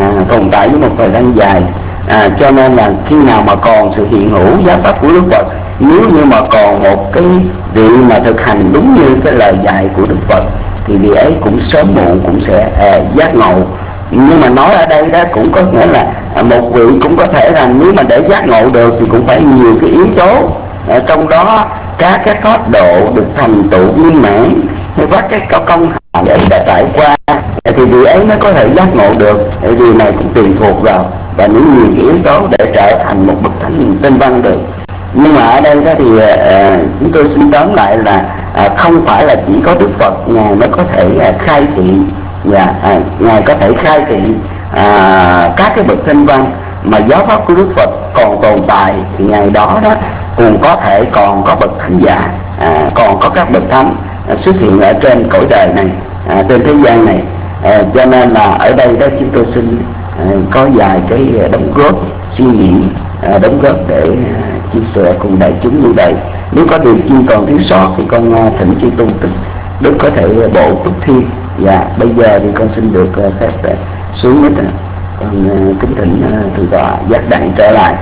cho nên là khi nào mà còn sự hiện hữu giáo pháp của Đức Phật, nếu như mà còn một cái vị mà thực hành đúng như cái lời dạy của Đức Phật thì vị ấy cũng sớm muộn cũng sẽ giác ngộ. Nhưng mà nói ở đây đó cũng có nghĩa là một vị cũng có thể là nếu mà để giác ngộ được thì cũng phải nhiều cái yếu tố, trong đó các pháp độ được thành tựu viên mãn, hay các cái công hạnh ấy đã trải qua thì vị ấy mới có thể giác ngộ được. Điều này cũng tùy thuộc vào và những nhiều cái yếu tố để trở thành một bậc thánh tinh văn được. Nhưng mà ở đây đó thì chúng tôi xin tóm lại là không phải là chỉ có Đức Phật Ngài mới có thể khai thị, Ngài có thể khai thị các cái bậc tinh văn, mà giáo pháp của Đức Phật còn tồn tại thì ngày đó cũng có thể còn có bậc thánh giả, còn có các bậc thánh xuất hiện ở trên cõi đời này, trên thế gian này. Cho nên là ở đây đó chúng tôi xin có vài cái đóng góp suy nghĩ, đóng góp để chia sẻ cùng đại chúng như vậy. Nếu có điều chi còn thiếu sót thì con thỉnh chư tôn Đức có thể bổ túc thêm. Và bây giờ thì con xin được phép xuống hết. Con kính thỉnh thượng tọa giác đặng trở lại.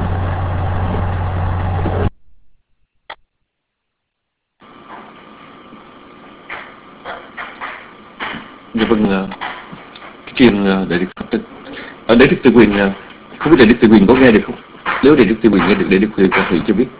Dạ vâng, truyền Đại Đức Pháp Tịnh. Ở Đại Đức Từ Quyền, không biết Đại Đức Từ Quyền có nghe được không? Nếu Đại Đức Từ Quyền nghe được, Đại Đức Từ Quyền thì cho biết.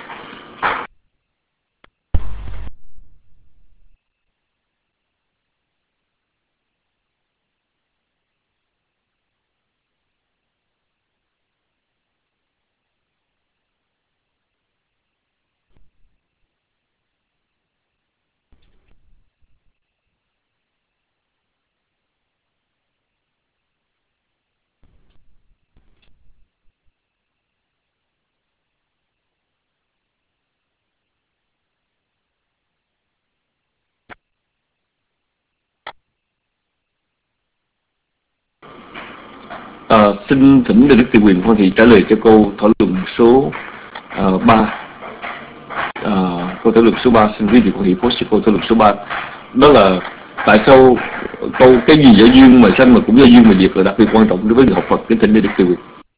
Xin thỉnh Đại Đức Từ Quyền Quan Thị trả lời cho câu thảo luận số 3. Câu thảo luận số 3, xin quý vị Quan Thị post cho câu thảo luận số 3. Đó là tại sao câu cái gì do duyên mà sanh mà cũng do duyên mà diệt là đặc biệt quan trọng đối với người học Phật. Kính thỉnh Đại Đức Từ Quyền.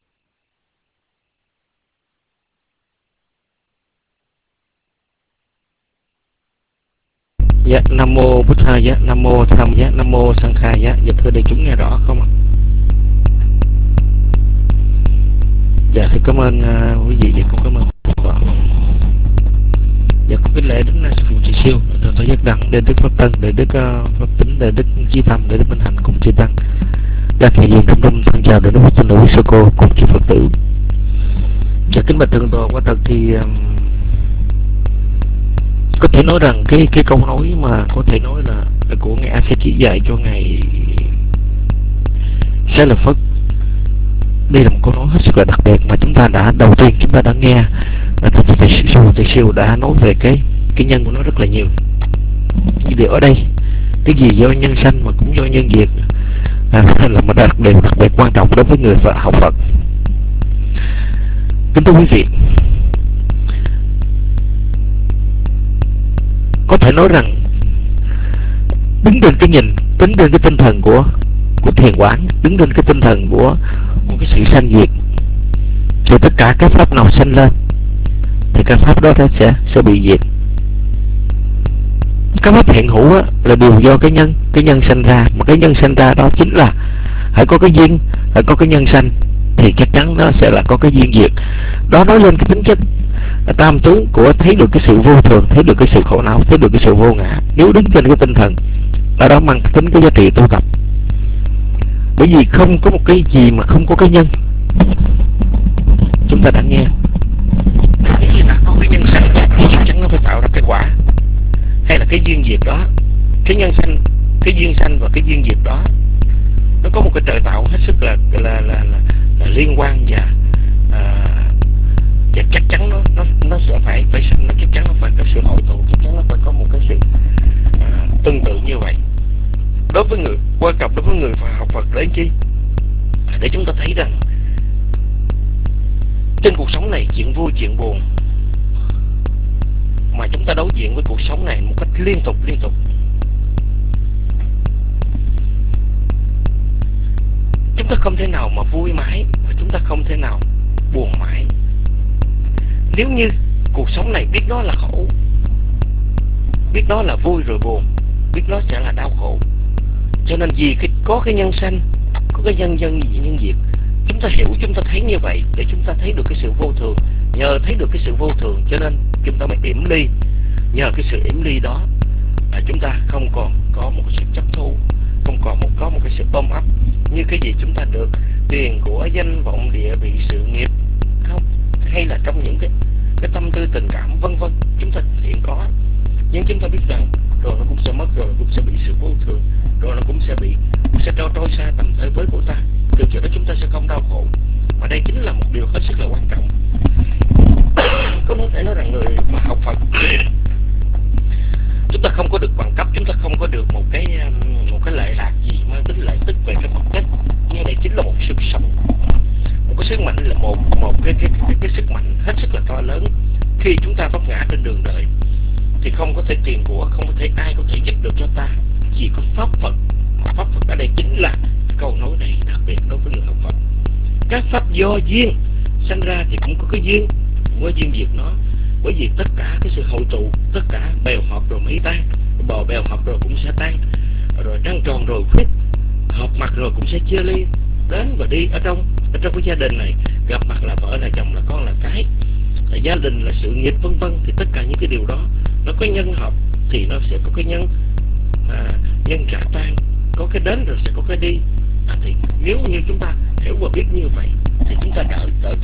Dạ, Nam Mô Bụt Thầy Giá, Nam Mô Tham Giá, Nam Mô Sang Khai Giá. Dạ thưa đại chúng nghe rõ không ạ? Dạ thì cảm ơn quý vị, cũng cảm ơn Phật. Dạ có kính lễ đến sư phụ Trì Siêu, Thượng tọa Giác Đặng, Đại Đức Pháp Tân, Đại Đức Pháp Tính, Đại Đức Chí Tâm, Đại Đức Minh Hạnh cùng chư tăng. Các hiện diện trong đông thân chào Đại Đức Pháp Tân, Đại Đức Sư Cô cùng chư Phật tử. Dạ kính bạch Thượng tọa, quả thật thì có thể nói rằng cái câu nói mà có thể nói là của Ngài A sẽ chỉ dạy cho Ngài Xá Lợi Phất. Đây là một câu nói hết sức là đặc biệt mà chúng ta đã nghe thầy siêu đã nói về cái nhân của nó rất là nhiều. Nhưng điều ở đây cái gì do nhân sanh mà cũng do nhân diệt là một đặc biệt quan trọng đối với người học Phật. Kính thưa quý vị, có thể nói rằng đứng trên cái nhìn, tính trên cái tinh thần của của thiền quán, đứng trên cái tinh thần của một cái sự sanh diệt, thì tất cả các pháp nào sanh lên thì các pháp đó sẽ bị diệt. Các pháp hiện hữu á, là đều do cái nhân sanh ra, mà cái nhân sanh ra đó chính là phải có cái duyên, phải có cái nhân sanh thì chắc chắn nó sẽ là có cái duyên diệt. Đó nói lên cái tính chất tam tướng của thấy được cái sự vô thường, thấy được cái sự khổ não, thấy được cái sự vô ngã. Nếu đứng trên cái tinh thần ở đó mang tính cái giá trị tu tập, bởi vì không có một cái gì mà không có cái nhân. Chúng ta đã nghe nếu như đã có cái nhân sanh thì chắc chắn nó phải tạo ra cái quả hay là cái duyên diệt đó. Cái nhân sanh, cái duyên sanh và cái duyên diệt đó nó có một cái trời tạo hết sức là liên quan, và chắc chắn nó sẽ phải sanh, nó chắc chắn nó phải có sự hội tụ, chắc chắn nó phải có một cái sự tương tự như vậy. Đối với người quan trọng, đối với người học Phật để chi? Để chúng ta thấy rằng trên cuộc sống này chuyện vui chuyện buồn, mà chúng ta đối diện với cuộc sống này một cách liên tục. Chúng ta không thể nào mà vui mãi, và chúng ta không thể nào buồn mãi. Nếu như cuộc sống này biết nó là khổ, biết nó là vui rồi buồn, biết nó sẽ là đau khổ. Cho nên vì có cái nhân sanh, có cái nhân diệt, chúng ta hiểu, chúng ta thấy như vậy để chúng ta thấy được cái sự vô thường. Nhờ thấy được cái sự vô thường cho nên chúng ta mới yểm ly. Nhờ cái sự yểm ly đó chúng ta không còn có một sự chấp thu, không còn có một cái sự ôm ấp như cái gì chúng ta được, tiền của danh vọng địa vị sự nghiệp không, hay là trong những cái tâm tư tình cảm vân vân chúng ta hiện có. Nhưng chúng ta biết rằng rồi nó cũng sẽ mất, rồi nó cũng sẽ bị sự vô thường, rồi nó cũng sẽ trôi xa tầm tới với của ta. Từ chỗ đó chúng ta sẽ không đau khổ. Và đây chính là một điều hết sức là quan trọng. Có thể nói rằng người mà học Phật chúng ta không có được bằng cấp, chúng ta không có được một cái lệ lạc gì mang tính lợi tức về cái vật chất, nhưng đây chính là một sức sống, một cái sức mạnh, là một cái sức mạnh hết sức là to lớn. Khi chúng ta vấp ngã trên đường đời thì không có thể tiền của, không có thể ai có thể giúp được cho ta, chỉ có pháp Phật. Mà pháp Phật ở đây chính là câu nói này đặc biệt đối với người học Phật. Các pháp do duyên sanh ra thì cũng có cái duyên, cũng có duyên diệt nó. Bởi vì tất cả cái sự hội tụ, tất cả bèo hợp rồi mới tan, bò bèo hợp rồi cũng sẽ tan, rồi trăng tròn rồi khuyết, hợp mặt rồi cũng sẽ chia ly, đến và đi. Ở trong cái gia đình này, gặp mặt là vợ là chồng là con là cái, là gia đình là sự nghiệp vân vân, thì tất cả những cái điều đó nó có nhân hợp thì nó sẽ có cái nhân trả tan, có cái đến rồi sẽ có cái đi. Thì nếu như chúng ta hiểu và biết như vậy thì chúng ta đỡ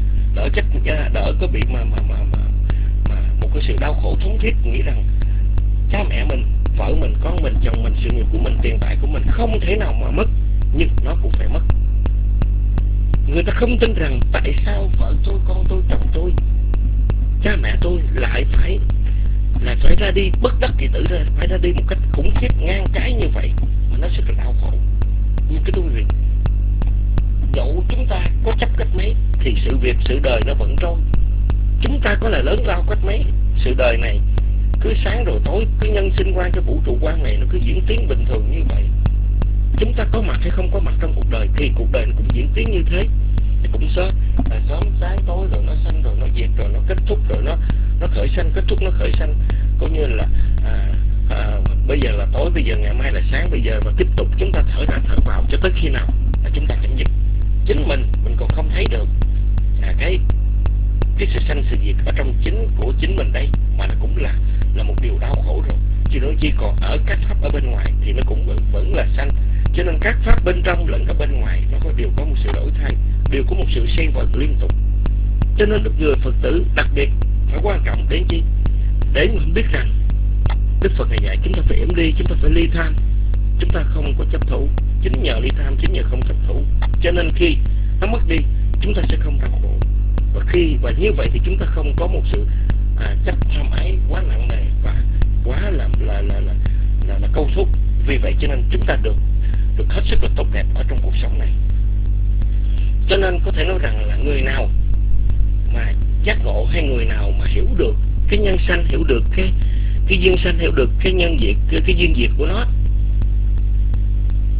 có bị mà một cái sự đau khổ thống thiết, nghĩ rằng cha mẹ mình, vợ mình, con mình, chồng mình, sự nghiệp của mình, tiền tài của mình không thể nào mà mất, nhưng nó cũng phải mất. Người ta không tin rằng tại sao vợ tôi, con tôi, chồng tôi, cha mẹ tôi lại phải ra đi, bất đắc kỳ tử ra phải ra đi một cách khủng khiếp ngang cái như vậy, mà nó rất là đau khổ. Nhưng cái đôi việc dẫu chúng ta có chấp cách mấy thì sự đời nó vẫn trôi. Chúng ta có là lớn lao cách mấy, sự đời này cứ sáng rồi tối, cứ nhân sinh quan, cái vũ trụ quan này nó cứ diễn tiến bình thường như vậy. Chúng ta có mặt hay không có mặt trong cuộc đời thì cuộc đời nó cũng diễn tiến như thế. Thì cũng sớm sáng tối rồi nó sanh rồi nó diệt rồi nó kết thúc, rồi nó khởi sanh kết thúc, nó khởi sanh, cũng như là bây giờ là tối, bây giờ ngày mai là sáng, bây giờ và tiếp tục chúng ta thở ra thở vào cho tới khi nào là chúng ta chấm dứt. Chính mình còn không thấy được cái sự sanh sự diệt ở trong của chính mình đây, mà nó cũng là một điều đau khổ rồi. Chứ nó chỉ còn ở các pháp ở bên ngoài thì nó cũng vẫn là sanh. Cho nên các pháp bên trong lẫn ở bên ngoài nó đều có một sự đổi thay, đều có một sự xoay vần liên tục. Cho nên được người Phật tử đặc biệt phải quan trọng đến chi? Để mình biết rằng Đức Phật này dạy chúng ta phải yểm ly, chúng ta phải ly tham, chúng ta không có chấp thủ. Chính nhờ ly tham, chính nhờ không chấp thủ, cho nên khi nó mất đi chúng ta sẽ không đau khổ. Và như vậy thì chúng ta không có một sự chấp tham ái quá nặng nề và quá là câu thúc. Vì vậy cho nên chúng ta được hết sức là tốt đẹp ở trong cuộc sống này. Cho nên có thể nói rằng là người nào mà giác ngộ, hay người nào mà hiểu được cái nhân sanh, hiểu được cái duyên sanh, hiểu được cái nhân diệt, cái duyên diệt của nó,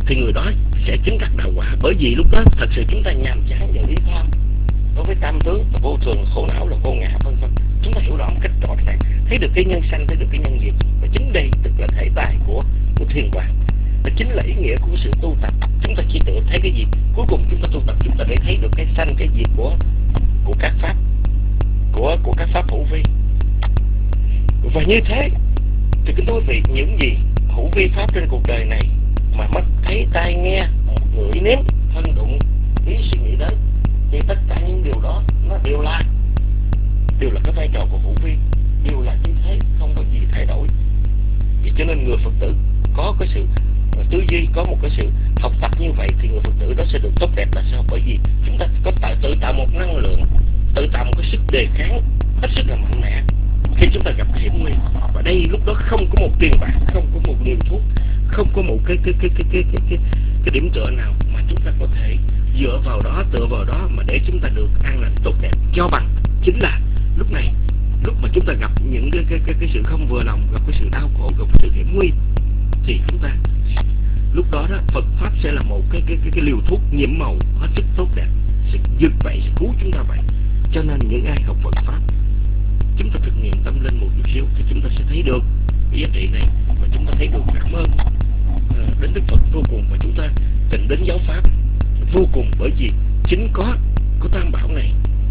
thì người đó sẽ chứng đắc đạo quả. Bởi vì lúc đó thật sự chúng ta nhàm chán và lý tham đối với tam tướng là vô thường, khổ não là vô ngã, vân vân. Chúng ta hiểu rõ một cách rõ ràng, thấy được cái nhân sanh, thấy được cái nhân diệt, và chính đây tức là thể tài của thiên hoàng. Và chính là ý nghĩa của sự tu tập. Chúng ta chỉ tự thấy cái gì, cuối cùng chúng ta tu tập chúng ta để thấy được cái sanh cái diệt của các pháp, của các pháp hữu vi. Và như thế thì kính thưa quý vị, những gì hữu vi pháp trên cuộc đời này mà mắt thấy, tai nghe, ngửi nếm, thân đụng, ý suy nghĩ đến, thì tất cả những điều đó nó đều là cái vai trò của hữu vi, đều là như thế, không có gì thay đổi. Vì cho nên người Phật tử có cái sự tư duy, có một cái sự học tập như vậy thì người Phật tử đó sẽ được tốt đẹp. Là sao? Bởi vì chúng ta có tự tạo một năng lượng, tự tạo một cái sức đề kháng hết sức là mạnh mẽ khi chúng ta gặp hiểm nguy. Và đây lúc đó không có một tiền bạc, không có một liều thuốc, không có một cái điểm tựa nào mà chúng ta có thể dựa vào đó, tựa vào đó mà để chúng ta được an lành tốt đẹp. Cho bằng chính là lúc này, lúc mà chúng ta gặp những cái sự không vừa lòng, gặp cái sự đau khổ, gặp cái sự hiểm nguy, thì chúng ta lúc đó đó Phật pháp sẽ là một cái liều thuốc nhiễm màu hết sức tốt đẹp, sẽ dứt vậy, sẽ cứu chúng ta vậy. Cho nên những ai học Phật pháp, chúng ta thực nghiệm tâm linh một chút xíu thì chúng ta sẽ thấy được cái giá trị này, và chúng ta thấy được cảm ơn đến Đức Phật vô cùng, và chúng ta cần đến giáo pháp vô cùng. Bởi vì chính có tam bảo này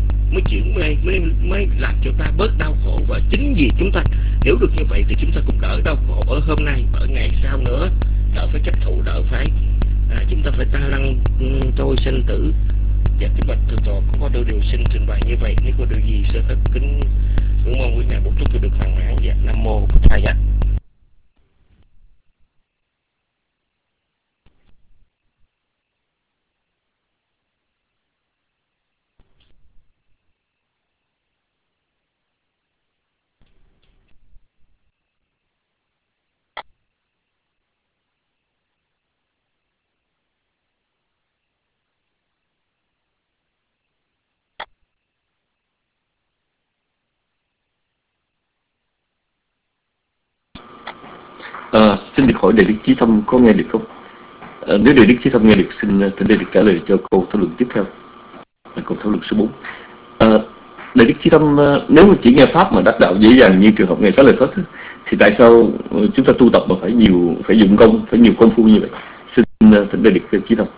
mới làm cho ta bớt đau khổ, và chính vì chúng ta hiểu được như vậy thì chúng ta cũng đỡ đau khổ ở hôm nay và ở ngày sau nữa, đỡ phải chấp thụ, đỡ phải chúng ta phải ta lăng trôi sinh tử. Và cái bạch thượng tọa có điều xin trình bày như vậy. Nếu có điều gì sẽ tất kính cũng mong quý ngài bổ túc được hoàn mãn. Dạ Nam mô Bổn Thầy. Dạ. Xin được hỏi Đại Đức Chí Tâm có nghe được không? Nếu Đại Đức Chí Tâm nghe được, xin thỉnh Đại Đức trả lời cho câu thảo luận tiếp theo, là câu thảo luận số 4. Đại Đức Chí Tâm, nếu mà chỉ nghe pháp mà đắc đạo dễ dàng như trường hợp ngày Xá Lợi Phất, thì tại sao chúng ta tu tập mà phải dụng công, phải nhiều công phu như vậy? Xin thỉnh Đại Đức Chí Tâm.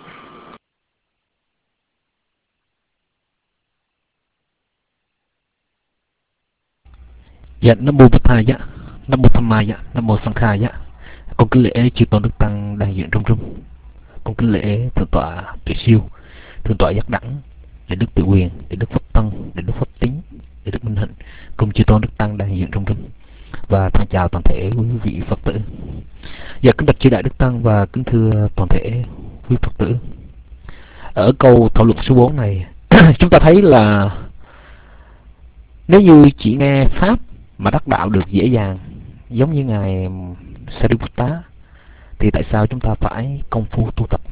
Dạ Nam mô Bổn Thầy. Dạ Nam mô Tham Ma. Dạ Nam mô Sang Kha. Dạ con kính lễ chư tôn đức tăng đang diện trong rung, con kính lễ thượng tọa Tuệ Siêu, thượng tọa Giác Đẳng, Đại Đức Tự Quyền, Đại Đức Pháp Tân, Đại Đức Pháp Tín, Đại Đức Minh Hạnh, cùng chư tôn đức tăng đang diện trong rung, và thân chào toàn thể quý vị Phật tử. Dạ kính bạch chư đại đức tăng và kính thưa toàn thể quý Phật tử. Ở câu thảo luận số 4 này chúng ta thấy là nếu như chỉ nghe pháp mà đắc đạo được dễ dàng giống như ngài Sariputta, thì tại sao chúng ta phải công phu tu tập?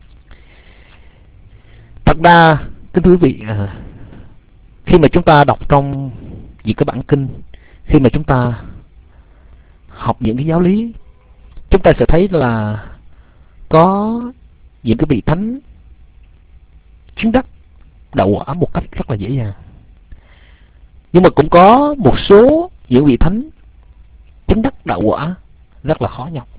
Thật ra kính thưa quý vị, khi mà chúng ta đọc trong những cái bản kinh, khi mà chúng ta học những cái giáo lý, chúng ta sẽ thấy là có những cái vị thánh chứng đắc đạo quả một cách rất là dễ dàng, nhưng mà cũng có một số những vị thánh chứng đắc đạo quả rất là khó nhọc.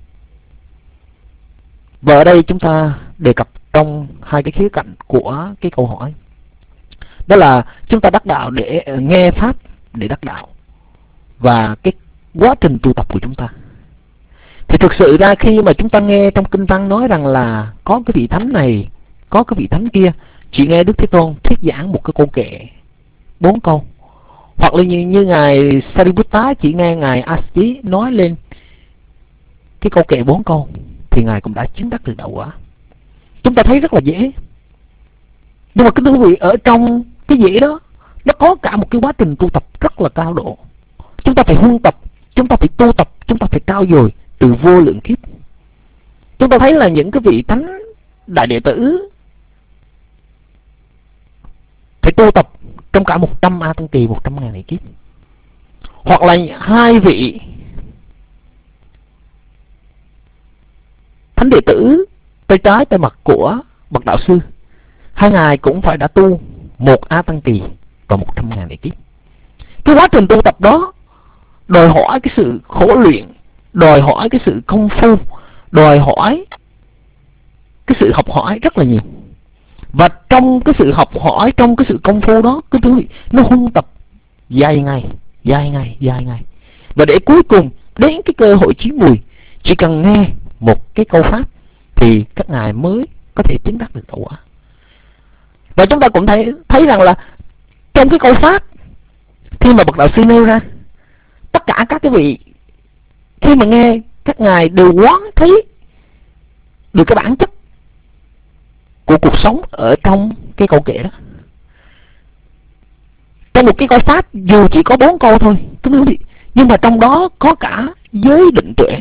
Và ở đây chúng ta đề cập trong hai cái khía cạnh của cái câu hỏi, đó là chúng ta đắc đạo để nghe pháp để đắc đạo, và cái quá trình tu tập của chúng ta. Thì thực sự ra khi mà chúng ta nghe trong kinh văn nói rằng là có cái vị thánh này, có cái vị thánh kia, chỉ nghe Đức Thế Tôn thuyết giảng một cái câu kệ 4 câu, hoặc là như ngài Sariputta chỉ nghe ngài A-xí nói lên cái câu kệ 4 câu thì ngài cũng đã chứng đắc được đạo quả. Chúng ta thấy rất là dễ, nhưng mà kính thưa quý vị, ở trong cái dễ đó nó có cả một cái quá trình tu tập rất là cao độ. Chúng ta phải huân tập, chúng ta phải tu tập, chúng ta phải trau dồi từ vô lượng kiếp. Chúng ta thấy là những cái vị thánh đại đệ tử phải tu tập trong cả 100 A Tăng Kỳ, 100.000 đại kiếp, hoặc là 2 vị thánh đệ tử tay trái tay mặt của bậc đạo sư, hai ngài cũng phải đã tu 1 A Tăng Kỳ và 100.000 đại kiếp. Cái quá trình tu tập đó đòi hỏi cái sự khổ luyện, đòi hỏi cái sự công phu, đòi hỏi cái sự học hỏi rất là nhiều. Và trong cái sự học hỏi, trong cái sự công phu đó, cái thứ nó huân tập dài ngày. Và để cuối cùng đến cái cơ hội chín mùi, chỉ cần nghe một cái câu pháp thì các ngài mới có thể chứng đắc được đạo quả. Và chúng ta cũng thấy rằng là trong cái câu pháp khi mà bậc đạo sư nêu ra, tất cả các cái vị khi mà nghe, các ngài đều quán thấy được cái bản chất của cuộc sống ở trong cái câu kệ đó. Trong một cái câu pháp dù chỉ có 4 câu thôi, nhưng mà trong đó có cả giới định tuệ.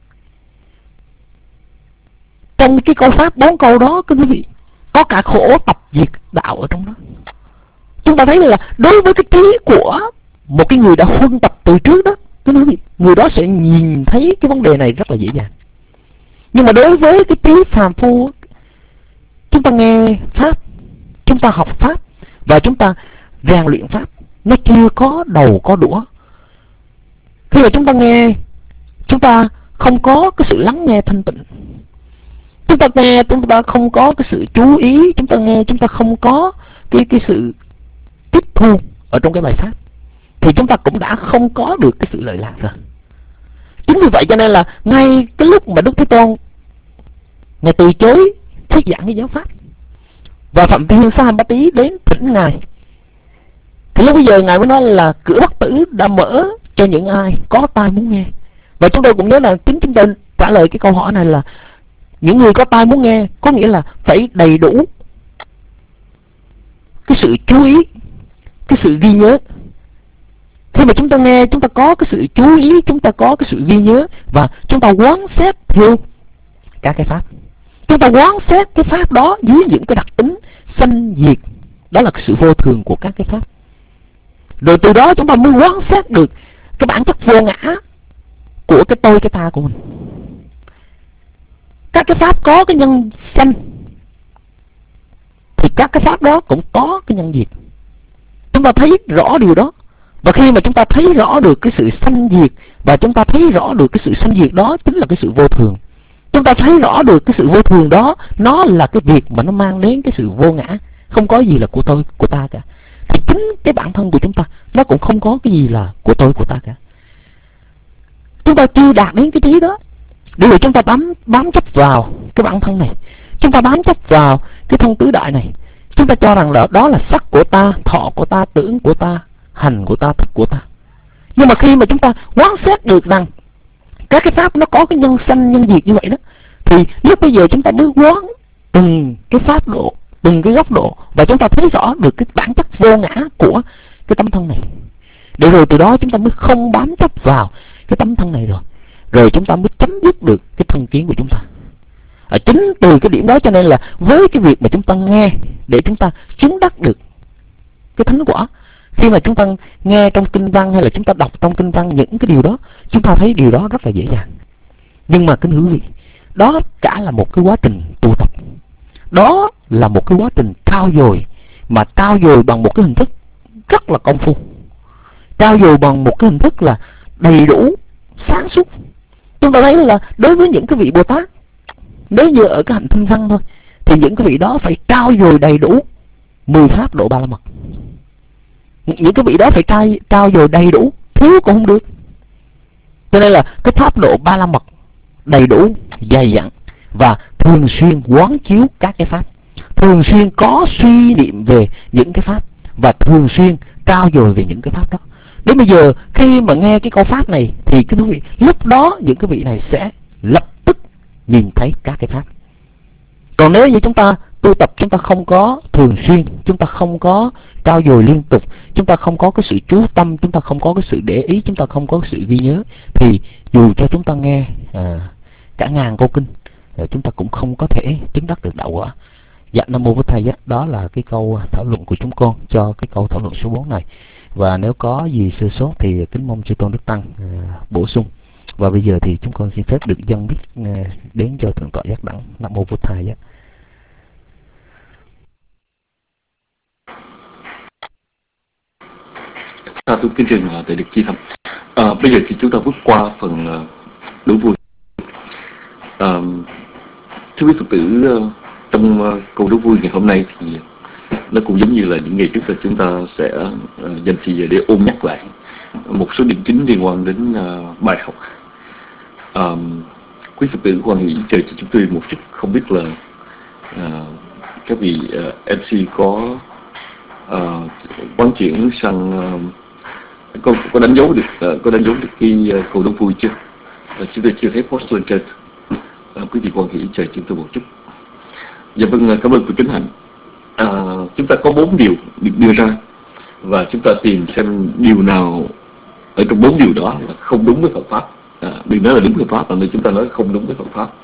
Trong cái câu pháp 4 câu đó, quý vị, có cả khổ tập diệt đạo ở trong đó. Chúng ta thấy là đối với cái trí của một cái người đã huân tập từ trước đó, quý vị, người đó sẽ nhìn thấy cái vấn đề này rất là dễ dàng. Nhưng mà đối với cái trí phàm phu, chúng ta nghe pháp, chúng ta học pháp và chúng ta rèn luyện pháp, nó chưa có đầu có đũa. Khi mà chúng ta nghe, chúng ta không có cái sự lắng nghe thanh tịnh. Chúng ta nghe, chúng ta không có cái sự chú ý. Chúng ta nghe, chúng ta không có cái sự tiếp thu ở trong cái bài pháp, thì chúng ta cũng đã không có được cái sự lợi lạc rồi. Chính vì vậy cho nên là ngay cái lúc mà Đức Thế Tôn Ngài từ chối thuyết giảng cái giáo pháp và Phạm Thiên Sa Ba Tí đến thỉnh Ngài, thì lúc bây giờ Ngài mới nói là cửa Bắc Tử đã mở cho những ai có tai muốn nghe. Và chúng tôi cũng nhớ là chính chúng tôi trả lời cái câu hỏi này là những người có tai muốn nghe, có nghĩa là phải đầy đủ cái sự chú ý, cái sự ghi nhớ. Khi mà chúng ta nghe, chúng ta có cái sự chú ý, chúng ta có cái sự ghi nhớ và chúng ta quán xét theo các cái pháp. Chúng ta quán xét cái pháp đó dưới những cái đặc tính sanh diệt, đó là cái sự vô thường của các cái pháp. Rồi từ đó chúng ta mới quán xét được cái bản chất vô ngã của cái tôi, cái ta của mình. Các cái pháp có cái nhân sanh thì các cái pháp đó cũng có cái nhân diệt. Chúng ta thấy rõ điều đó. Và khi mà chúng ta thấy rõ được cái sự sanh diệt, và chúng ta thấy rõ được cái sự sanh diệt đó chính là cái sự vô thường, chúng ta thấy rõ được cái sự vô thường đó, nó là cái việc mà nó mang đến cái sự vô ngã, không có gì là của tôi, của ta cả. Thì chính cái bản thân của chúng ta nó cũng không có cái gì là của tôi, của ta cả. Chúng ta chưa đạt đến cái trí đó, để rồi chúng ta bám chấp vào cái bản thân này, chúng ta bám chấp vào cái thân tứ đại này, chúng ta cho rằng là đó là sắc của ta, thọ của ta, tưởng của ta, hành của ta, thức của ta. Nhưng mà khi mà chúng ta quán xét được rằng các cái pháp nó có cái nhân sanh nhân diệt như vậy đó, thì lúc bây giờ chúng ta mới quán từng cái pháp độ, từng cái góc độ, và chúng ta thấy rõ được cái bản chất vô ngã của cái tấm thân này. Để rồi từ đó chúng ta mới không bám chấp vào cái tấm thân này rồi chúng ta mới chấm dứt được cái thân kiến của chúng ta. Chính từ cái điểm đó cho nên là với cái việc mà chúng ta nghe để chúng ta chứng đắc được cái thánh quả, khi mà chúng ta nghe trong kinh văn hay là chúng ta đọc trong kinh văn những cái điều đó, chúng ta thấy điều đó rất là dễ dàng. Nhưng mà kính thưa quý vị, đó cả là một cái quá trình tu tập, đó là một cái quá trình trau dồi, mà trau dồi bằng một cái hình thức rất là công phu, trau dồi bằng một cái hình thức là đầy đủ sáng suốt. Chúng ta thấy là đối với những cái vị Bồ Tát, nếu như ở cái hạnh thanh văn thôi, thì những cái vị đó phải trau dồi đầy đủ 10 pháp độ Ba La Mật. Những cái vị đó phải trao dồi đầy đủ, thiếu cũng không được. Cho nên là cái pháp độ Ba La Mật đầy đủ, dày dặn và thường xuyên quán chiếu các cái pháp, thường xuyên có suy niệm về những cái pháp và thường xuyên trao dồi về những cái pháp đó. Đến bây giờ khi mà nghe cái câu pháp này thì cái quý vị, lúc đó những cái vị này sẽ lập tức nhìn thấy các cái pháp. Còn nếu như chúng ta tu tập, chúng ta không có thường xuyên, chúng ta không có trao dồi liên tục, chúng ta không có cái sự chú tâm, chúng ta không có cái sự để ý, chúng ta không có cái sự ghi nhớ, thì dù cho chúng ta nghe cả ngàn câu kinh, chúng ta cũng không có thể chứng đắc được đạo quả. Dạ, Nam Mô Bổn Thầy. Đó là cái câu thảo luận của chúng con cho cái câu thảo luận số 4 này. Và nếu có gì sơ sót thì kính mong chư tôn Đức Tăng bổ sung. Và bây giờ thì chúng con xin phép được dâng mic đến cho Thượng tọa Giác Đẳng. Nam mô Bụt Thầy á. Tôi kính trình tại được chi thẩm. Bây giờ thì chúng ta bước qua phần đố vui. Thưa quý Phật tử, trong câu đố vui ngày hôm nay thì nó cũng giống như là những ngày trước là chúng ta sẽ dành thời giờ để ôn nhắc lại một số điểm chính liên quan đến bài học. Quý Phật tử hoan hỷ chờ cho chúng tôi một chút, không biết là các vị MC có quán chuyển sang có đánh dấu được cái câu đố vui chưa? Chúng tôi chưa thấy post lên trên. Quý vị hoan hỷ chờ chúng tôi một chút. Dạ vâng, cảm ơn quý kính hạnh. Chúng ta có 4 điều được đưa ra và chúng ta tìm xem điều nào ở trong 4 điều đó là không đúng với Phật pháp. Đừng nói là đúng với Phật pháp, mà chúng ta nói không đúng với Phật pháp.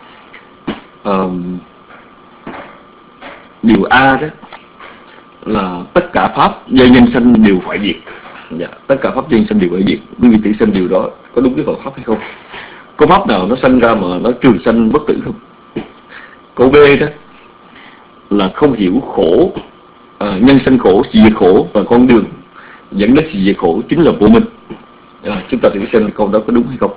Điều A đó là tất cả pháp do nhân sanh đều phải diệt. Dạ, tất cả pháp nhân sanh đều phải diệt. Quý vị thử xem điều đó có đúng với Phật pháp hay không? Có pháp nào nó sanh ra mà nó trường sanh bất tử không? Câu B đó là không hiểu khổ, nhân sanh khổ, diệt khổ và con đường dẫn đến diệt khổ chính là vô minh. Chúng ta thử xem câu đó có đúng hay không.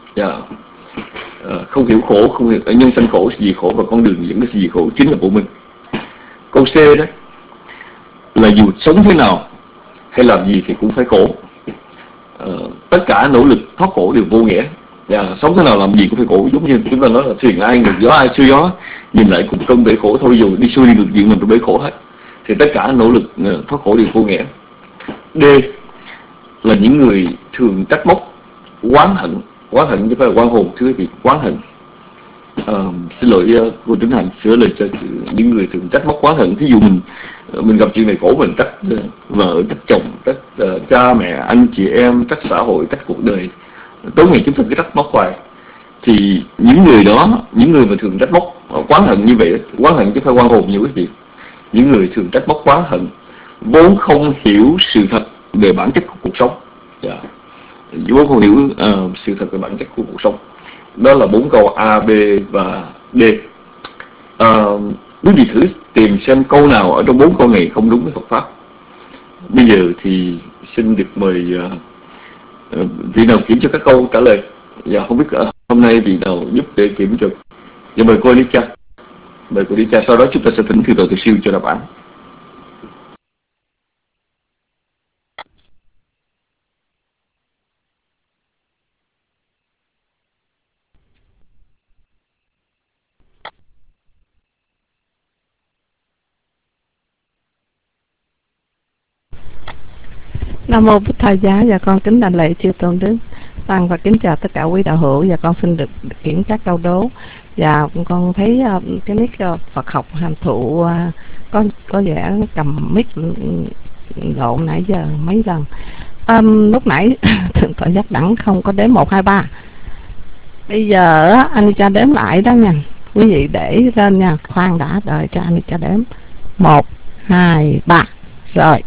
Không hiểu khổ, không hiểu nhân sanh khổ, diệt khổ và con đường dẫn đến diệt khổ chính là vô minh. Câu C đó là dù sống thế nào hay làm gì thì cũng phải khổ. Tất cả nỗ lực thoát khổ đều vô nghĩa. Sống thế nào làm gì cũng phải khổ, giống như chúng ta nói là thuyền ai ngược gió ai xuôi gió, nhìn lại cùng trong bể khổ thôi, dù đi xuôi đi ngược diện mình trong bể khổ hết. Thì tất cả nỗ lực thoát khổ đều vô nghĩa. D là những người thường trách móc, oán hận chứ phải là oan hồn, thưa quý vị, oán hận. Xin lỗi cô Tính Hạnh, sửa lời cho những người thường trách móc, oán hận. Thí dụ mình gặp chuyện này khổ, mình trách vợ, trách chồng, trách cha mẹ, anh chị em, trách xã hội, trách cuộc đời. Tối ngày chúng ta cứ trách móc hoài. Thì những người đó, những người mà thường trách móc, oán hận như vậy, oán hận chứ phải oan hồn như quý vị. Những người thường trách móc, oán hận vốn không hiểu sự thật về bản chất của cuộc sống. Vốn không hiểu sự thật về bản chất của cuộc sống. Đó là 4 câu A, B và D. Quý vị thử tìm xem câu nào ở trong 4 câu này không đúng với Phật pháp. Bây giờ thì xin được mời vị nào kiểm cho các câu trả lời. Không biết hôm nay vị nào giúp để kiểm cho. Mời cô Alicia. Mời cô Alicia. Sau đó chúng ta sẽ thỉnh Thượng tọa Từ Siêu cho đáp án. Nam mô Bụt Thầy Giá. Và con kính đảnh lễ chư tôn đức tăng và kính chào tất cả quý đạo hữu. Và con xin được kiểm các câu đố. Và con thấy cái mic Phật học hàm thụ có vẻ cầm mic lộn nãy giờ mấy lần. Lúc nãy Thượng tọa Giác Đẳng không có đếm 1, 2, 3. Bây giờ anh cha đếm lại đó nha. Quý vị để lên nha. Khoan đã, đợi cho anh cha đếm 1, 2, 3. Rồi.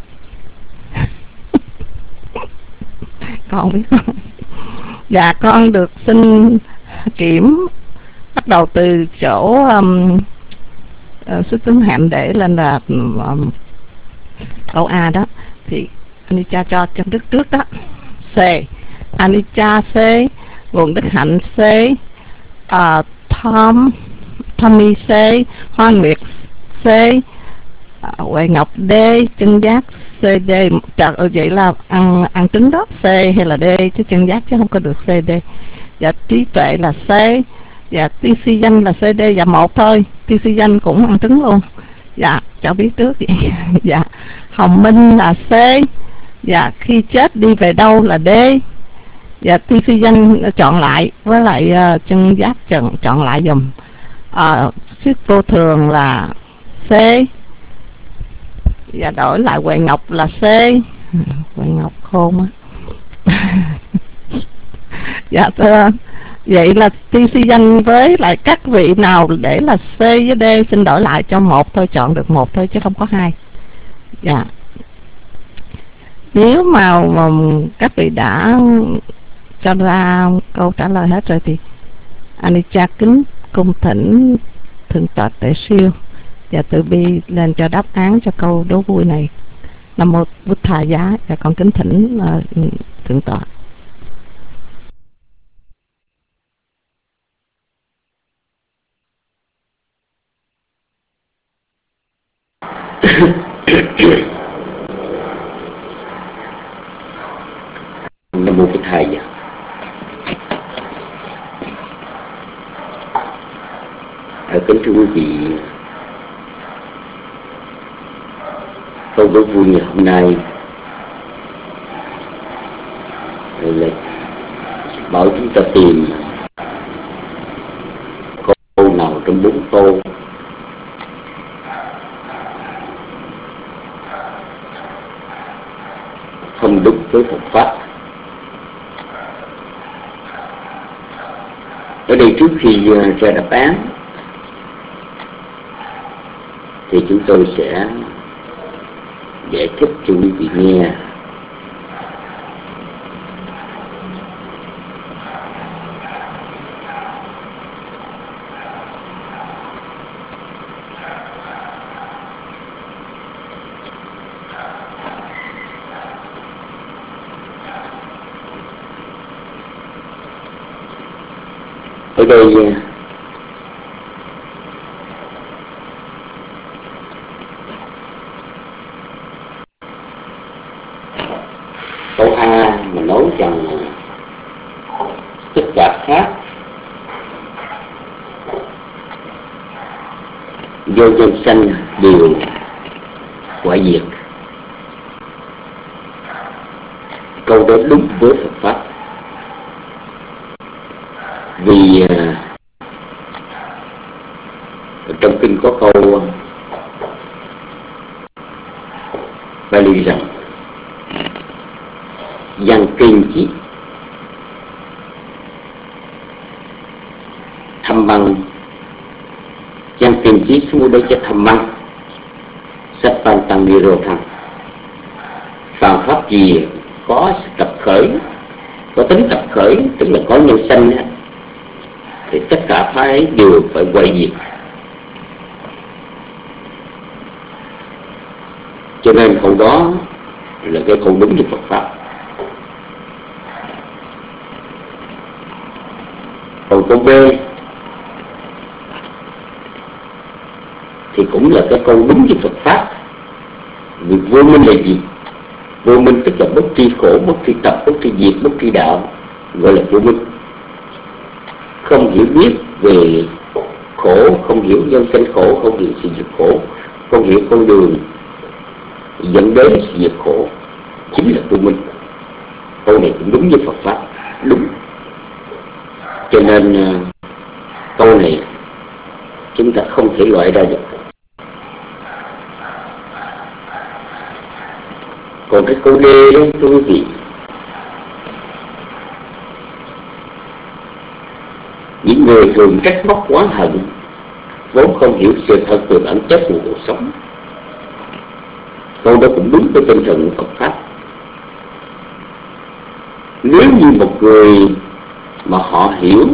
Con biết không? Dạ con được xin kiểm bắt đầu từ chỗ xuất tính hạnh để lên là câu A đó. Thì Anicca cho chân đức trước đó. C. Anicca C. Nguồn đức hạnh C. Tommy C. Hoa Nguyệt C. Huệ Ngọc D. Chân giác CD. Vậy là ăn trứng đó, C hay là D chứ chân giác chứ không có được CD. Dạ trí tuệ là C. Dạ TC danh là CD. Dạ 1 thôi, TC danh cũng ăn trứng luôn. Dạ cho biết trước vậy. Dạ Hồng Minh là C. Dạ khi chết đi về đâu là D. Dạ TC danh chọn lại, với lại chân giác chọn lại dùm. Sức vô thường là C. Và đổi lại Huệ Ngọc là C. Huệ Ngọc khôn á. Dạ thưa, vậy là TC danh với lại các vị nào để là C với D xin đổi lại cho 1 thôi, chọn được 1 thôi chứ không có 2. Dạ. Nếu mà các vị đã cho ra câu trả lời hết rồi thì Anicca kính cung thỉnh Thượng tọa Tuệ Siêu và Từ Bi lên cho đáp án cho câu đố vui này. Nam mô Bụt Thà Giá, và con kính thỉnh Thượng tọa. Nam mô Bụt Thà Giá. Kính thưa quý vị, câu đố vui ngày hôm nay là bảo chúng ta tìm câu nào trong 4 câu không đúng với Phật pháp. Ở đây trước khi ra đáp án thì chúng tôi sẽ giải thích cho quý vị nghe ở đây. Câu A mà nói rằng tất cả pháp do nhân sanh đều quả diệt. Câu đó đúng với Phật pháp, vì trong kinh có câu Bali rằng yang kinh chỉ tham măng, yang kinh chỉ số đây cho tham măng sát pan tăng đi rồi thằng phàm pháp gì có tập khởi, có tính tập khởi, tức là có nhân sanh thì tất cả pháp ấy đều phải quay diệt. Cho nên câu đó là cái câu đúng với Phật pháp. Còn câu B thì cũng là cái câu đúng với Phật pháp. Vì vô minh là gì? Vô minh tức là bất tri khổ, bất tri tập, bất tri diệt, bất tri đạo, gọi là vô minh. Không hiểu biết về khổ, không hiểu nhân sanh khổ, không hiểu sự diệt khổ, không hiểu con đường dẫn đến sự diệt khổ, chính là vô minh. Câu này cũng đúng với Phật pháp, đúng. Cho nên câu này chúng ta không thể loại ra được. Còn cái câu D đó thưa quý vị, những người thường trách móc oán hận vốn không hiểu sự thật về bản chất của cuộc sống. Câu đó cũng đúng với tinh thần của Phật pháp. Nếu như một người mà họ hiểu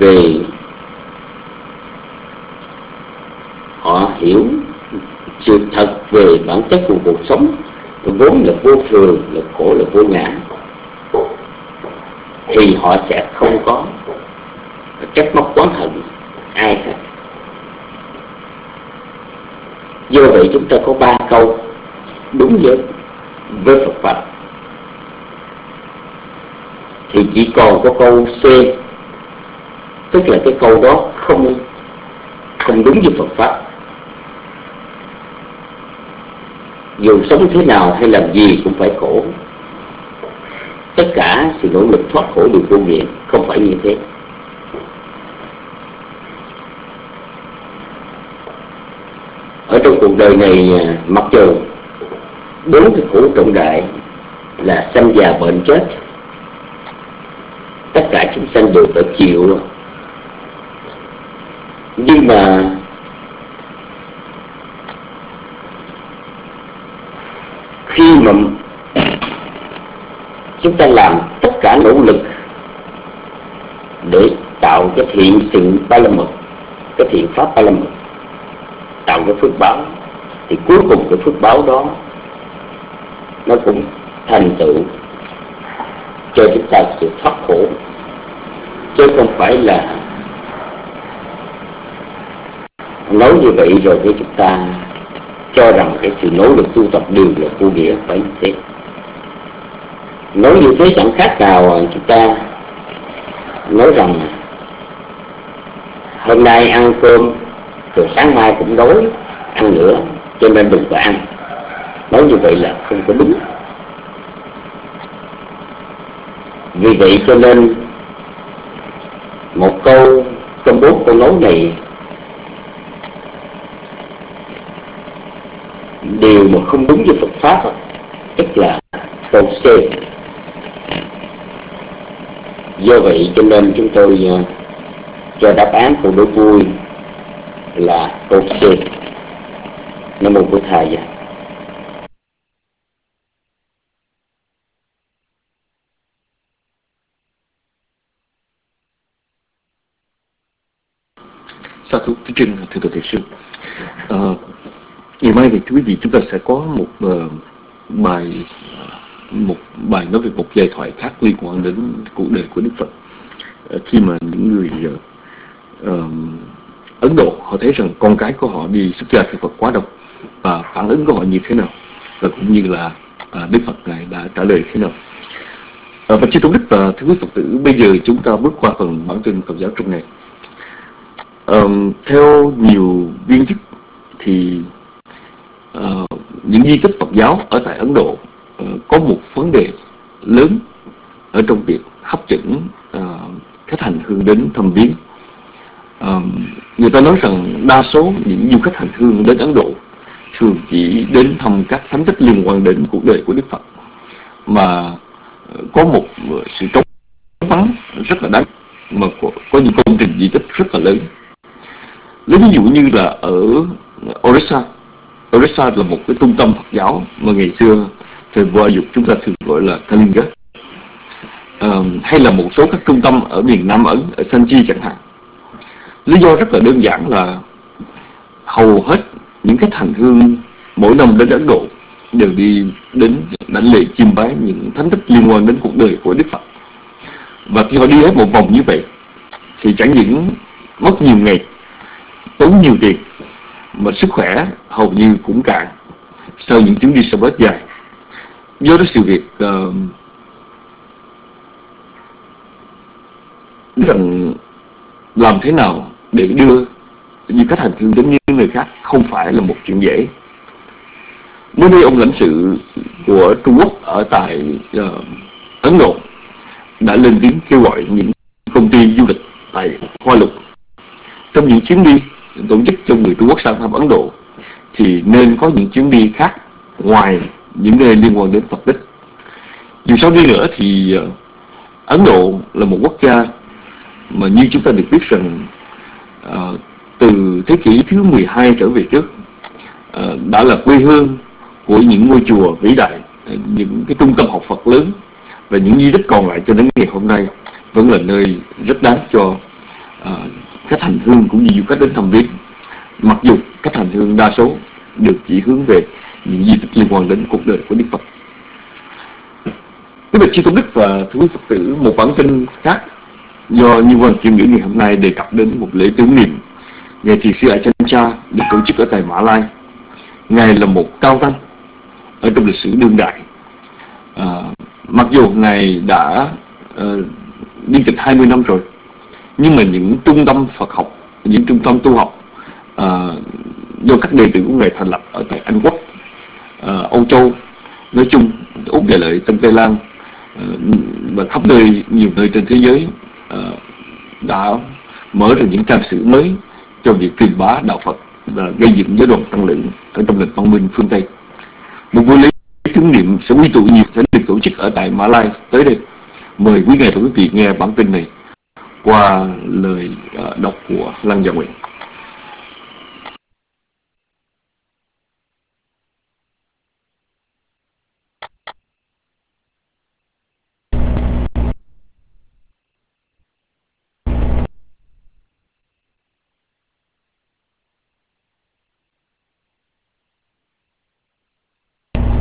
sự thật về bản chất của cuộc sống, vốn là vô thường, là khổ, là vô ngã, thì họ sẽ không có trách móc oán hận ai hết. Do vậy chúng ta có 3 câu đúng với Phật pháp, thì chỉ còn có câu C, tức là cái câu đó không đúng với Phật pháp. Dù sống thế nào hay làm gì cũng phải khổ, tất cả sự nỗ lực thoát khổ đều vô nghĩa, không phải như thế. Ở trong cuộc đời này, mặc dù 4 cái khổ trọng đại là sanh già bệnh chết, tất cả chúng sanh đều phải chịu, nhưng mà khi mà chúng ta làm tất cả nỗ lực để tạo cái thiện sự ba la mật, cái thiện pháp ba la mật, tạo cái phước báo, thì cuối cùng cái phước báo đó nó cũng thành tựu cho chúng ta sự thoát khổ, chứ không phải là nói như vậy rồi thì chúng ta cho rằng cái sự nỗ lực tu tập đều là vô nghĩa, phải như thế. Nói như thế chẳng khác nào chúng ta nói rằng hôm nay ăn cơm rồi sáng mai cũng đói ăn nữa, cho nên đừng có ăn. Nói như vậy là không có đúng. Vì vậy cho nên một câu trong 4 câu nói này điều mà không đúng với Phật pháp, tức là câu C. Do vậy cho nên chúng tôi cho đáp án của đố vui là câu C. Nam mô Bổn Thầy vậy. Sa thú Thế Trinh, thưa Tổ Thiệt Sư. Ngày mai thì quý vị chúng ta sẽ có một bài nói về một giai thoại khác liên quan đến cuộc đời của Đức Phật. Khi mà những người Ấn Độ họ thấy rằng con cái của họ đi xuất gia theo Phật quá đông, và phản ứng của họ như thế nào, và cũng như là Đức Phật Ngài đã trả lời thế nào. Và chư Tôn Đức và thưa quý Phật tử, bây giờ chúng ta bước qua phần bản tin Phật giáo trong ngày. Theo nhiều viên chức thì những di tích Phật giáo ở tại Ấn Độ có một vấn đề lớn ở trong việc hấp dẫn khách hành hương đến thăm viếng. Người ta nói rằng đa số những du khách hành hương đến Ấn Độ thường chỉ đến thăm các thánh tích liên quan đến cuộc đời của Đức Phật, mà có một sự trống vắng rất là đáng, mà có những công trình di tích rất là lớn. Lấy ví dụ như là ở Orissa. Orissa là một cái trung tâm Phật giáo mà ngày xưa thời vua dục chúng ta thường gọi là Kalinga, hay là một số các trung tâm ở miền Nam Ấn, ở Sanchi chẳng hạn. Lý do rất là đơn giản là hầu hết những khách hành hương mỗi năm đến Ấn Độ đều đi đến đảnh lễ chiêm bái những thánh tích liên quan đến cuộc đời của Đức Phật. Và khi họ đi hết một vòng như vậy thì chẳng những mất nhiều ngày, tốn nhiều tiền, mà sức khỏe hầu như cũng cạn sau những chuyến đi xe bus dài. Do đó sự việc rằng làm thế nào để đưa du khách hành hương đến những nơi khác không phải là một chuyện dễ. Mới đây ông lãnh sự của Trung Quốc ở tại Ấn Độ đã lên tiếng kêu gọi những công ty du lịch tại Hoa Lục trong những chuyến đi tổ chức cho người Trung Quốc sang thăm Ấn Độ thì nên có những chuyến đi khác ngoài những nơi liên quan đến Phật tích. Dù sao đi nữa thì Ấn Độ là một quốc gia mà như chúng ta được biết rằng từ thế kỷ thứ 12 trở về trước đã là quê hương của những ngôi chùa vĩ đại, những cái trung tâm học Phật lớn, và những di tích còn lại cho đến ngày hôm nay vẫn là nơi rất đáng cho khách hành hương cũng như du khách đến thăm viếng. Mặc dù khách hành hương đa số được chỉ hướng về những di tích liên quan đến cuộc đời của Đức Phật. Quý vị chư Tôn Đức và thưa quý Phật tử, một bản tin khác do Như Quan Chiêm Ngữ ngày hôm nay đề cập đến một lễ tưởng niệm Ngài Thiền sư Achancha được tổ chức ở tại Mã Lai. Ngài là một cao tăng ở trong lịch sử đương đại. Mặc dù Ngài đã đi tịch 20 năm rồi, nhưng mà những trung tâm Phật học, những trung tâm tu học do các đệ tử của Ngài thành lập ở tại Anh Quốc, Âu Châu nói chung, Úc Đại Lợi, Tân Tây Lan và khắp nơi, nhiều nơi trên thế giới đã mở ra những trang sử mới cho việc truyền bá đạo Phật và gây dựng giới đoàn tăng lữ ở trong nền văn minh phương Tây. Một buổi lễ tưởng niệm sẽ quy tụ nhiều sẽ được tổ chức ở tại Mã Lai tới đây. Mời quý ngài và quý vị nghe bản tin này qua lời đọc của Lăng Gia Nguyện.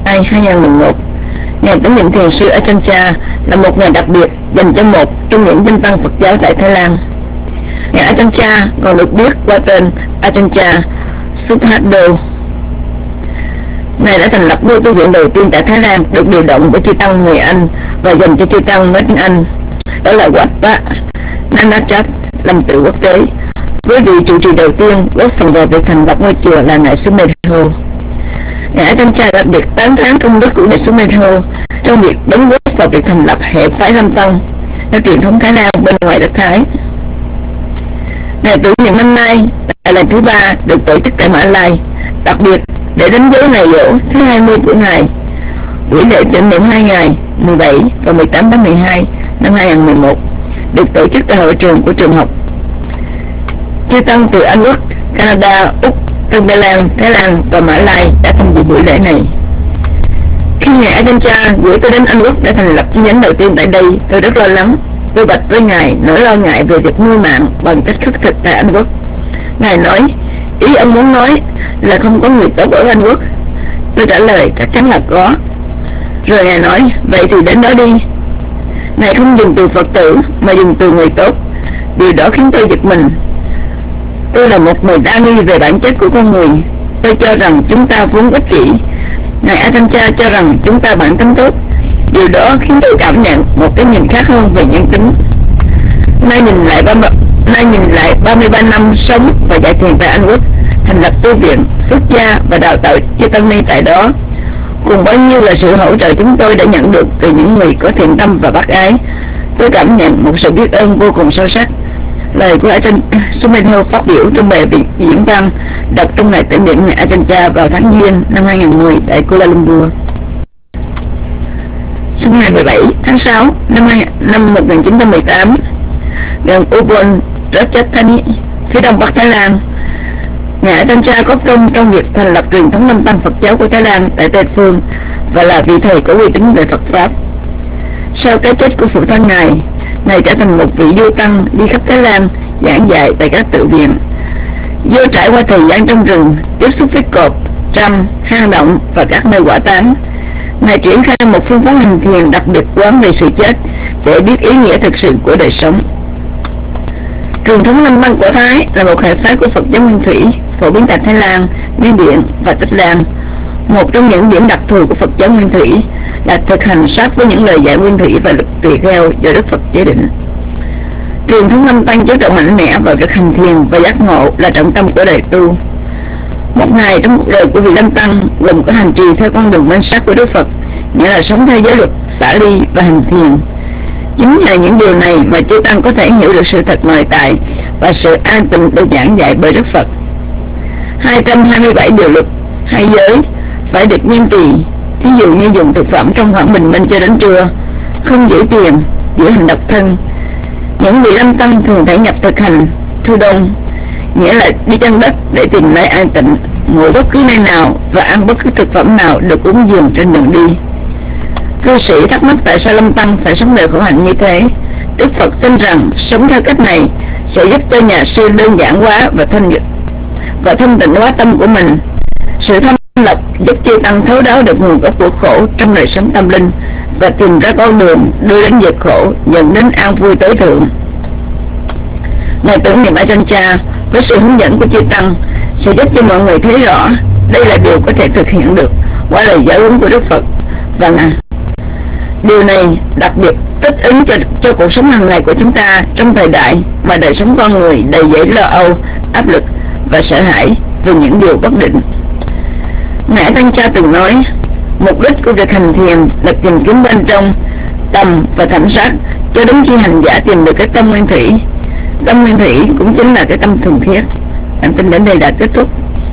12 2011. Ngày tưởng niệm thiền sư Ajahn là một ngày đặc biệt dành cho một trong những danh tăng Phật giáo tại Thái Lan. Ngài Ajahn còn được biết qua tên Ajahn Subbhaddo. Ngài đã thành lập ngôi tu viện đầu tiên tại Thái Lan, được điều động bởi chư tăng người Anh và dành cho chư tăng nói tiếng Anh, đó là Wat Pa Nanachat, làm tự quốc tế, với vị trụ trì đầu tiên góp phần vào việc thành lập ngôi chùa là ngài Sumedho. Ngài Ajahn đặc biệt tán thán công đức của ngài Sumedho trong việc đóng góp vào việc thành lập hệ phái Lâm Tăng theo truyền thống Thái Lan bên ngoài đất Thái. Ngày tưởng niệm năm nay là lần thứ 3 được tổ chức tại Mã Lai, đặc biệt để đánh dấu ngày giỗ thứ 20 của ngài. Buổi lễ tưởng niệm 2 ngày 17 và 18 tháng 12 năm 2011 được tổ chức tại hội trường của trường học. Chư tăng từ Anh Quốc, Canada, Úc, Tân Ba Lan, Thái Lan và Mã Lai đã tham dự buổi lễ này. Khi ngài Ajahn gửi tôi đến Anh Quốc để thành lập chi nhánh đầu tiên tại đây, tôi rất lo lắng. Tôi bạch với ngài nỗi lo ngại về việc nuôi mạng bằng cách khất thực tại Anh Quốc. Ngài nói, ý ông muốn nói là không có người tốt ở Anh Quốc. Tôi trả lời chắc chắn là có. Rồi ngài nói, vậy thì đến đó đi. Ngài không dùng từ Phật tử mà dùng từ người tốt. Điều đó khiến tôi giật mình. Tôi là một người đa nghi về bản chất của con người. Tôi cho rằng chúng ta vốn ích kỷ. Ngài Ajahn cho rằng chúng ta bản tính tốt. Điều đó khiến tôi cảm nhận một cái nhìn khác hơn về nhân tính. Nay nhìn lại 33 năm sống và dạy thiền tại Anh Quốc, thành lập tu viện, xuất gia và đào tạo chư tăng ni tại đó, cùng bao nhiêu là sự hỗ trợ chúng tôi đã nhận được từ những người có thiện tâm và bác ái, tôi cảm nhận một sự biết ơn vô cùng sâu sắc. Lời của Ajahn Sumedho phát biểu trong bài diễn văn đọc trong ngày tưởng niệm ngài Ajahn vào tháng Giêng năm 2010 tại Kuala Lumpur. Trong ngày 17 tháng 6 năm 1918, gần Ubon Ratchathani, phía đông bắc Thái Lan, ngài Ajahn có công trong việc thành lập truyền thống Lâm Tăng Phật giáo của Thái Lan tại Tây Phương và là vị thầy có uy tín về Phật pháp. Sau cái chết của phụ thân ngài trở thành một vị du tăng đi khắp Thái Lan giảng dạy tại các tự viện. Do trải qua thời gian trong rừng, tiếp xúc với cọp, trăm, hang động và các nơi hỏa táng, ngài triển khai một phương pháp hành thiền đặc biệt quán về sự chết để biết ý nghĩa thực sự của đời sống. Truyền thống Lâm Tăng của Thái là một hệ phái của Phật giáo Nguyên Thủy phổ biến tại Thái Lan, Miến Điện và Tích Lan. Một trong những điểm đặc thù của Phật giáo Nguyên Thủy là thực hành sát với những lời dạy Nguyên Thủy và luật tùy theo do Đức Phật chế định. Truyền thống Lâm Tăng chú trọng mạnh mẽ vào việc hành thiền và giác ngộ là trọng tâm của đời tu. Một ngày trong cuộc đời của vị Lâm Tăng gồm có hành trì theo con đường minh sát của Đức Phật, nghĩa là sống theo giới luật, xả ly và hành thiền. Chính nhờ những điều này mà chư tăng có thể hiểu được sự thật nội tại và sự an tịnh được giảng dạy bởi Đức Phật. 227 điều luật, 2 giới phải được nghiêm trì, thí dụ như dùng thực phẩm trong khoảng bình minh cho đến trưa, không giữ tiền, giữ hành độc thân. Những vị Lâm Tăng thường thể nhập thực hành thu đông, nghĩa là đi chân đất để tìm nơi an tịnh, ngủ bất cứ nơi nào và ăn bất cứ thực phẩm nào được cúng dường trên đường đi. Cư sĩ thắc mắc tại sao Lâm Tăng phải sống đời khổ hạnh như thế. Đức Phật tin rằng sống theo cách này sẽ giúp cho nhà sư đơn giản hóa và thanh tịnh hóa tâm của mình. Sự thanh lập giúp chư tăng thấu đáo được nguồn gốc của khổ trong đời sống tâm linh và tìm ra con đường đưa đến diệt khổ, dẫn đến an vui tối thượng. Ngày tưởng niệm Ajahn với sự hướng dẫn của chư tăng sẽ giúp cho mọi người thấy rõ đây là điều có thể thực hiện được qua lời giáo huấn của Đức Phật, và điều này đặc biệt thích ứng cho cuộc sống hàng ngày của chúng ta trong thời đại mà đời sống con người đầy dẫy lo âu, áp lực và sợ hãi về những điều bất định. Ngài Ajahn từng nói, mục đích của việc hành thiền là tìm kiếm bên trong tâm và thẩm sát cho đến khi hành giả tìm được cái tâm nguyên thủy. Tâm nguyên thủy cũng chính là cái tâm thuần khiết. Bản tin đến đây đã kết thúc.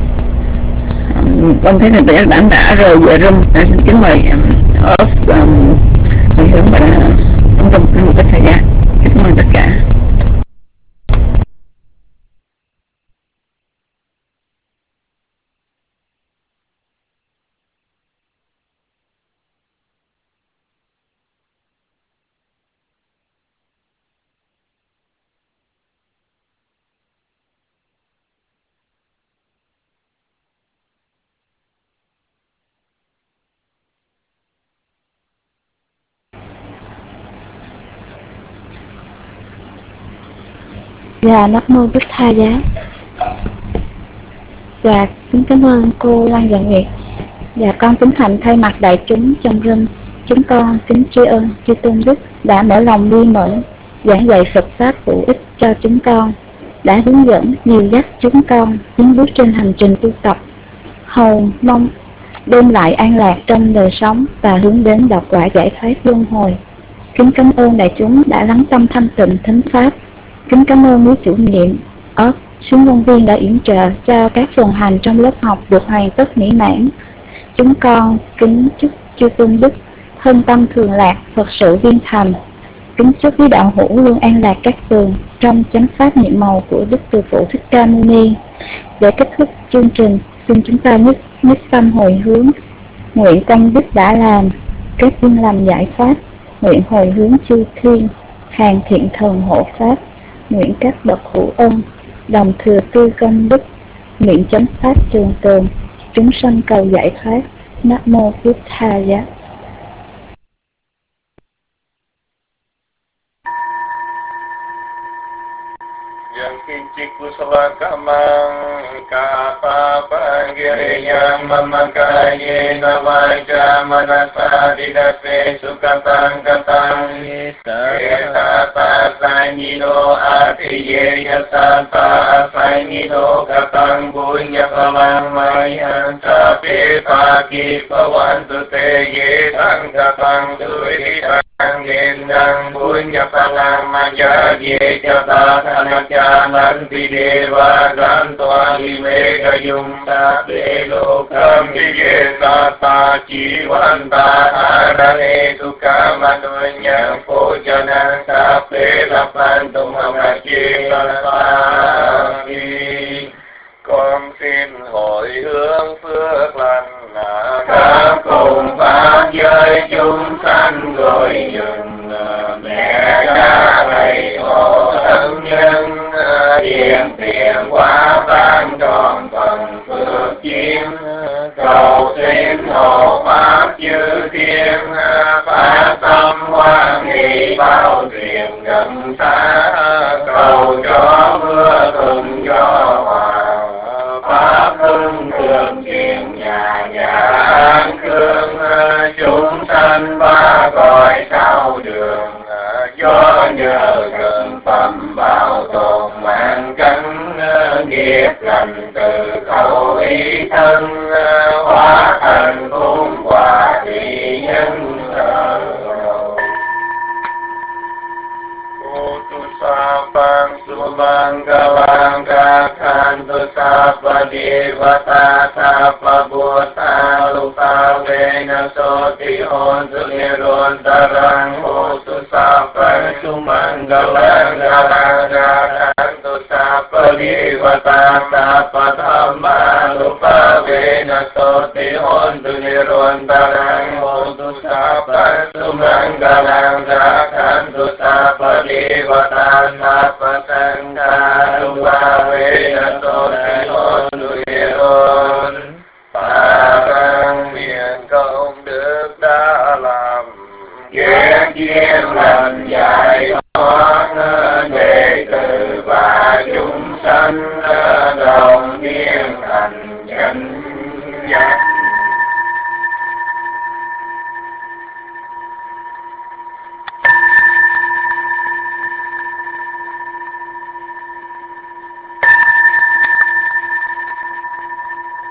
Con thấy là các bạn đã rời giờ room. Xin kính mời off hướng và trong một cái thời gian. Cảm ơn tất cả. Dạ, Nam Mô Bích Tha Giá. Dạ, kính cảm ơn cô Lan Dạ Nguyệt. Dạ, con kính thành thay mặt đại chúng trong room, chúng con kính tri ân chư Tôn Đức đã mở lòng bi mẫn giảng dạy Phật pháp hữu ích cho chúng con, đã hướng dẫn dìu dắt chúng con tiến bước trên hành trình tu tập, hầu mong đem lại an lạc trong đời sống và hướng đến độc quả giải thoát luân hồi. Kính cảm ơn đại chúng đã lắng tâm thanh tịnh thính pháp. Kính cảm ơn quý chủ nhiệm xuống công viên đã yểm trợ cho các phần hành trong lớp học được hoàn tất mỹ mãn. Chúng con kính chúc chư Tôn Đức thân tâm thường lạc, Phật sự viên thành. Kính chúc quý đạo hữu luôn an lạc các tường trong chánh pháp nhiệm màu của Đức Từ Phụ Thích Ca Mâu Ni. Để kết thúc chương trình, xin chúng ta nhất tâm hồi hướng, nguyện công đức đã làm, kết duyên làm giải thoát, nguyện hồi hướng chư thiên, hàng thiện thần hộ pháp, nguyện các bậc hữu ân đồng thừa tư công đức, nguyện chánh pháp trường tồn, chúng sanh cầu giải thoát. Nam Mô Bích Tha Giá. Yang kincik kusala kamang kapapa giriyang mamakaye navaja manasa didase sukatang katang yesata sanyido atiye yasata sanyido katang punya palang mayan sapi pagi pawantu te ye sang katang suwi tăng nhiên năng punya palang maya ye jata thanakya nanti deva gantoa limeka yung sabe lokam ye sata jiwanta adane sukha manunya pojana sabe lapan tumamachi sarvaki. Con xin hồi hướng phước lành khắp cùng pháp giới chúng sanh rồi dừng mẹ cha thầy tổ thân nhân hiện tiền quá ban tròn phần phước chiếm cầu xin hộ pháp chư thiên phát tâm hoan hỷ bao truyền gần xa cầu cho mưa thuận gió hòa pháp hưng thường truyền nhà an cương chúng sanh ba cõi sao đường do nhờ gần phẩm bảo tồn mạng cánh nghiệp lành từ khẩu ý thân hóa thành cung quả thị nhân thờ Sapang subang galang kakhan tu sapa devata sapa bhutta lupa vena soti hontu niron tarang hotu sapa sumangalang galang kakhan tu sapa devata sapa dhamma lupa vena soti hontu niron tarang hotu sapa sumangalang kakhan tu sapa devata sapa sangha lupa vena soti hontu niron parang miền công đức đã làm ghét duyên lành giải thoát đệ tử và chúng sanh đồng viên thành chánh giác.